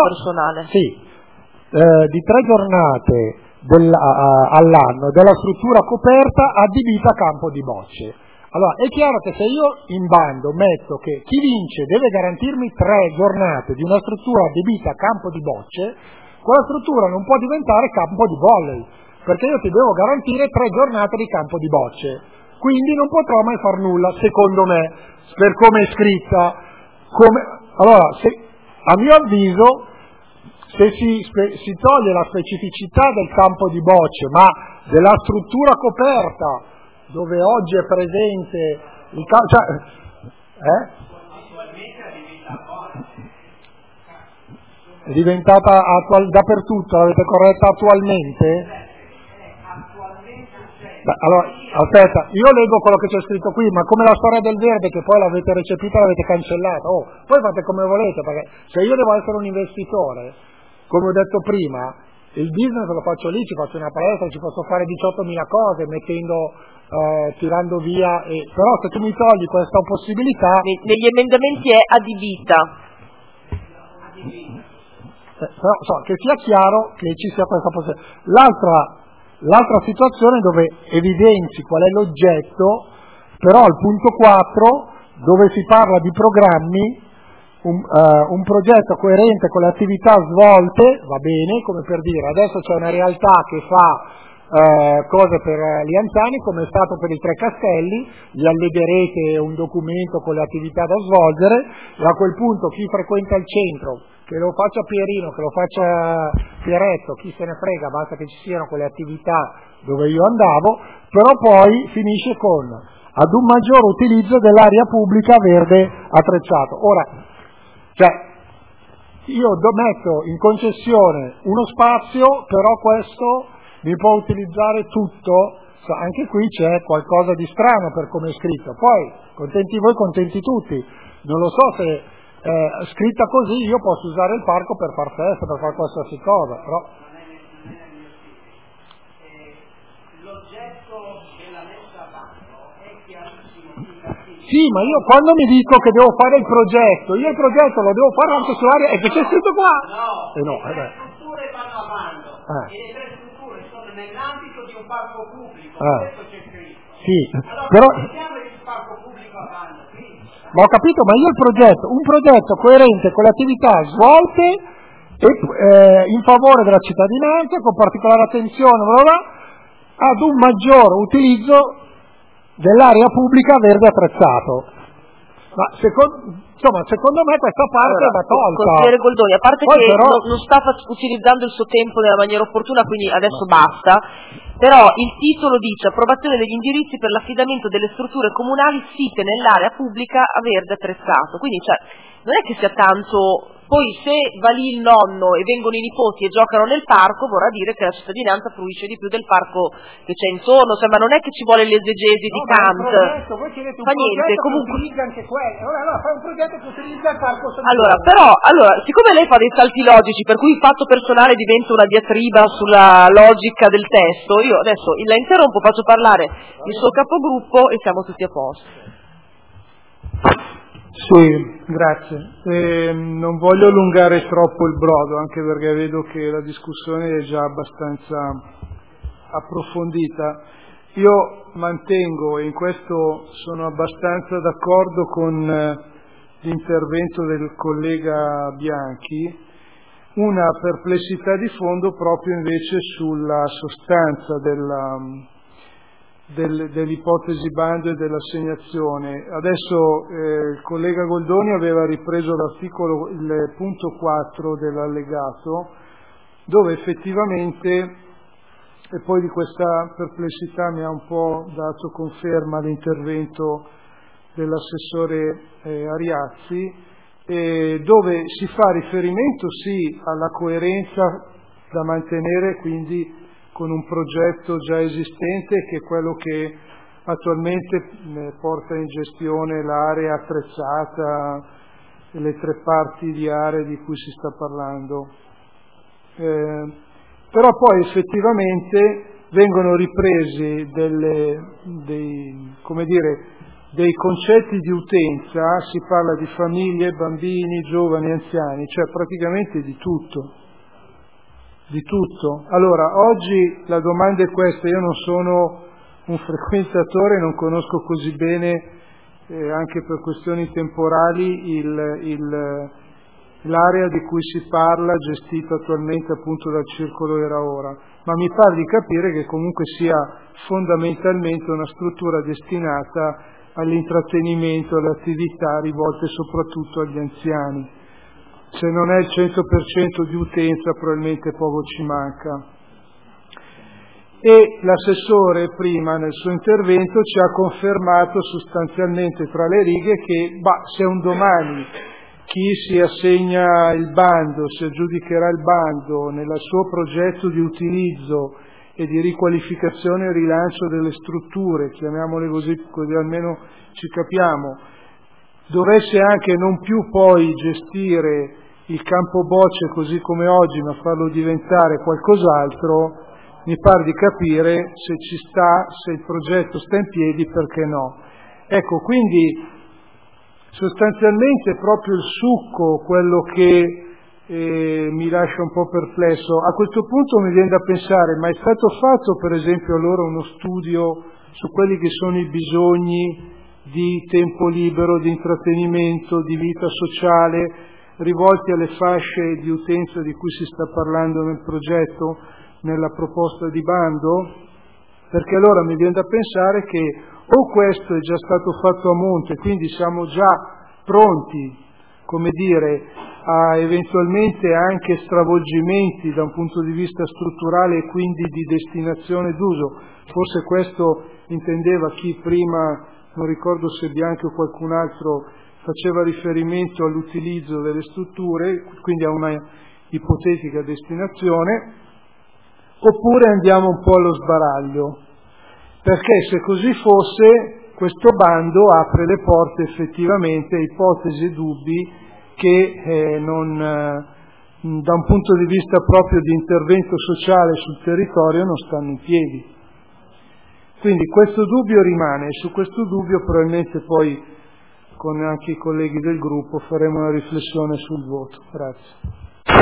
di 3 giornate all'anno della struttura coperta adibita a campo di Bocce. Allora, è chiaro che se io in bando metto che chi vince deve garantirmi 3 giornate di una struttura adibita a campo di Bocce, quella struttura non può diventare campo di volley, perché io ti devo garantire 3 giornate di campo di Bocce. Quindi non potrò mai far nulla, secondo me, per come è scritta. Allora, a mio avviso, se si toglie la specificità del campo di Bocce, ma della struttura coperta dove oggi è presente il campo, È diventata dappertutto, l'avete corretta attualmente? Beh, allora, aspetta, io leggo quello che c'è scritto qui, ma come la storia del verde che poi l'avete recepita, l'avete cancellata. Poi fate come volete, perché se io devo essere un investitore, come ho detto prima, il business lo faccio lì, ci faccio una palestra, ci posso fare 18.000 cose, tirando via, però se tu mi togli questa possibilità... Negli emendamenti è adibita. Però che sia chiaro che ci sia questa possibilità. L'altra situazione dove evidenzi qual è l'oggetto, però al punto 4, dove si parla di programmi, un progetto coerente con le attività svolte, va bene, come per dire, adesso c'è una realtà che fa cose per gli anziani, come è stato per i Tre Castelli, gli allegherete un documento con le attività da svolgere, e a quel punto chi frequenta il centro, che lo faccia Pierino, che lo faccia Pieretto, chi se ne frega, basta che ci siano quelle attività dove io andavo, però poi finisce con ad un maggior utilizzo dell'area pubblica verde attrezzata. Ora, io metto in concessione uno spazio, però questo mi può utilizzare tutto, anche qui c'è qualcosa di strano per come è scritto. Poi, contenti voi, contenti tutti. Non lo so se scritta così io posso usare il parco per far festa, per fare qualsiasi cosa, però... L'oggetto della messa a bando è chiarissimo. Sì, ma io quando mi dico che devo fare il progetto, io il progetto lo devo fare anche sull'area, e che c'è scritto qua? No, le tre strutture vanno a bando, e le tre strutture sono nell'ambito di un parco pubblico, questo c'è scritto. Sì, allora, però... mettiamo il parco pubblico a bando. Ma ho capito, ma io un progetto coerente con le attività svolte in favore della cittadinanza, con particolare attenzione ad un maggior utilizzo dell'area pubblica verde attrezzato. Ma secondo me questa parte va tolta. Consigliere Goldoni, a parte poi che però... non sta utilizzando il suo tempo nella maniera opportuna, quindi adesso basta, però il titolo dice approvazione degli indirizzi per l'affidamento delle strutture comunali site nell'area pubblica a verde attrezzato, quindi non è che sia tanto... Poi se va lì il nonno e vengono i nipoti e giocano nel parco, vorrà dire che la cittadinanza fruisce di più del parco che c'è intorno, ma non è che ci vuole l'esegesi di Kant. Fa niente, comunque... anche quello. Allora fai un progetto che utilizza il parco. Allora, siccome lei fa dei salti logici, per cui il fatto personale diventa una diatriba sulla logica del testo, io adesso la interrompo, faccio parlare il suo capogruppo e siamo tutti a posto. Sì, grazie. Non voglio allungare troppo il brodo, anche perché vedo che la discussione è già abbastanza approfondita. Io mantengo, e in questo sono abbastanza d'accordo con l'intervento del collega Bianchi, una perplessità di fondo proprio invece sulla sostanza dell'ipotesi bando e dell'assegnazione. Adesso il collega Goldoni aveva ripreso il punto 4 dell'allegato, dove effettivamente, e poi di questa perplessità mi ha un po' dato conferma l'intervento dell'assessore Ariazzi, dove si fa riferimento sì alla coerenza da mantenere quindi con un progetto già esistente, che è quello che attualmente porta in gestione l'area attrezzata, le tre parti di aree di cui si sta parlando. Però poi effettivamente vengono ripresi dei concetti di utenza, si parla di famiglie, bambini, giovani, anziani, cioè praticamente di tutto. Di tutto. Allora, oggi la domanda è questa: io non sono un frequentatore, non conosco così bene, anche per questioni temporali, l'area di cui si parla, gestita attualmente appunto dal Circolo Era Ora, ma mi pare di capire che comunque sia fondamentalmente una struttura destinata all'intrattenimento, alle attività rivolte soprattutto agli anziani. Se non è il 100% di utenza, probabilmente poco ci manca. E l'assessore prima nel suo intervento ci ha confermato sostanzialmente tra le righe che se un domani chi si assegna il bando, si aggiudicherà il bando nel suo progetto di utilizzo e di riqualificazione e rilancio delle strutture, chiamiamole così almeno ci capiamo, dovesse anche non più poi gestire il campo bocce così come oggi, ma farlo diventare qualcos'altro, mi pare di capire se ci sta, se il progetto sta in piedi, perché no. Ecco, quindi sostanzialmente proprio il succo, quello che mi lascia un po' perplesso. A questo punto mi viene da pensare, ma è stato fatto per esempio allora uno studio su quelli che sono i bisogni di tempo libero, di intrattenimento, di vita sociale, rivolti alle fasce di utenza di cui si sta parlando nel progetto, nella proposta di bando? Perché allora mi viene da pensare che o questo è già stato fatto a monte, quindi siamo già pronti, come dire, a eventualmente anche stravolgimenti da un punto di vista strutturale e quindi di destinazione d'uso. Forse questo intendeva chi prima, non ricordo se Bianchi o qualcun altro, faceva riferimento all'utilizzo delle strutture, quindi a una ipotetica destinazione, oppure andiamo un po' allo sbaraglio, perché se così fosse questo bando apre le porte effettivamente a ipotesi e dubbi che da un punto di vista proprio di intervento sociale sul territorio non stanno in piedi. Quindi questo dubbio rimane, e su questo dubbio probabilmente poi con anche i colleghi del gruppo faremo una riflessione sul voto. Grazie.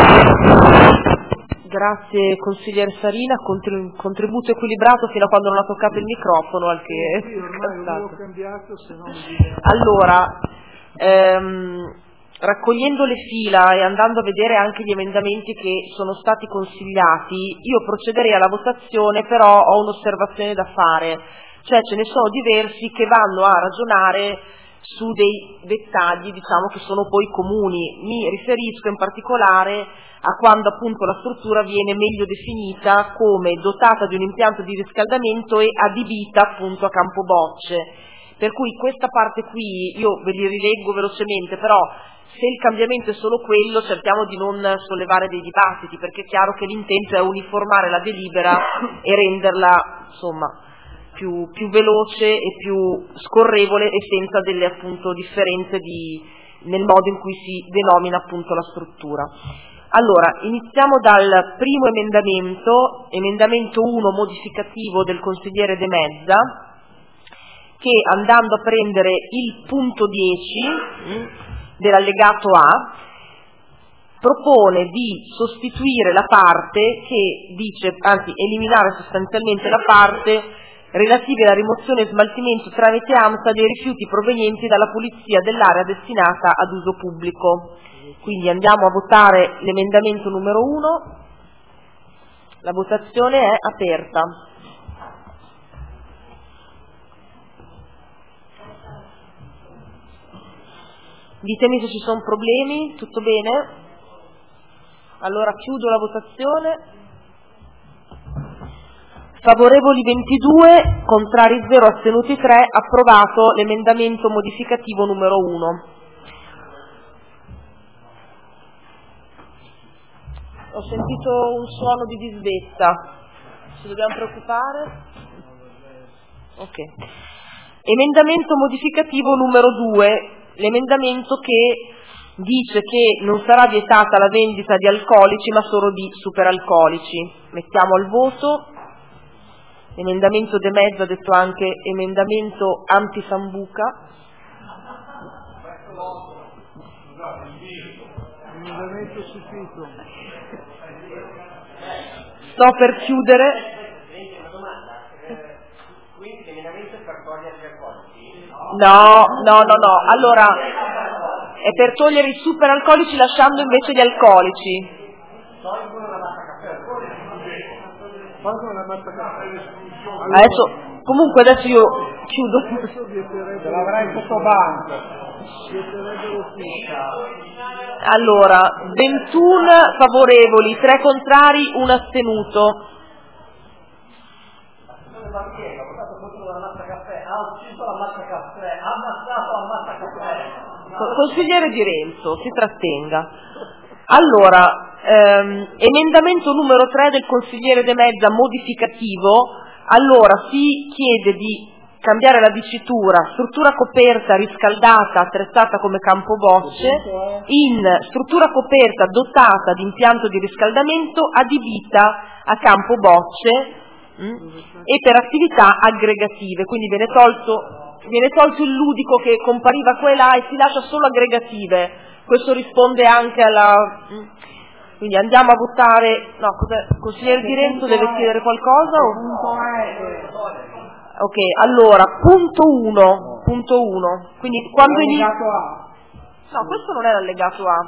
Grazie consigliere Sarina, contributo equilibrato fino a quando non ha toccato il microfono. Sì, ormai non l'avevo cambiato, se no Allora, raccogliendo le fila e andando a vedere anche gli emendamenti che sono stati consigliati, io procederei alla votazione, però ho un'osservazione da fare, cioè ce ne sono diversi che vanno a ragionare su dei dettagli, diciamo, che sono poi comuni. Mi riferisco in particolare a quando appunto la struttura viene meglio definita come dotata di un impianto di riscaldamento e adibita appunto a campo bocce. Per cui questa parte qui io ve li rileggo velocemente, però se il cambiamento è solo quello cerchiamo di non sollevare dei dibattiti, perché è chiaro che l'intento è uniformare la delibera e renderla insomma più veloce e più scorrevole e senza delle appunto differenze nel modo in cui si denomina appunto la struttura. Allora, iniziamo dal primo emendamento 1 modificativo del consigliere De Mezza, che andando a prendere il punto 10 dell'allegato A propone di sostituire la parte che dice, anzi eliminare sostanzialmente la parte relativa alla rimozione e smaltimento tramite AMSA dei rifiuti provenienti dalla pulizia dell'area destinata ad uso pubblico. Quindi andiamo a votare l'emendamento numero 1, la votazione è aperta. Ditemi se ci sono problemi, tutto bene? Allora chiudo la votazione. Favorevoli 22, contrari 0, astenuti 3, approvato l'emendamento modificativo numero 1. Ho sentito un suono di disdetta, ci dobbiamo preoccupare? Ok. Emendamento modificativo numero 2, l'emendamento che dice che non sarà vietata la vendita di alcolici ma solo di superalcolici. Mettiamo al voto. Emendamento De Mezza, detto anche emendamento anti-Sambuca. Emendamento subito. Sto per chiudere. Quindi l'emendamento è per togliere gli alcolici? No. Allora, è per togliere i superalcolici lasciando invece gli alcolici. Tolgono la massa caffè. Tolgono la massa caffè. Comunque adesso io chiudo. Ce l'avrai sotto banco. Allora, 21 favorevoli, 3 contrari, 1 astenuto. Ha ucciso la massa caffè, ha ammazzato la massa caffè. consigliere Di Renzo, si trattenga. Allora, emendamento numero 3 del consigliere De Mezza, modificativo. Allora, si chiede di cambiare la dicitura struttura coperta riscaldata attrezzata come campo bocce in struttura coperta dotata di impianto di riscaldamento adibita a campo bocce e per attività aggregative, quindi viene tolto il ludico che compariva qua e là e si lascia solo aggregative. Questo risponde anche alla... Quindi andiamo a votare... No, cos'è? Il consigliere Di Renzo deve chiedere qualcosa? Ok, allora, punto 1. Quindi quando inizia... No, questo non è l'allegato A.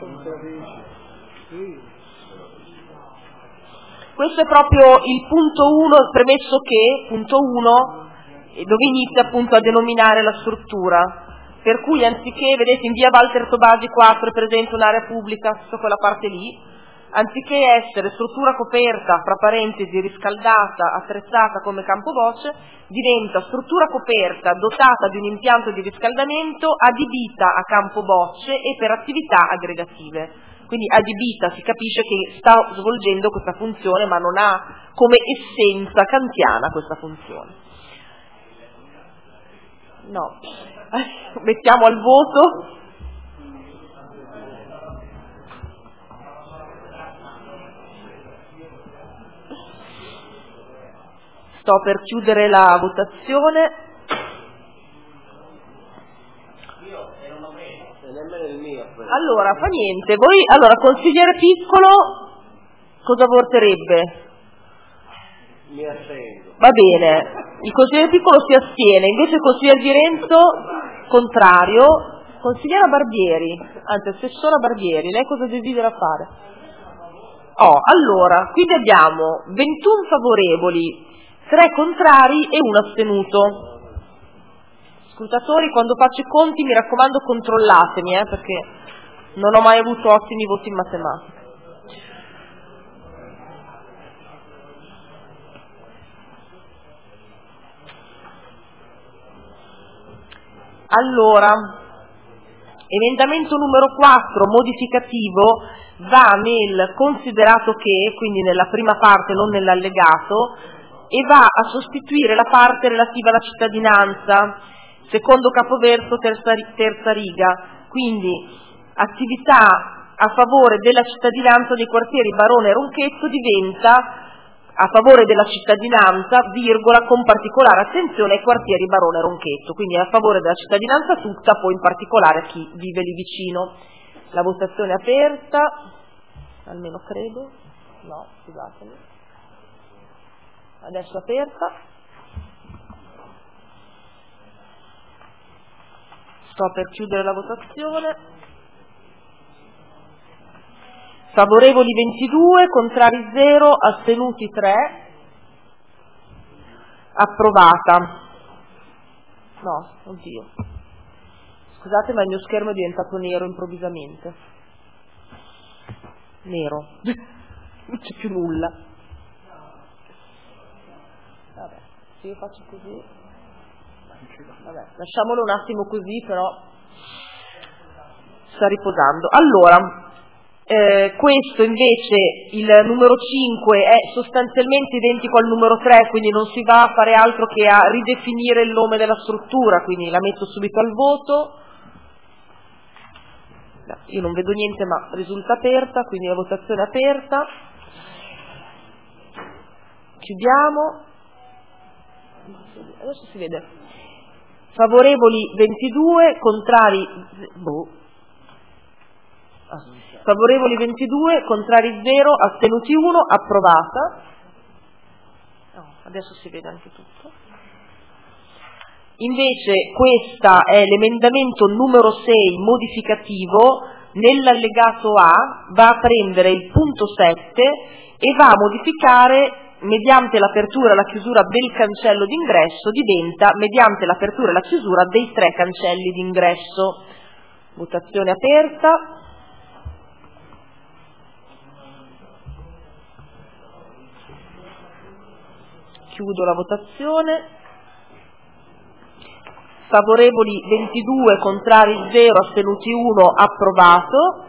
Questo è proprio il punto 1, premesso che, punto 1, dove inizia appunto a denominare la struttura. Per cui anziché, vedete, in via Walter Tobagi 4 è presente un'area pubblica, tutta quella parte lì, anziché essere struttura coperta, fra parentesi, riscaldata, attrezzata come campo bocce, diventa struttura coperta dotata di un impianto di riscaldamento adibita a campo bocce e per attività aggregative. Quindi adibita si capisce che sta svolgendo questa funzione, ma non ha come essenza kantiana questa funzione. No. Mettiamo al voto. Sto per chiudere la votazione. Allora, fa niente. Voi, allora, consigliere Piccolo, cosa voterebbe? Mi assento. Va bene, il consigliere Piccolo si astiene, invece il consigliere Di Renzo contrario. Consigliera Barbieri, anzi assessora Barbieri, lei cosa desidera fare? Allora, quindi abbiamo 21 favorevoli, 3 contrari e 1 astenuto. Scrutatori, quando faccio i conti mi raccomando controllatemi, perché non ho mai avuto ottimi voti in matematica. Allora, emendamento numero 4, modificativo, va nel considerato che, quindi nella prima parte, non nell'allegato, e va a sostituire la parte relativa alla cittadinanza, secondo capoverso, terza riga. Quindi, attività a favore della cittadinanza dei quartieri Barone e Ronchetto diventa a favore della cittadinanza, virgola, con particolare attenzione ai quartieri Barone e Ronchetto, quindi a favore della cittadinanza tutta, poi in particolare a chi vive lì vicino. La votazione è aperta, almeno credo, no, scusatemi, adesso è aperta, sto per chiudere la votazione. Favorevoli 22, contrari 0, astenuti 3. Approvata. No, oddio. Scusate, ma il mio schermo è diventato nero improvvisamente. Nero. Non c'è più nulla. Vabbè, se io faccio così. Vabbè, lasciamolo un attimo così, però sta riposando. Allora, questo invece, il numero 5, è sostanzialmente identico al numero 3, quindi non si va a fare altro che a ridefinire il nome della struttura, quindi la metto subito al voto. No, io non vedo niente, ma risulta aperta, quindi la votazione è aperta. Chiudiamo. Adesso si vede. Favorevoli 22, contrari... Favorevoli 22, contrari 0, astenuti 1, approvata. Adesso si vede anche tutto. Invece questa è l'emendamento numero 6 modificativo, nell'allegato A va a prendere il punto 7 e va a modificare mediante l'apertura e la chiusura del cancello d'ingresso, diventa mediante l'apertura e la chiusura dei 3 cancelli d'ingresso. Votazione aperta. Chiudo la votazione. favorevoli 22, contrari 0, astenuti 1, approvato.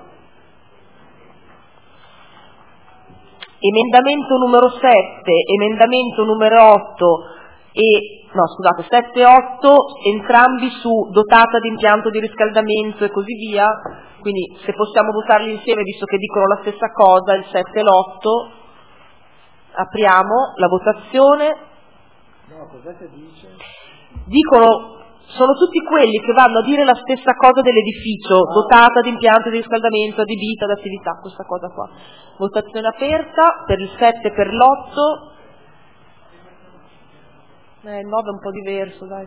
Emendamento numero 7, emendamento numero 8 7 e 8, entrambi su dotata di impianto di riscaldamento e così via, quindi se possiamo votarli insieme visto che dicono la stessa cosa, il 7 e l'8. Apriamo la votazione. No, cos'è che dice? Dicono, sono tutti quelli che vanno a dire la stessa cosa dell'edificio, dotata di impianto di riscaldamento, adibita ad attività, questa cosa qua. Votazione aperta per il 7 e per l'8. Il 9 è un po' diverso, dai.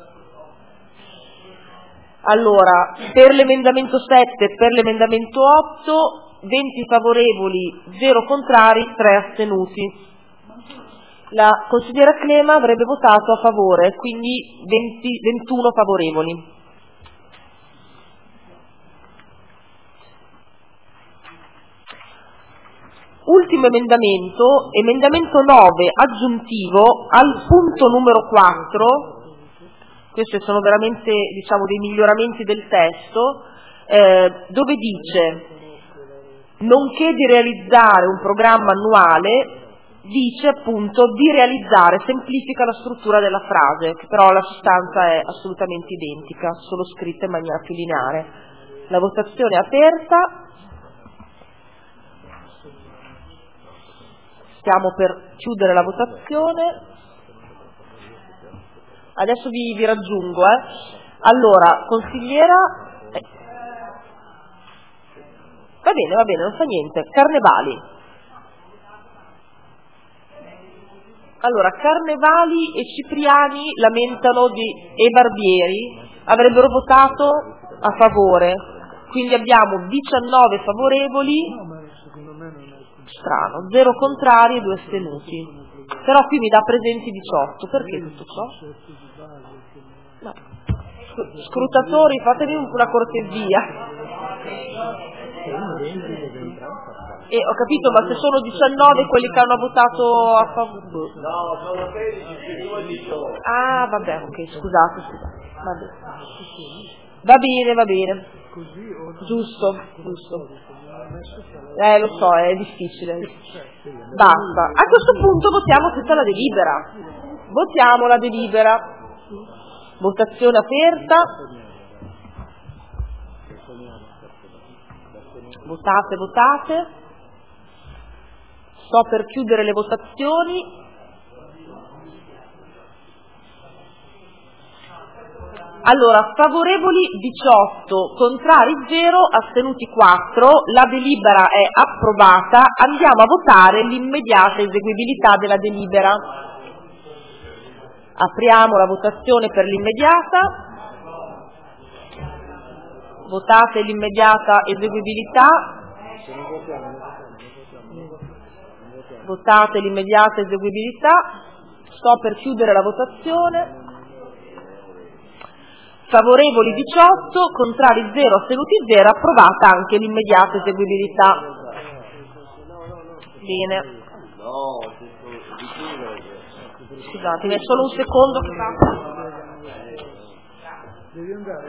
Allora, per l'emendamento 7 e per l'emendamento 8, 20 favorevoli, 0 contrari, 3 astenuti. La consigliera Clema avrebbe votato a favore, quindi 21 favorevoli. Ultimo emendamento, emendamento 9 aggiuntivo al punto numero 4. Questi sono veramente, diciamo, dei miglioramenti del testo, dove dice, nonché di realizzare un programma annuale, dice appunto di realizzare, semplifica la struttura della frase, che però la sostanza è assolutamente identica, solo scritta in maniera più lineare. La votazione è aperta. Stiamo per chiudere la votazione. Adesso vi raggiungo. Allora, consigliera... Va bene, non fa niente. Carnevali. Allora, Carnevali e Cipriani lamentano e Barbieri avrebbero votato a favore. Quindi abbiamo 19 favorevoli, strano, 0 contrari e 2 astenuti. Però qui mi dà presenti 18. Perché tutto ciò? No. Scrutatori, fatevi una cortesia. Ho capito, ma se sono 19 quelli che hanno votato a favore. No, sono 13 più 2 18. Ah, vabbè, ok, scusate. Va bene. Giusto. Lo so, è difficile. Basta. A questo punto votiamo tutta la delibera. Votiamo la delibera. Votazione aperta. Votate. Sto per chiudere le votazioni. Allora, favorevoli 18, contrari 0, astenuti 4, la delibera è approvata. Andiamo a votare l'immediata eseguibilità della delibera. Apriamo la votazione per l'immediata. Votate l'immediata eseguibilità. Votate l'immediata eseguibilità. Sto per chiudere la votazione. Favorevoli 18, contrari 0, astenuti 0, approvata anche l'immediata eseguibilità. Bene. Scusatemi, è solo un secondo che basta. Devi andare.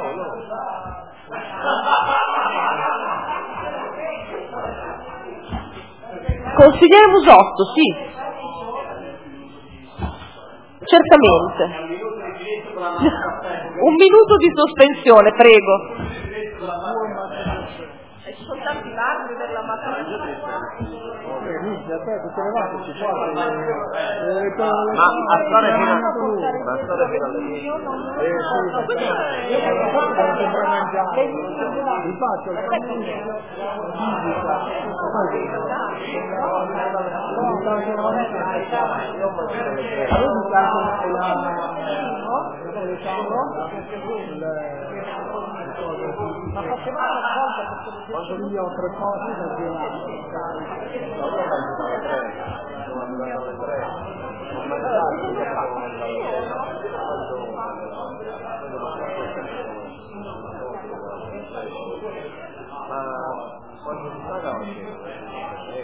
Consigliere Musotto, sì. Certamente. Un minuto di sospensione, prego. Ci sono tanti marmi per la mattina. Ma a storia fino ma facevamo una volta quando io ho 3 cose da quando si paga oggi?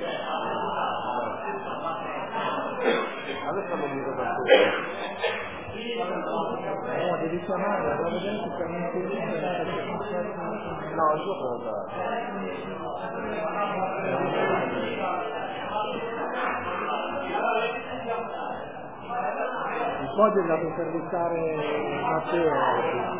Adesso abbiamo Il podio è andato a intervistare Matteo.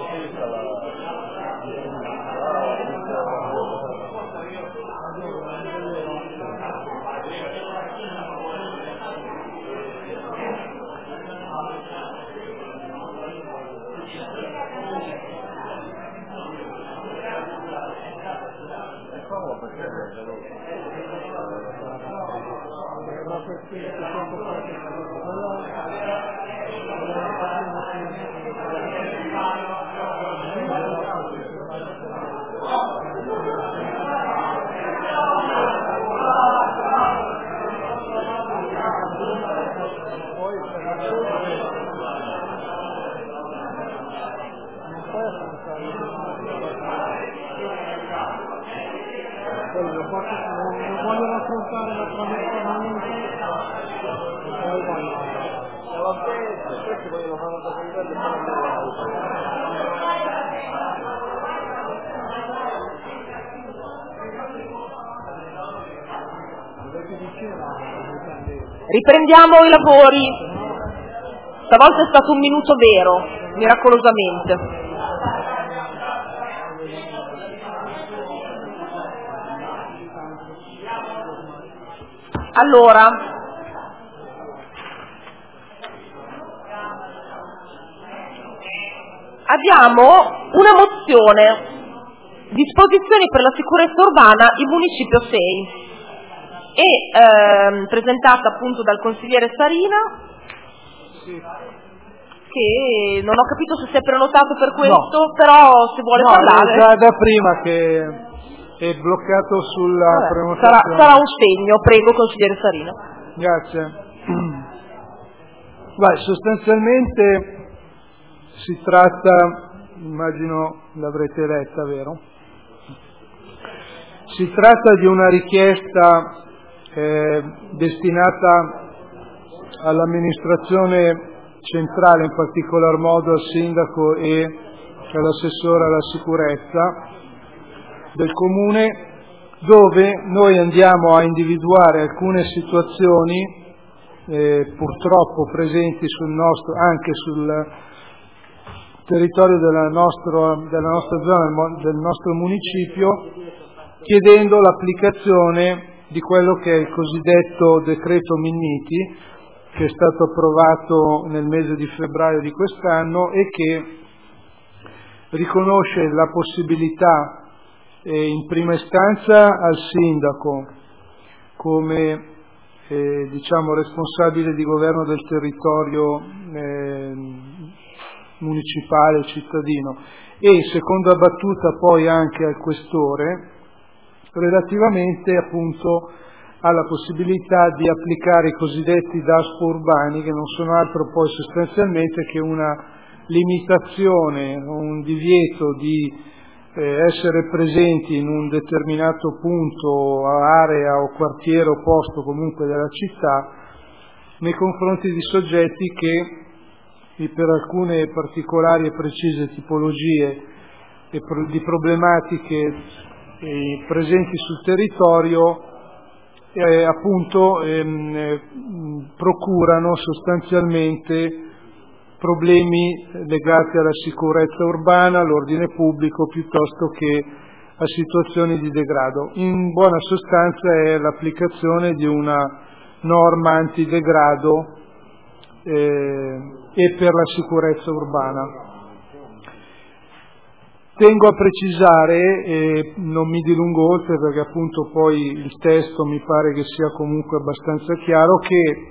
Non vogliono affrontare la questi vogliono fare una Riprendiamo i lavori. Stavolta è stato un minuto vero, miracolosamente. Allora, abbiamo una mozione, disposizioni per la sicurezza urbana in Municipio 6, e presentata appunto dal consigliere Sarina, che non ho capito se si è prenotato per questo, no. Però se vuole parlare... No, è già da prima che è bloccato sulla prenotazione. Sarà un segno, prego consigliere Sarina. Grazie. Sostanzialmente si tratta, immagino l'avrete letta, vero? Si tratta di una richiesta destinata all'amministrazione centrale, in particolar modo al sindaco e all'assessore alla sicurezza del comune, dove noi andiamo a individuare alcune situazioni purtroppo presenti anche sul territorio della nostra zona, del nostro municipio, chiedendo l'applicazione di quello che è il cosiddetto decreto Minniti, che è stato approvato nel mese di febbraio di quest'anno e che riconosce la possibilità in prima istanza al sindaco come responsabile di governo del territorio municipale cittadino e in seconda battuta poi anche al questore, relativamente appunto alla possibilità di applicare i cosiddetti DASPO urbani, che non sono altro poi sostanzialmente che una limitazione, un divieto di essere presenti in un determinato punto, area o quartiere o posto comunque della città, nei confronti di soggetti che per alcune particolari e precise tipologie di problematiche presenti sul territorio procurano sostanzialmente problemi legati alla sicurezza urbana, all'ordine pubblico, piuttosto che a situazioni di degrado. In buona sostanza è l'applicazione di una norma antidegrado e per la sicurezza urbana. Tengo a precisare, e non mi dilungo oltre perché appunto poi il testo mi pare che sia comunque abbastanza chiaro,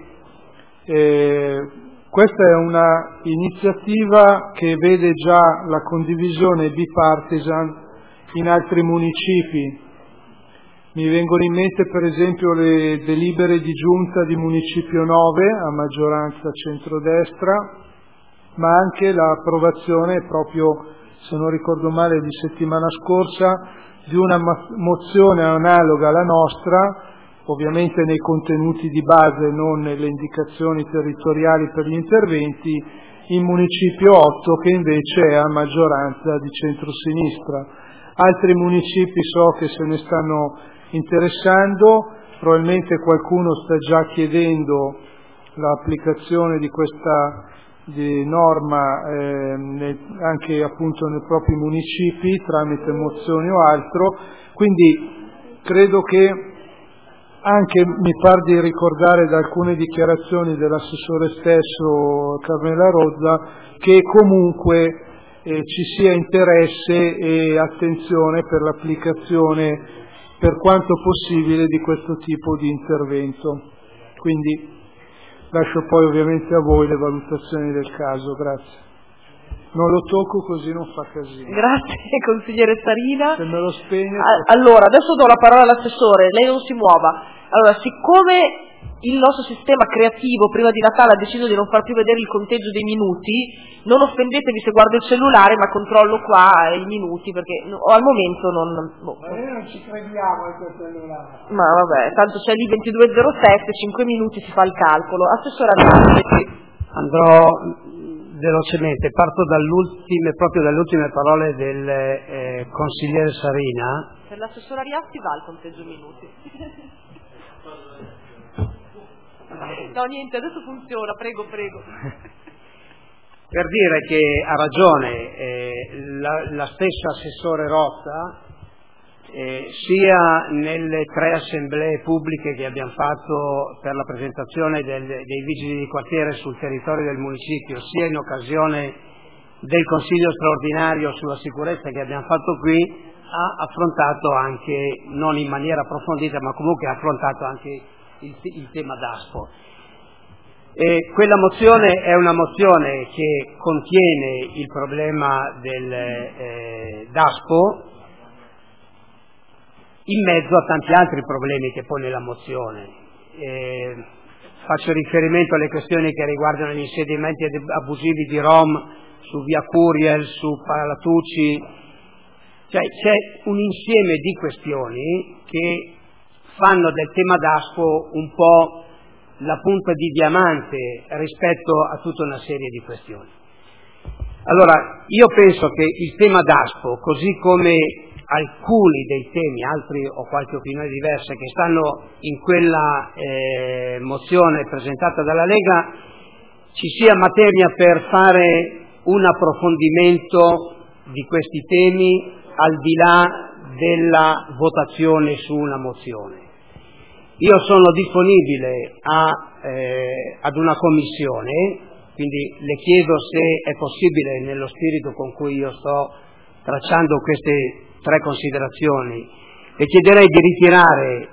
che questa è una iniziativa che vede già la condivisione bipartisan in altri municipi. Mi vengono in mente per esempio le delibere di giunta di Municipio 9 a maggioranza centrodestra, ma anche l'approvazione proprio, se non ricordo male, di settimana scorsa di una mozione analoga alla nostra ovviamente nei contenuti di base, non nelle indicazioni territoriali per gli interventi, in Municipio 8 che invece è a maggioranza di centrosinistra. Altri municipi so che se ne stanno interessando, probabilmente qualcuno sta già chiedendo l'applicazione di questa norma anche appunto nei propri municipi tramite mozioni o altro, quindi credo che anche, mi par di ricordare da alcune dichiarazioni dell'assessore stesso Carmela Rozza, che comunque ci sia interesse e attenzione per l'applicazione per quanto possibile di questo tipo di intervento. Quindi lascio poi ovviamente a voi le valutazioni del caso, grazie. Non lo tocco così non fa casino. Grazie consigliere Sarina. Se me lo spegne. Allora, adesso do la parola all'assessore, lei non si muova. Allora, siccome il nostro sistema creativo prima di Natale ha deciso di non far più vedere il conteggio dei minuti, non offendetevi se guardo il cellulare, ma controllo qua i minuti, perché al momento non... Ma noi non ci crediamo in quel cellulare. Ma vabbè, tanto c'è lì 22:07, 5 minuti si fa il calcolo. Assessore Ariasti. Andrò velocemente, parto proprio dalle ultime parole del consigliere Sarina. Per l'assessore Ariasti va il conteggio minuti. No, niente, adesso funziona, prego. Per dire che ha ragione la stessa assessore Rotta, sia nelle 3 assemblee pubbliche che abbiamo fatto per la presentazione dei vigili di quartiere sul territorio del municipio, sia in occasione del Consiglio straordinario sulla sicurezza che abbiamo fatto qui, ha affrontato anche, non in maniera approfondita, ma comunque ha affrontato anche il tema DASPO. Quella mozione è una mozione che contiene il problema del DASPO in mezzo a tanti altri problemi che pone la mozione. Faccio riferimento alle questioni che riguardano gli insediamenti abusivi di Rom su via Curiel, su Palatucci. Cioè, c'è un insieme di questioni che fanno del tema DASPO un po' la punta di diamante rispetto a tutta una serie di questioni. Allora, io penso che il tema DASPO, così come alcuni dei temi, altri ho qualche opinione diversa, che stanno in quella mozione presentata dalla Lega, ci sia materia per fare un approfondimento di questi temi al di là della votazione su una mozione. Io sono disponibile ad una commissione, quindi le chiedo se è possibile, nello spirito con cui io sto tracciando queste 3 considerazioni, le chiederei di ritirare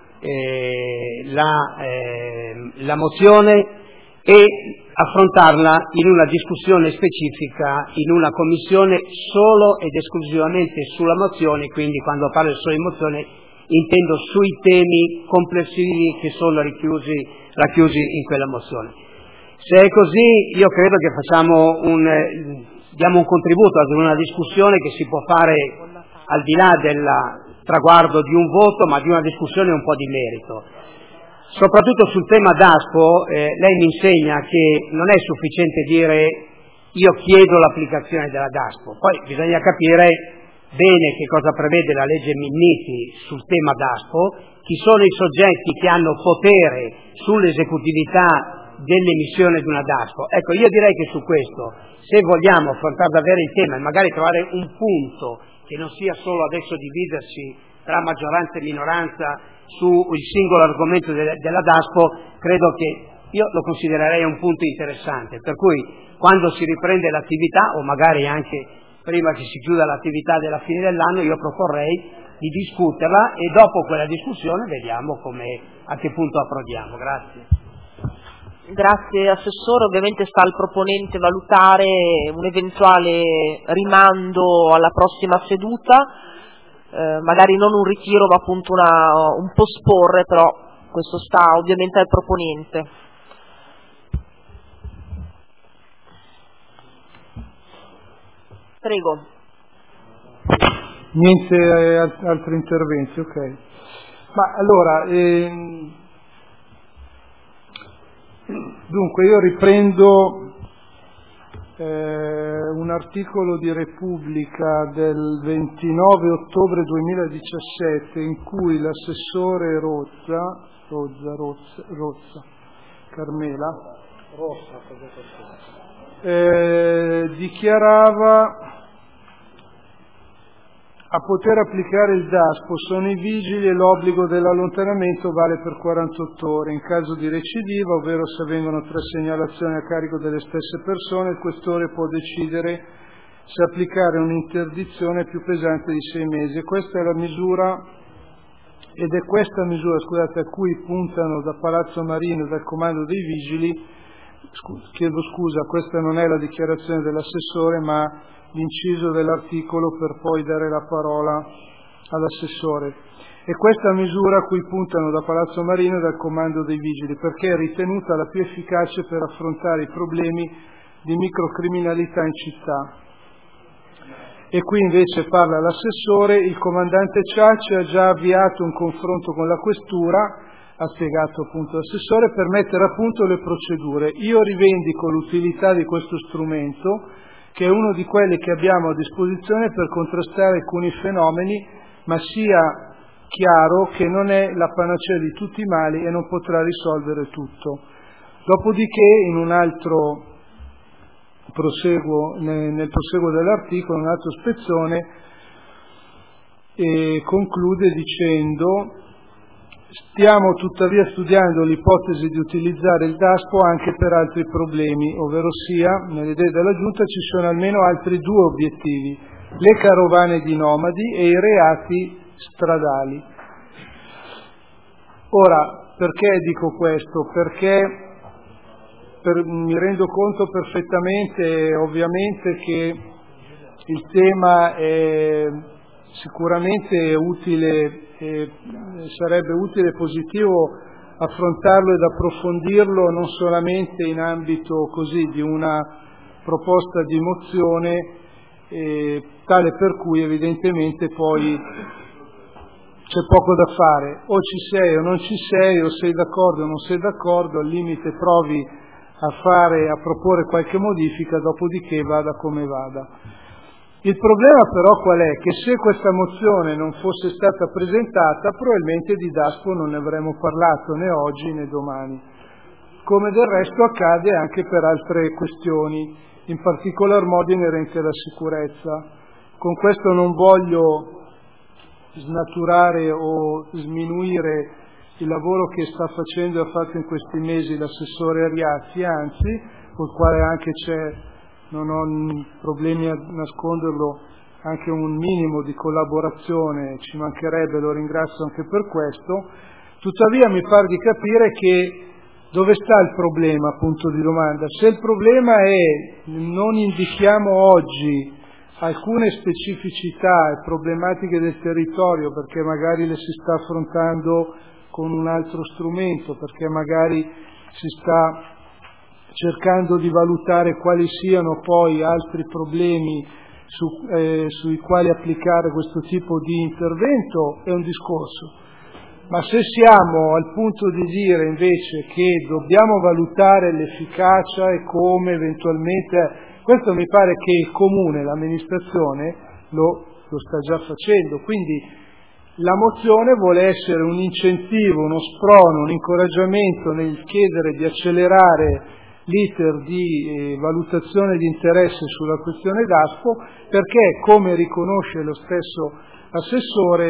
la mozione e affrontarla in una discussione specifica in una commissione solo ed esclusivamente sulla mozione, quindi quando parlo solo di mozione intendo sui temi complessivi che sono racchiusi in quella mozione. Se è così, io credo che diamo un contributo ad una discussione che si può fare al di là del traguardo di un voto, ma di una discussione un po' di merito. Soprattutto sul tema DASPO, lei mi insegna che non è sufficiente dire io chiedo l'applicazione della DASPO, poi bisogna capire bene che cosa prevede la legge Minniti sul tema DASPO, chi sono i soggetti che hanno potere sull'esecutività dell'emissione di una DASPO. Ecco, io direi che su questo, se vogliamo affrontare davvero il tema e magari trovare un punto che non sia solo adesso dividersi tra maggioranza e minoranza sul singolo argomento della DASPO, credo che io lo considererei un punto interessante, per cui quando si riprende l'attività o magari anche prima che si chiuda l'attività della fine dell'anno, io proporrei di discuterla e dopo quella discussione vediamo a che punto approdiamo. Grazie. Grazie Assessore, ovviamente sta al proponente valutare un eventuale rimando alla prossima seduta, magari non un ritiro ma appunto un posporre, però questo sta ovviamente al proponente. Prego. Niente altri interventi, ok. Ma allora, Dunque io riprendo un articolo di Repubblica del 29 ottobre 2017 in cui l'assessore Rozza Carmela dichiarava: a poter applicare il DASPO sono i vigili e l'obbligo dell'allontanamento vale per 48 ore. In caso di recidiva, ovvero se avvengono 3 segnalazioni a carico delle stesse persone, il questore può decidere se applicare un'interdizione più pesante di 6 mesi. Questa è la misura, ed è questa misura, scusate, a cui puntano da Palazzo Marino e dal comando dei vigili. Chiedo scusa, questa non è la dichiarazione dell'assessore, ma l'inciso dell'articolo per poi dare la parola all'assessore. E questa misura a cui puntano da Palazzo Marino e dal comando dei vigili, perché è ritenuta la più efficace per affrontare i problemi di microcriminalità in città. E qui invece parla l'assessore: il comandante Ciacci ha già avviato un confronto con la questura, ha spiegato appunto l'assessore, per mettere a punto le procedure. Io rivendico l'utilità di questo strumento, che è uno di quelli che abbiamo a disposizione per contrastare alcuni fenomeni, ma sia chiaro che non è la panacea di tutti i mali e non potrà risolvere tutto. Dopodiché, in un altro proseguo, nel proseguo dell'articolo, un altro spezzone, conclude dicendo: stiamo tuttavia studiando l'ipotesi di utilizzare il DASPO anche per altri problemi, ovvero sia, nelle idee della Giunta ci sono almeno altri 2 obiettivi: le carovane di nomadi e i reati stradali. Ora, perché dico questo? Perché mi rendo conto perfettamente, ovviamente, che il tema è sicuramente utile, sarebbe utile e positivo affrontarlo ed approfondirlo non solamente in ambito così di una proposta di mozione, tale per cui evidentemente poi c'è poco da fare: o ci sei o non ci sei, o sei d'accordo o non sei d'accordo, al limite provi a proporre qualche modifica, dopodiché vada come vada. Il problema però qual è? Che se questa mozione non fosse stata presentata, probabilmente di DASPO non ne avremmo parlato né oggi né domani, come del resto accade anche per altre questioni, in particolar modo inerenti alla sicurezza. Con questo non voglio snaturare o sminuire il lavoro che sta facendo e ha fatto in questi mesi l'assessore Ariazzi, anzi, col quale anche non ho problemi a nasconderlo, anche un minimo di collaborazione ci mancherebbe, lo ringrazio anche per questo. Tuttavia mi pare di capire che dove sta il problema, punto di domanda. Se il problema è non indichiamo oggi alcune specificità e problematiche del territorio, perché magari le si sta affrontando con un altro strumento, perché magari si sta cercando di valutare quali siano poi altri problemi sui quali applicare questo tipo di intervento, è un discorso. Ma se siamo al punto di dire invece che dobbiamo valutare l'efficacia e come eventualmente, questo mi pare che il Comune, l'amministrazione lo sta già facendo, quindi la mozione vuole essere un incentivo, uno sprono, un incoraggiamento nel chiedere di accelerare l'iter di valutazione di interesse sulla questione DASPO, perché, come riconosce lo stesso assessore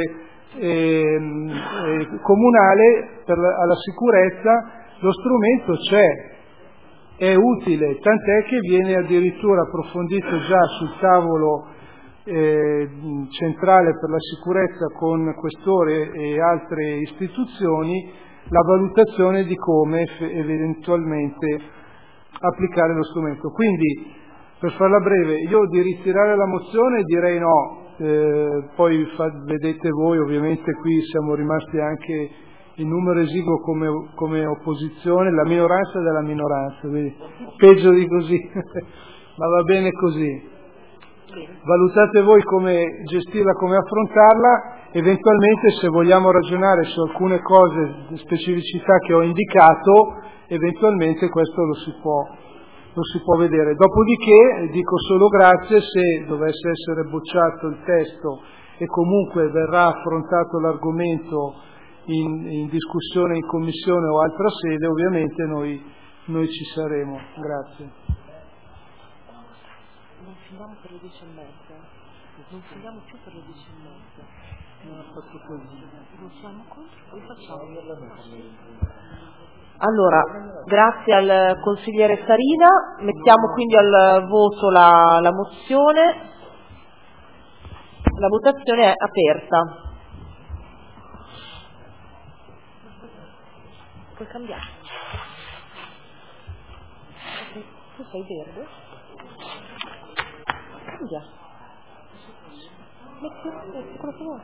comunale alla sicurezza, lo strumento c'è, è utile, tant'è che viene addirittura approfondito già sul tavolo centrale per la sicurezza con questore e altre istituzioni la valutazione di come eventualmente applicare lo strumento. Quindi, per farla breve, io di ritirare la mozione direi no, poi vedete voi, ovviamente qui siamo rimasti anche in numero esiguo come opposizione, la minoranza della minoranza, vedi? Peggio di così, ma va bene così. Valutate voi come gestirla, come affrontarla, eventualmente se vogliamo ragionare su alcune cose, specificità che ho indicato, eventualmente questo lo si può vedere. Dopodiché dico solo grazie se dovesse essere bocciato il testo e comunque verrà affrontato l'argomento in discussione in commissione o altra sede, ovviamente noi ci saremo. Grazie. Non finiamo per le 10:30. Non finiamo più per le 10:30. Non siamo contro, poi facciamo. Allora, grazie al consigliere Sarina. Mettiamo quindi al voto la mozione. La votazione è aperta. Puoi cambiare. Tu sei verde? Cambia. Metti quello che vuoi.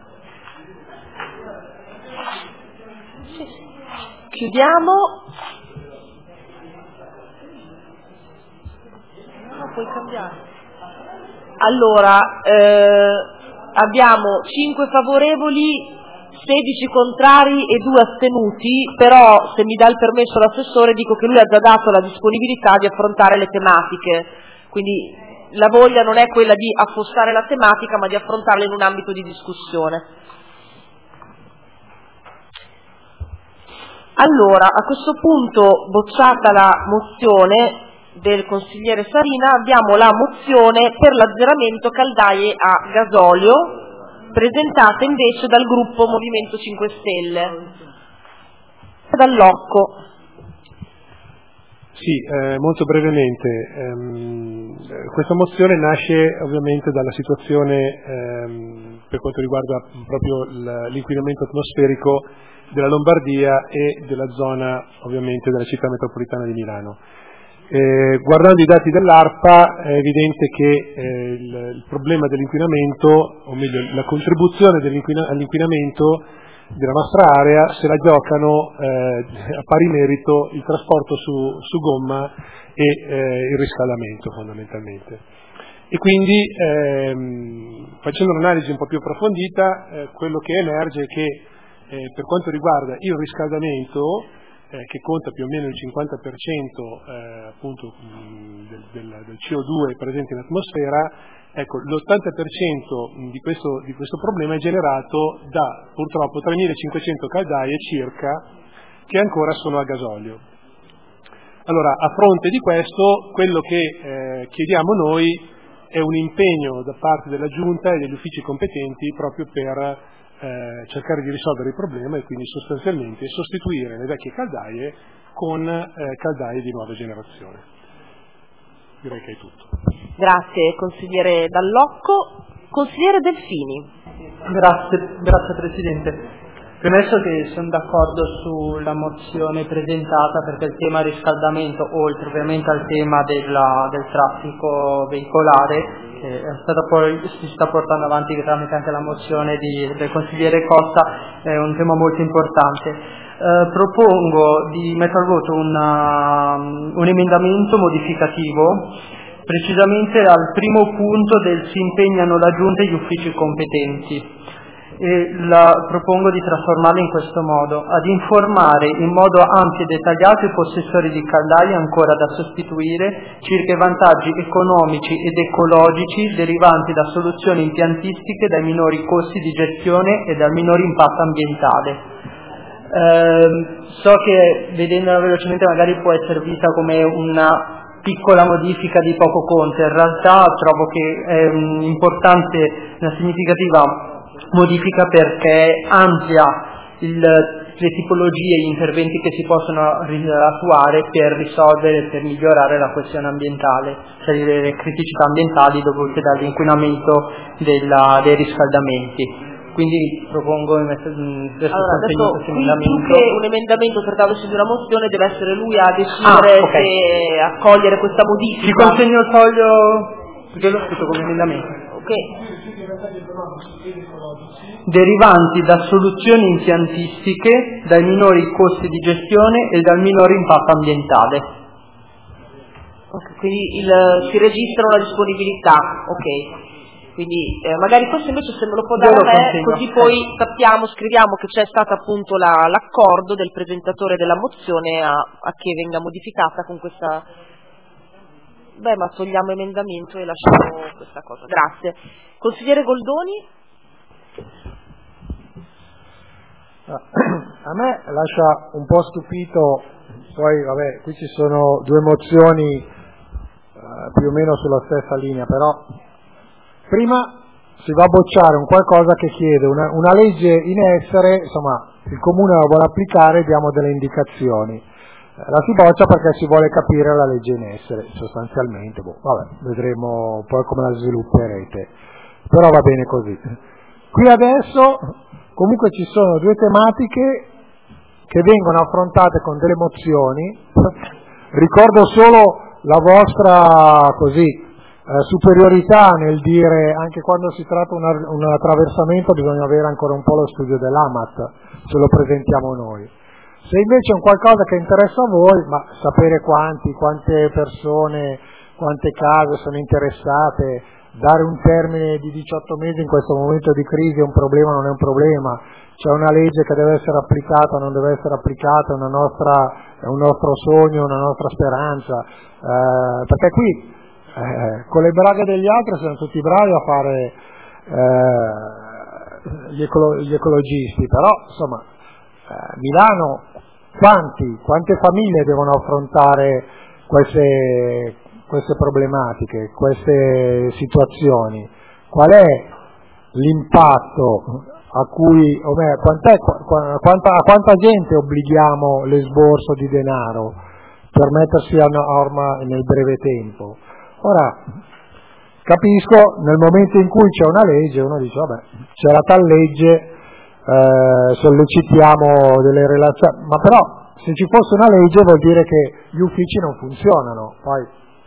Sì. Chiudiamo. No, puoi cambiare. Allora, abbiamo 5 favorevoli, 16 contrari e 2 astenuti, però se mi dà il permesso l'assessore dico che lui ha già dato la disponibilità di affrontare le tematiche, quindi la voglia non è quella di affossare la tematica ma di affrontarla in un ambito di discussione. Allora, a questo punto, bocciata la mozione del consigliere Sarina, abbiamo la mozione per l'azzeramento caldaie a gasolio, presentata invece dal gruppo Movimento 5 Stelle. Dall'Occo. Sì, molto brevemente. Questa mozione nasce ovviamente dalla situazione per quanto riguarda proprio l'inquinamento atmosferico della Lombardia e della zona ovviamente della città metropolitana di Milano. Guardando i dati dell'ARPA è evidente che il problema dell'inquinamento, o meglio la contribuzione all'inquinamento della nostra area se la giocano a pari merito il trasporto su gomma e il riscaldamento fondamentalmente. E quindi facendo un'analisi un po' più approfondita quello che emerge è che per quanto riguarda il riscaldamento che conta più o meno il 50% appunto del CO2 presente in atmosfera, ecco, l'80% di questo problema è generato da purtroppo 3.500 caldaie circa che ancora sono a gasolio. Allora, a fronte di questo, quello che chiediamo noi è un impegno da parte della Giunta e degli uffici competenti proprio per cercare di risolvere il problema e quindi sostanzialmente sostituire le vecchie caldaie con caldaie di nuova generazione. Direi che è tutto. Grazie consigliere Dall'Occo. Consigliere Delfini. Grazie Presidente. Premesso che sono d'accordo sulla mozione presentata perché il tema riscaldamento, oltre ovviamente al tema del traffico veicolare, si sta portando avanti tramite anche la mozione del consigliere Costa, è un tema molto importante. Propongo di mettere al voto un emendamento modificativo, precisamente al primo punto del si impegnano la Giunta e gli uffici competenti. E propongo di trasformarla in questo modo: ad informare in modo ampio e dettagliato i possessori di caldaie ancora da sostituire circa i vantaggi economici ed ecologici derivanti da soluzioni impiantistiche, dai minori costi di gestione e dal minore impatto ambientale. So che vedendola velocemente magari può essere vista come una piccola modifica di poco conto, in realtà trovo che è un'importante, una significativa modifica perché amplia le tipologie e gli interventi che si possono attuare per risolvere, per migliorare la questione ambientale, cioè le criticità ambientali dovute dall'inquinamento dei riscaldamenti. Quindi propongo di mettere questo emendamento. Più che un emendamento trattandosi di una mozione deve essere lui a decidere se accogliere questa modifica. Ti consegno il foglio perché l'ho scritto come emendamento. Ok. Derivanti da soluzioni impiantistiche, dai minori costi di gestione e dal minore impatto ambientale. Okay, quindi si registra una disponibilità. Ok. Quindi magari questo invece se me lo può dare a me, così poi sappiamo, scriviamo che c'è stato appunto l'accordo del presentatore della mozione a che venga modificata con questa. Beh, ma togliamo emendamento e lasciamo questa cosa. Grazie. Consigliere Goldoni? A me lascia un po' stupito, poi vabbè, qui ci sono due mozioni più o meno sulla stessa linea, però prima si va a bocciare un qualcosa che chiede una legge in essere, insomma il Comune la vuole applicare, diamo delle indicazioni, la si boccia perché si vuole capire la legge in essere, sostanzialmente, vabbè, vedremo poi come la svilupperete, però va bene così. Qui adesso comunque ci sono due tematiche che vengono affrontate con delle mozioni, ricordo solo la vostra superiorità nel dire anche quando si tratta un attraversamento bisogna avere ancora un po' lo studio dell'AMAT, se lo presentiamo noi. Se invece è un qualcosa che interessa a voi, ma sapere quante persone, quante case sono interessate, dare un termine di 18 mesi in questo momento di crisi è un problema, non è un problema, c'è una legge che deve essere applicata, non deve essere applicata, è un nostro sogno, una nostra speranza, perché qui con le braghe degli altri siamo tutti bravi a fare gli ecologisti, però insomma Milano quante famiglie devono affrontare queste problematiche, queste situazioni, qual è l'impatto a cui, quanta gente obblighiamo l'esborso di denaro per mettersi a norma nel breve tempo. Ora, capisco, nel momento in cui c'è una legge, uno dice, vabbè, c'è la tal legge, sollecitiamo delle relazioni, ma però se ci fosse una legge vuol dire che gli uffici non funzionano. Poi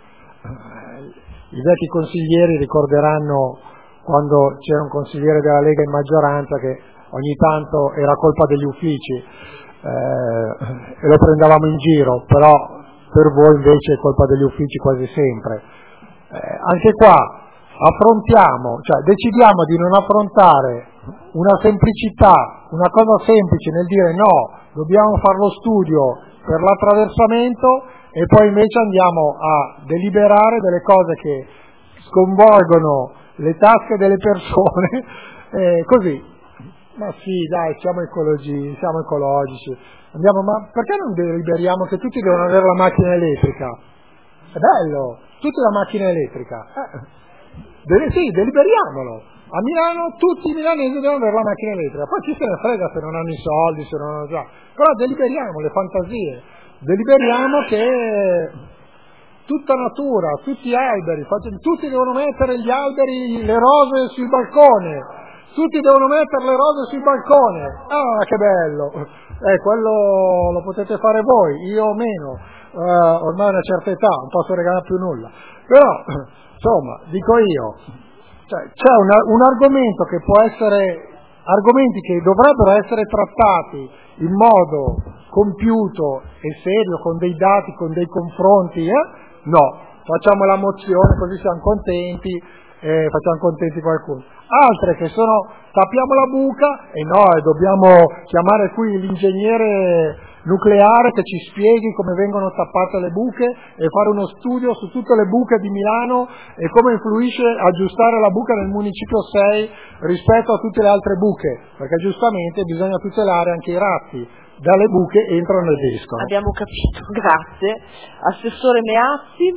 i vecchi consiglieri ricorderanno quando c'era un consigliere della Lega in maggioranza che ogni tanto era colpa degli uffici e lo prendevamo in giro, però per voi invece è colpa degli uffici quasi sempre. Anche qua decidiamo di non affrontare una semplicità, una cosa semplice nel dire no, dobbiamo fare lo studio per l'attraversamento e poi invece andiamo a deliberare delle cose che sconvolgono le tasche delle persone, così. Ma sì, dai, siamo ecologici, ma perché non deliberiamo che tutti devono avere la macchina elettrica? È bello, tutti la macchina elettrica. Sì, deliberiamolo. A Milano tutti i milanesi devono avere la macchina elettrica, poi chi se ne frega se non hanno i soldi, se non hanno già. Però deliberiamo le fantasie, deliberiamo che tutta natura, tutti gli alberi, tutti devono mettere gli alberi, le rose sul balcone, tutti devono mettere le rose sul balcone. Ah, che bello! Quello lo potete fare voi, io o meno, ormai a una certa età, non posso regalare più nulla. Però, insomma, dico io, c'è un argomento che può essere, argomenti che dovrebbero essere trattati in modo compiuto e serio, con dei dati, con dei confronti, no, facciamo la mozione così siamo contenti, facciamo contenti qualcuno. Altre che sono, tappiamo la buca e no, dobbiamo chiamare qui l'ingegnere nucleare che ci spieghi come vengono tappate le buche e fare uno studio su tutte le buche di Milano e come influisce aggiustare la buca nel municipio 6 rispetto a tutte le altre buche, perché giustamente bisogna tutelare anche i ratti, dalle buche entrano ed escono. Abbiamo capito, grazie. Assessore Meazzi.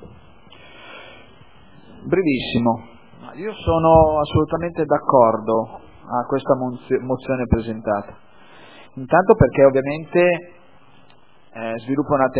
Brevissimo, io sono assolutamente d'accordo a questa mozione presentata. Intanto perché ovviamente sviluppa una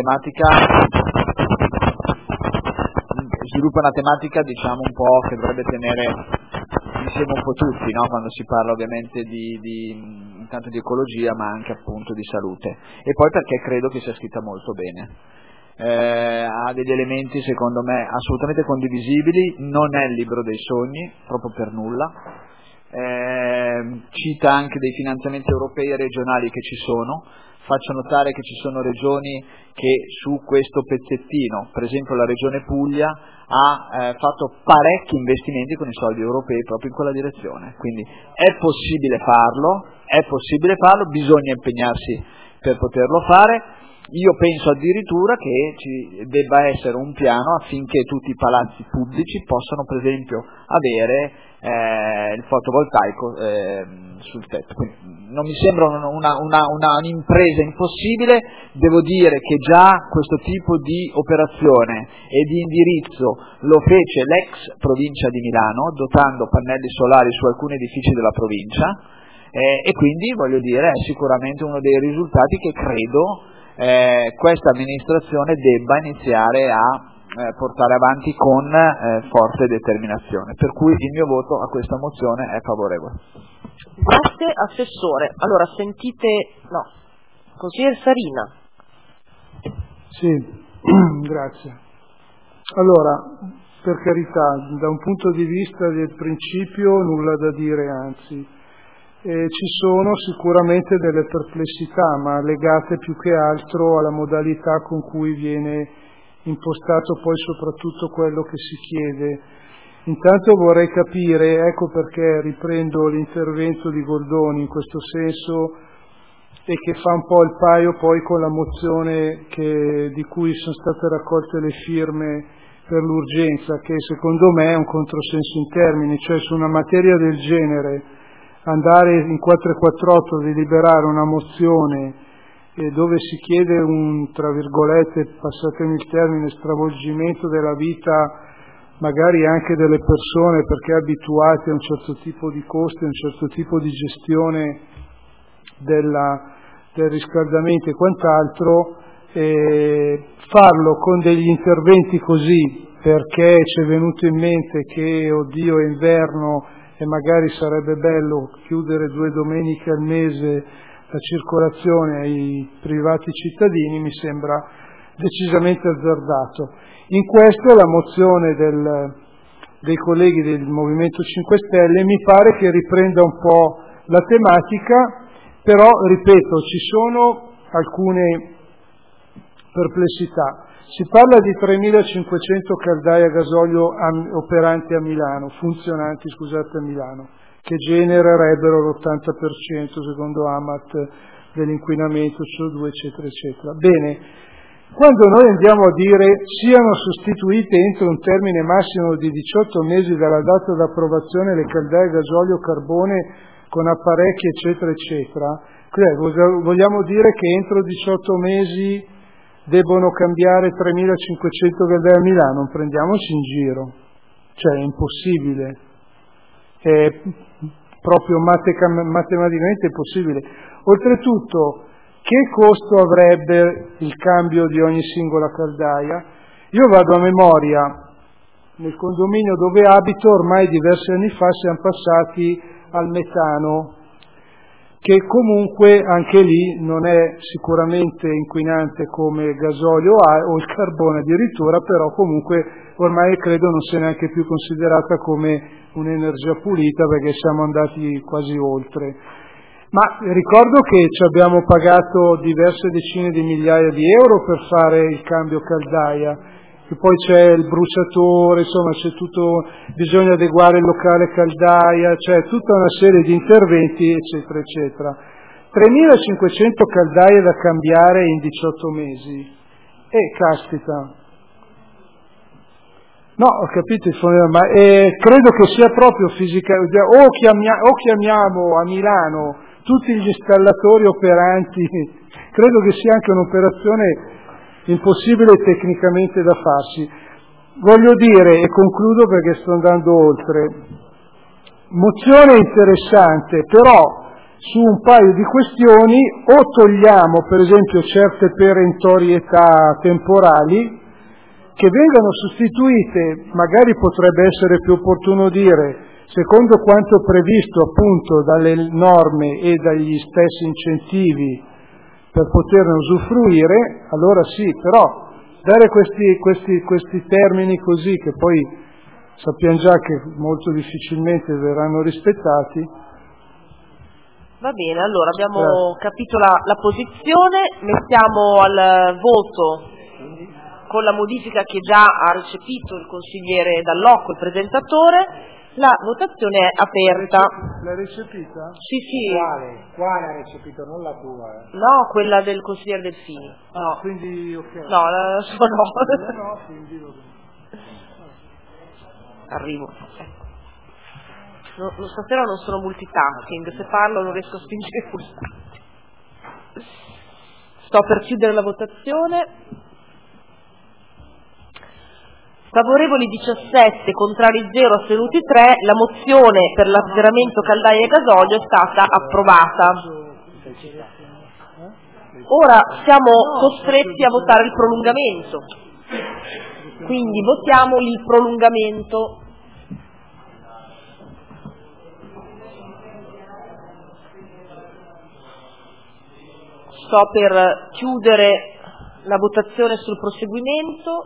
tematica diciamo un po' che dovrebbe tenere insieme un po' tutti, no? Quando si parla ovviamente intanto di ecologia ma anche appunto di salute, e poi perché credo che sia scritta molto bene. Ha degli elementi secondo me assolutamente condivisibili, non è il libro dei sogni proprio per nulla. Cita anche dei finanziamenti europei e regionali che ci sono, faccio notare che ci sono regioni che su questo pezzettino, per esempio la regione Puglia, ha fatto parecchi investimenti con i soldi europei proprio in quella direzione, quindi è possibile farlo, bisogna impegnarsi per poterlo fare. Io penso addirittura che ci debba essere un piano affinché tutti i palazzi pubblici possano per esempio avere il fotovoltaico sul tetto. Quindi non mi sembra un'impresa impossibile. Devo dire che già questo tipo di operazione e di indirizzo lo fece l'ex provincia di Milano, dotando pannelli solari su alcuni edifici della provincia, e quindi voglio dire è sicuramente uno dei risultati che credo questa amministrazione debba iniziare a portare avanti con forte determinazione, per cui il mio voto a questa mozione è favorevole. Grazie Assessore. Allora Consigliere Sarina. Sì, grazie. Allora, per carità, da un punto di vista del principio nulla da dire, anzi. Ci sono sicuramente delle perplessità, ma legate più che altro alla modalità con cui viene impostato poi soprattutto quello che si chiede. Intanto vorrei capire, ecco perché riprendo l'intervento di Goldoni in questo senso e che fa un po' il paio poi con la mozione di cui sono state raccolte le firme per l'urgenza, che secondo me è un controsenso in termini, cioè su una materia del genere andare in 448 a deliberare una mozione dove si chiede un, tra virgolette, passatemi il termine, stravolgimento della vita magari anche delle persone perché abituate a un certo tipo di costi, a un certo tipo di gestione del riscaldamento e quant'altro, farlo con degli interventi così perché ci è venuto in mente che oddio è inverno e magari sarebbe bello chiudere 2 domeniche al mese la circolazione ai privati cittadini, mi sembra decisamente azzardato. In questo la mozione dei colleghi del Movimento 5 Stelle mi pare che riprenda un po' la tematica, però ripeto ci sono alcune perplessità. Si parla di 3.500 caldaie a gasolio operanti a Milano, funzionanti a Milano, che genererebbero l'80% secondo Amat dell'inquinamento CO2 eccetera eccetera. Bene, quando noi andiamo a dire siano sostituite entro un termine massimo di 18 mesi dalla data d'approvazione le caldaie a gasolio carbone con apparecchi eccetera eccetera, vogliamo dire che entro 18 mesi debbono cambiare 3.500 caldaie a Milano? Non prendiamoci in giro, cioè è impossibile, è proprio matematicamente impossibile. Oltretutto, che costo avrebbe il cambio di ogni singola caldaia? Io vado a memoria, nel condominio dove abito ormai diversi anni fa siamo passati al metano, che comunque anche lì non è sicuramente inquinante come il gasolio o il carbone addirittura, però comunque ormai credo non sia neanche più considerata come un'energia pulita perché siamo andati quasi oltre. Ma ricordo che ci abbiamo pagato diverse decine di migliaia di euro per fare il cambio caldaia, che poi c'è il bruciatore, insomma c'è tutto, bisogna adeguare il locale caldaia, c'è tutta una serie di interventi eccetera eccetera. 3.500 caldaie da cambiare in 18 mesi, caspita. No, ho capito, ma credo che sia proprio fisicamente, o chiamiamo a Milano tutti gli installatori operanti, credo che sia anche un'operazione impossibile tecnicamente da farsi. Voglio dire, e concludo perché sto andando oltre, mozione interessante, però su un paio di questioni o togliamo per esempio certe perentorietà temporali che vengano sostituite, magari potrebbe essere più opportuno dire secondo quanto previsto appunto dalle norme e dagli stessi incentivi per poterne usufruire, allora sì, però dare questi termini così che poi sappiamo già che molto difficilmente verranno rispettati, Va bene, allora abbiamo capito la posizione, mettiamo al voto con la modifica che già ha recepito il consigliere Dall'Occo, il presentatore. La votazione è aperta. L'hai recepita? Sì. Quale ha recepito? Non la tua. No, quella del consigliere Delfini. No. Quindi ok. No, la sua no. No, quindi va bene. Arrivo. No, stasera non sono multitasking, se parlo non riesco a spingere i pulsanti. Sto per chiudere la votazione. Favorevoli 17, contrari 0, astenuti 3, la mozione per l'azzeramento caldaie e gasolio è stata approvata. Ora siamo costretti a votare il prolungamento, quindi votiamo il prolungamento. Sto per chiudere la votazione sul proseguimento.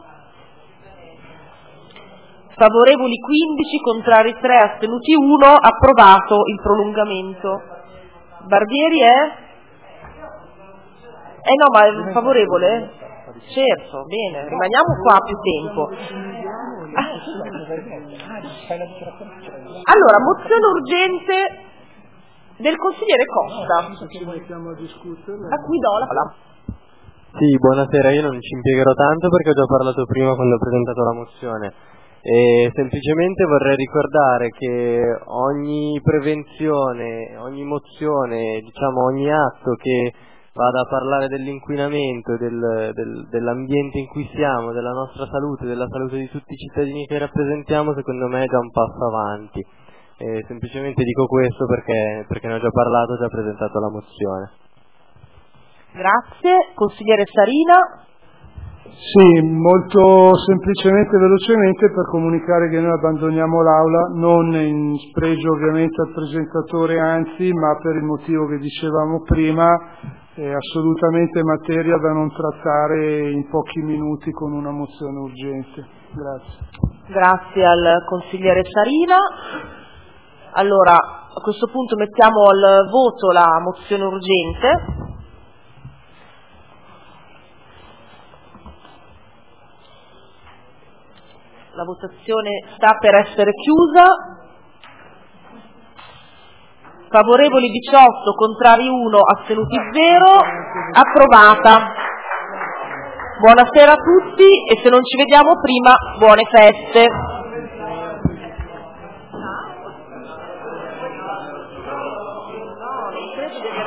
Favorevoli 15, contrari 3, astenuti 1, approvato il prolungamento. Barbieri è? No, ma è favorevole? Certo, bene, rimaniamo qua più tempo. Allora, mozione urgente del consigliere Costa, a cui do la parola. Sì, buonasera, io non ci impiegherò tanto perché ho già parlato prima quando ho presentato la mozione. E semplicemente vorrei ricordare che ogni prevenzione, ogni mozione, diciamo ogni atto che vada a parlare dell'inquinamento, dell'ambiente in cui siamo, della nostra salute, della salute di tutti i cittadini che rappresentiamo, secondo me è già un passo avanti. E semplicemente dico questo perché ne ho già parlato, ho già presentato la mozione. Grazie. Consigliere Sarina. Sì, molto semplicemente e velocemente per comunicare che noi abbandoniamo l'Aula, non in spregio ovviamente al presentatore, anzi, ma per il motivo che dicevamo prima, è assolutamente materia da non trattare in pochi minuti con una mozione urgente. Grazie. Grazie al consigliere Sarina. Allora, a questo punto mettiamo al voto la mozione urgente. La votazione sta per essere chiusa. Favorevoli 18, contrari 1, astenuti 0, approvata. Buonasera a tutti e se non ci vediamo prima, buone feste.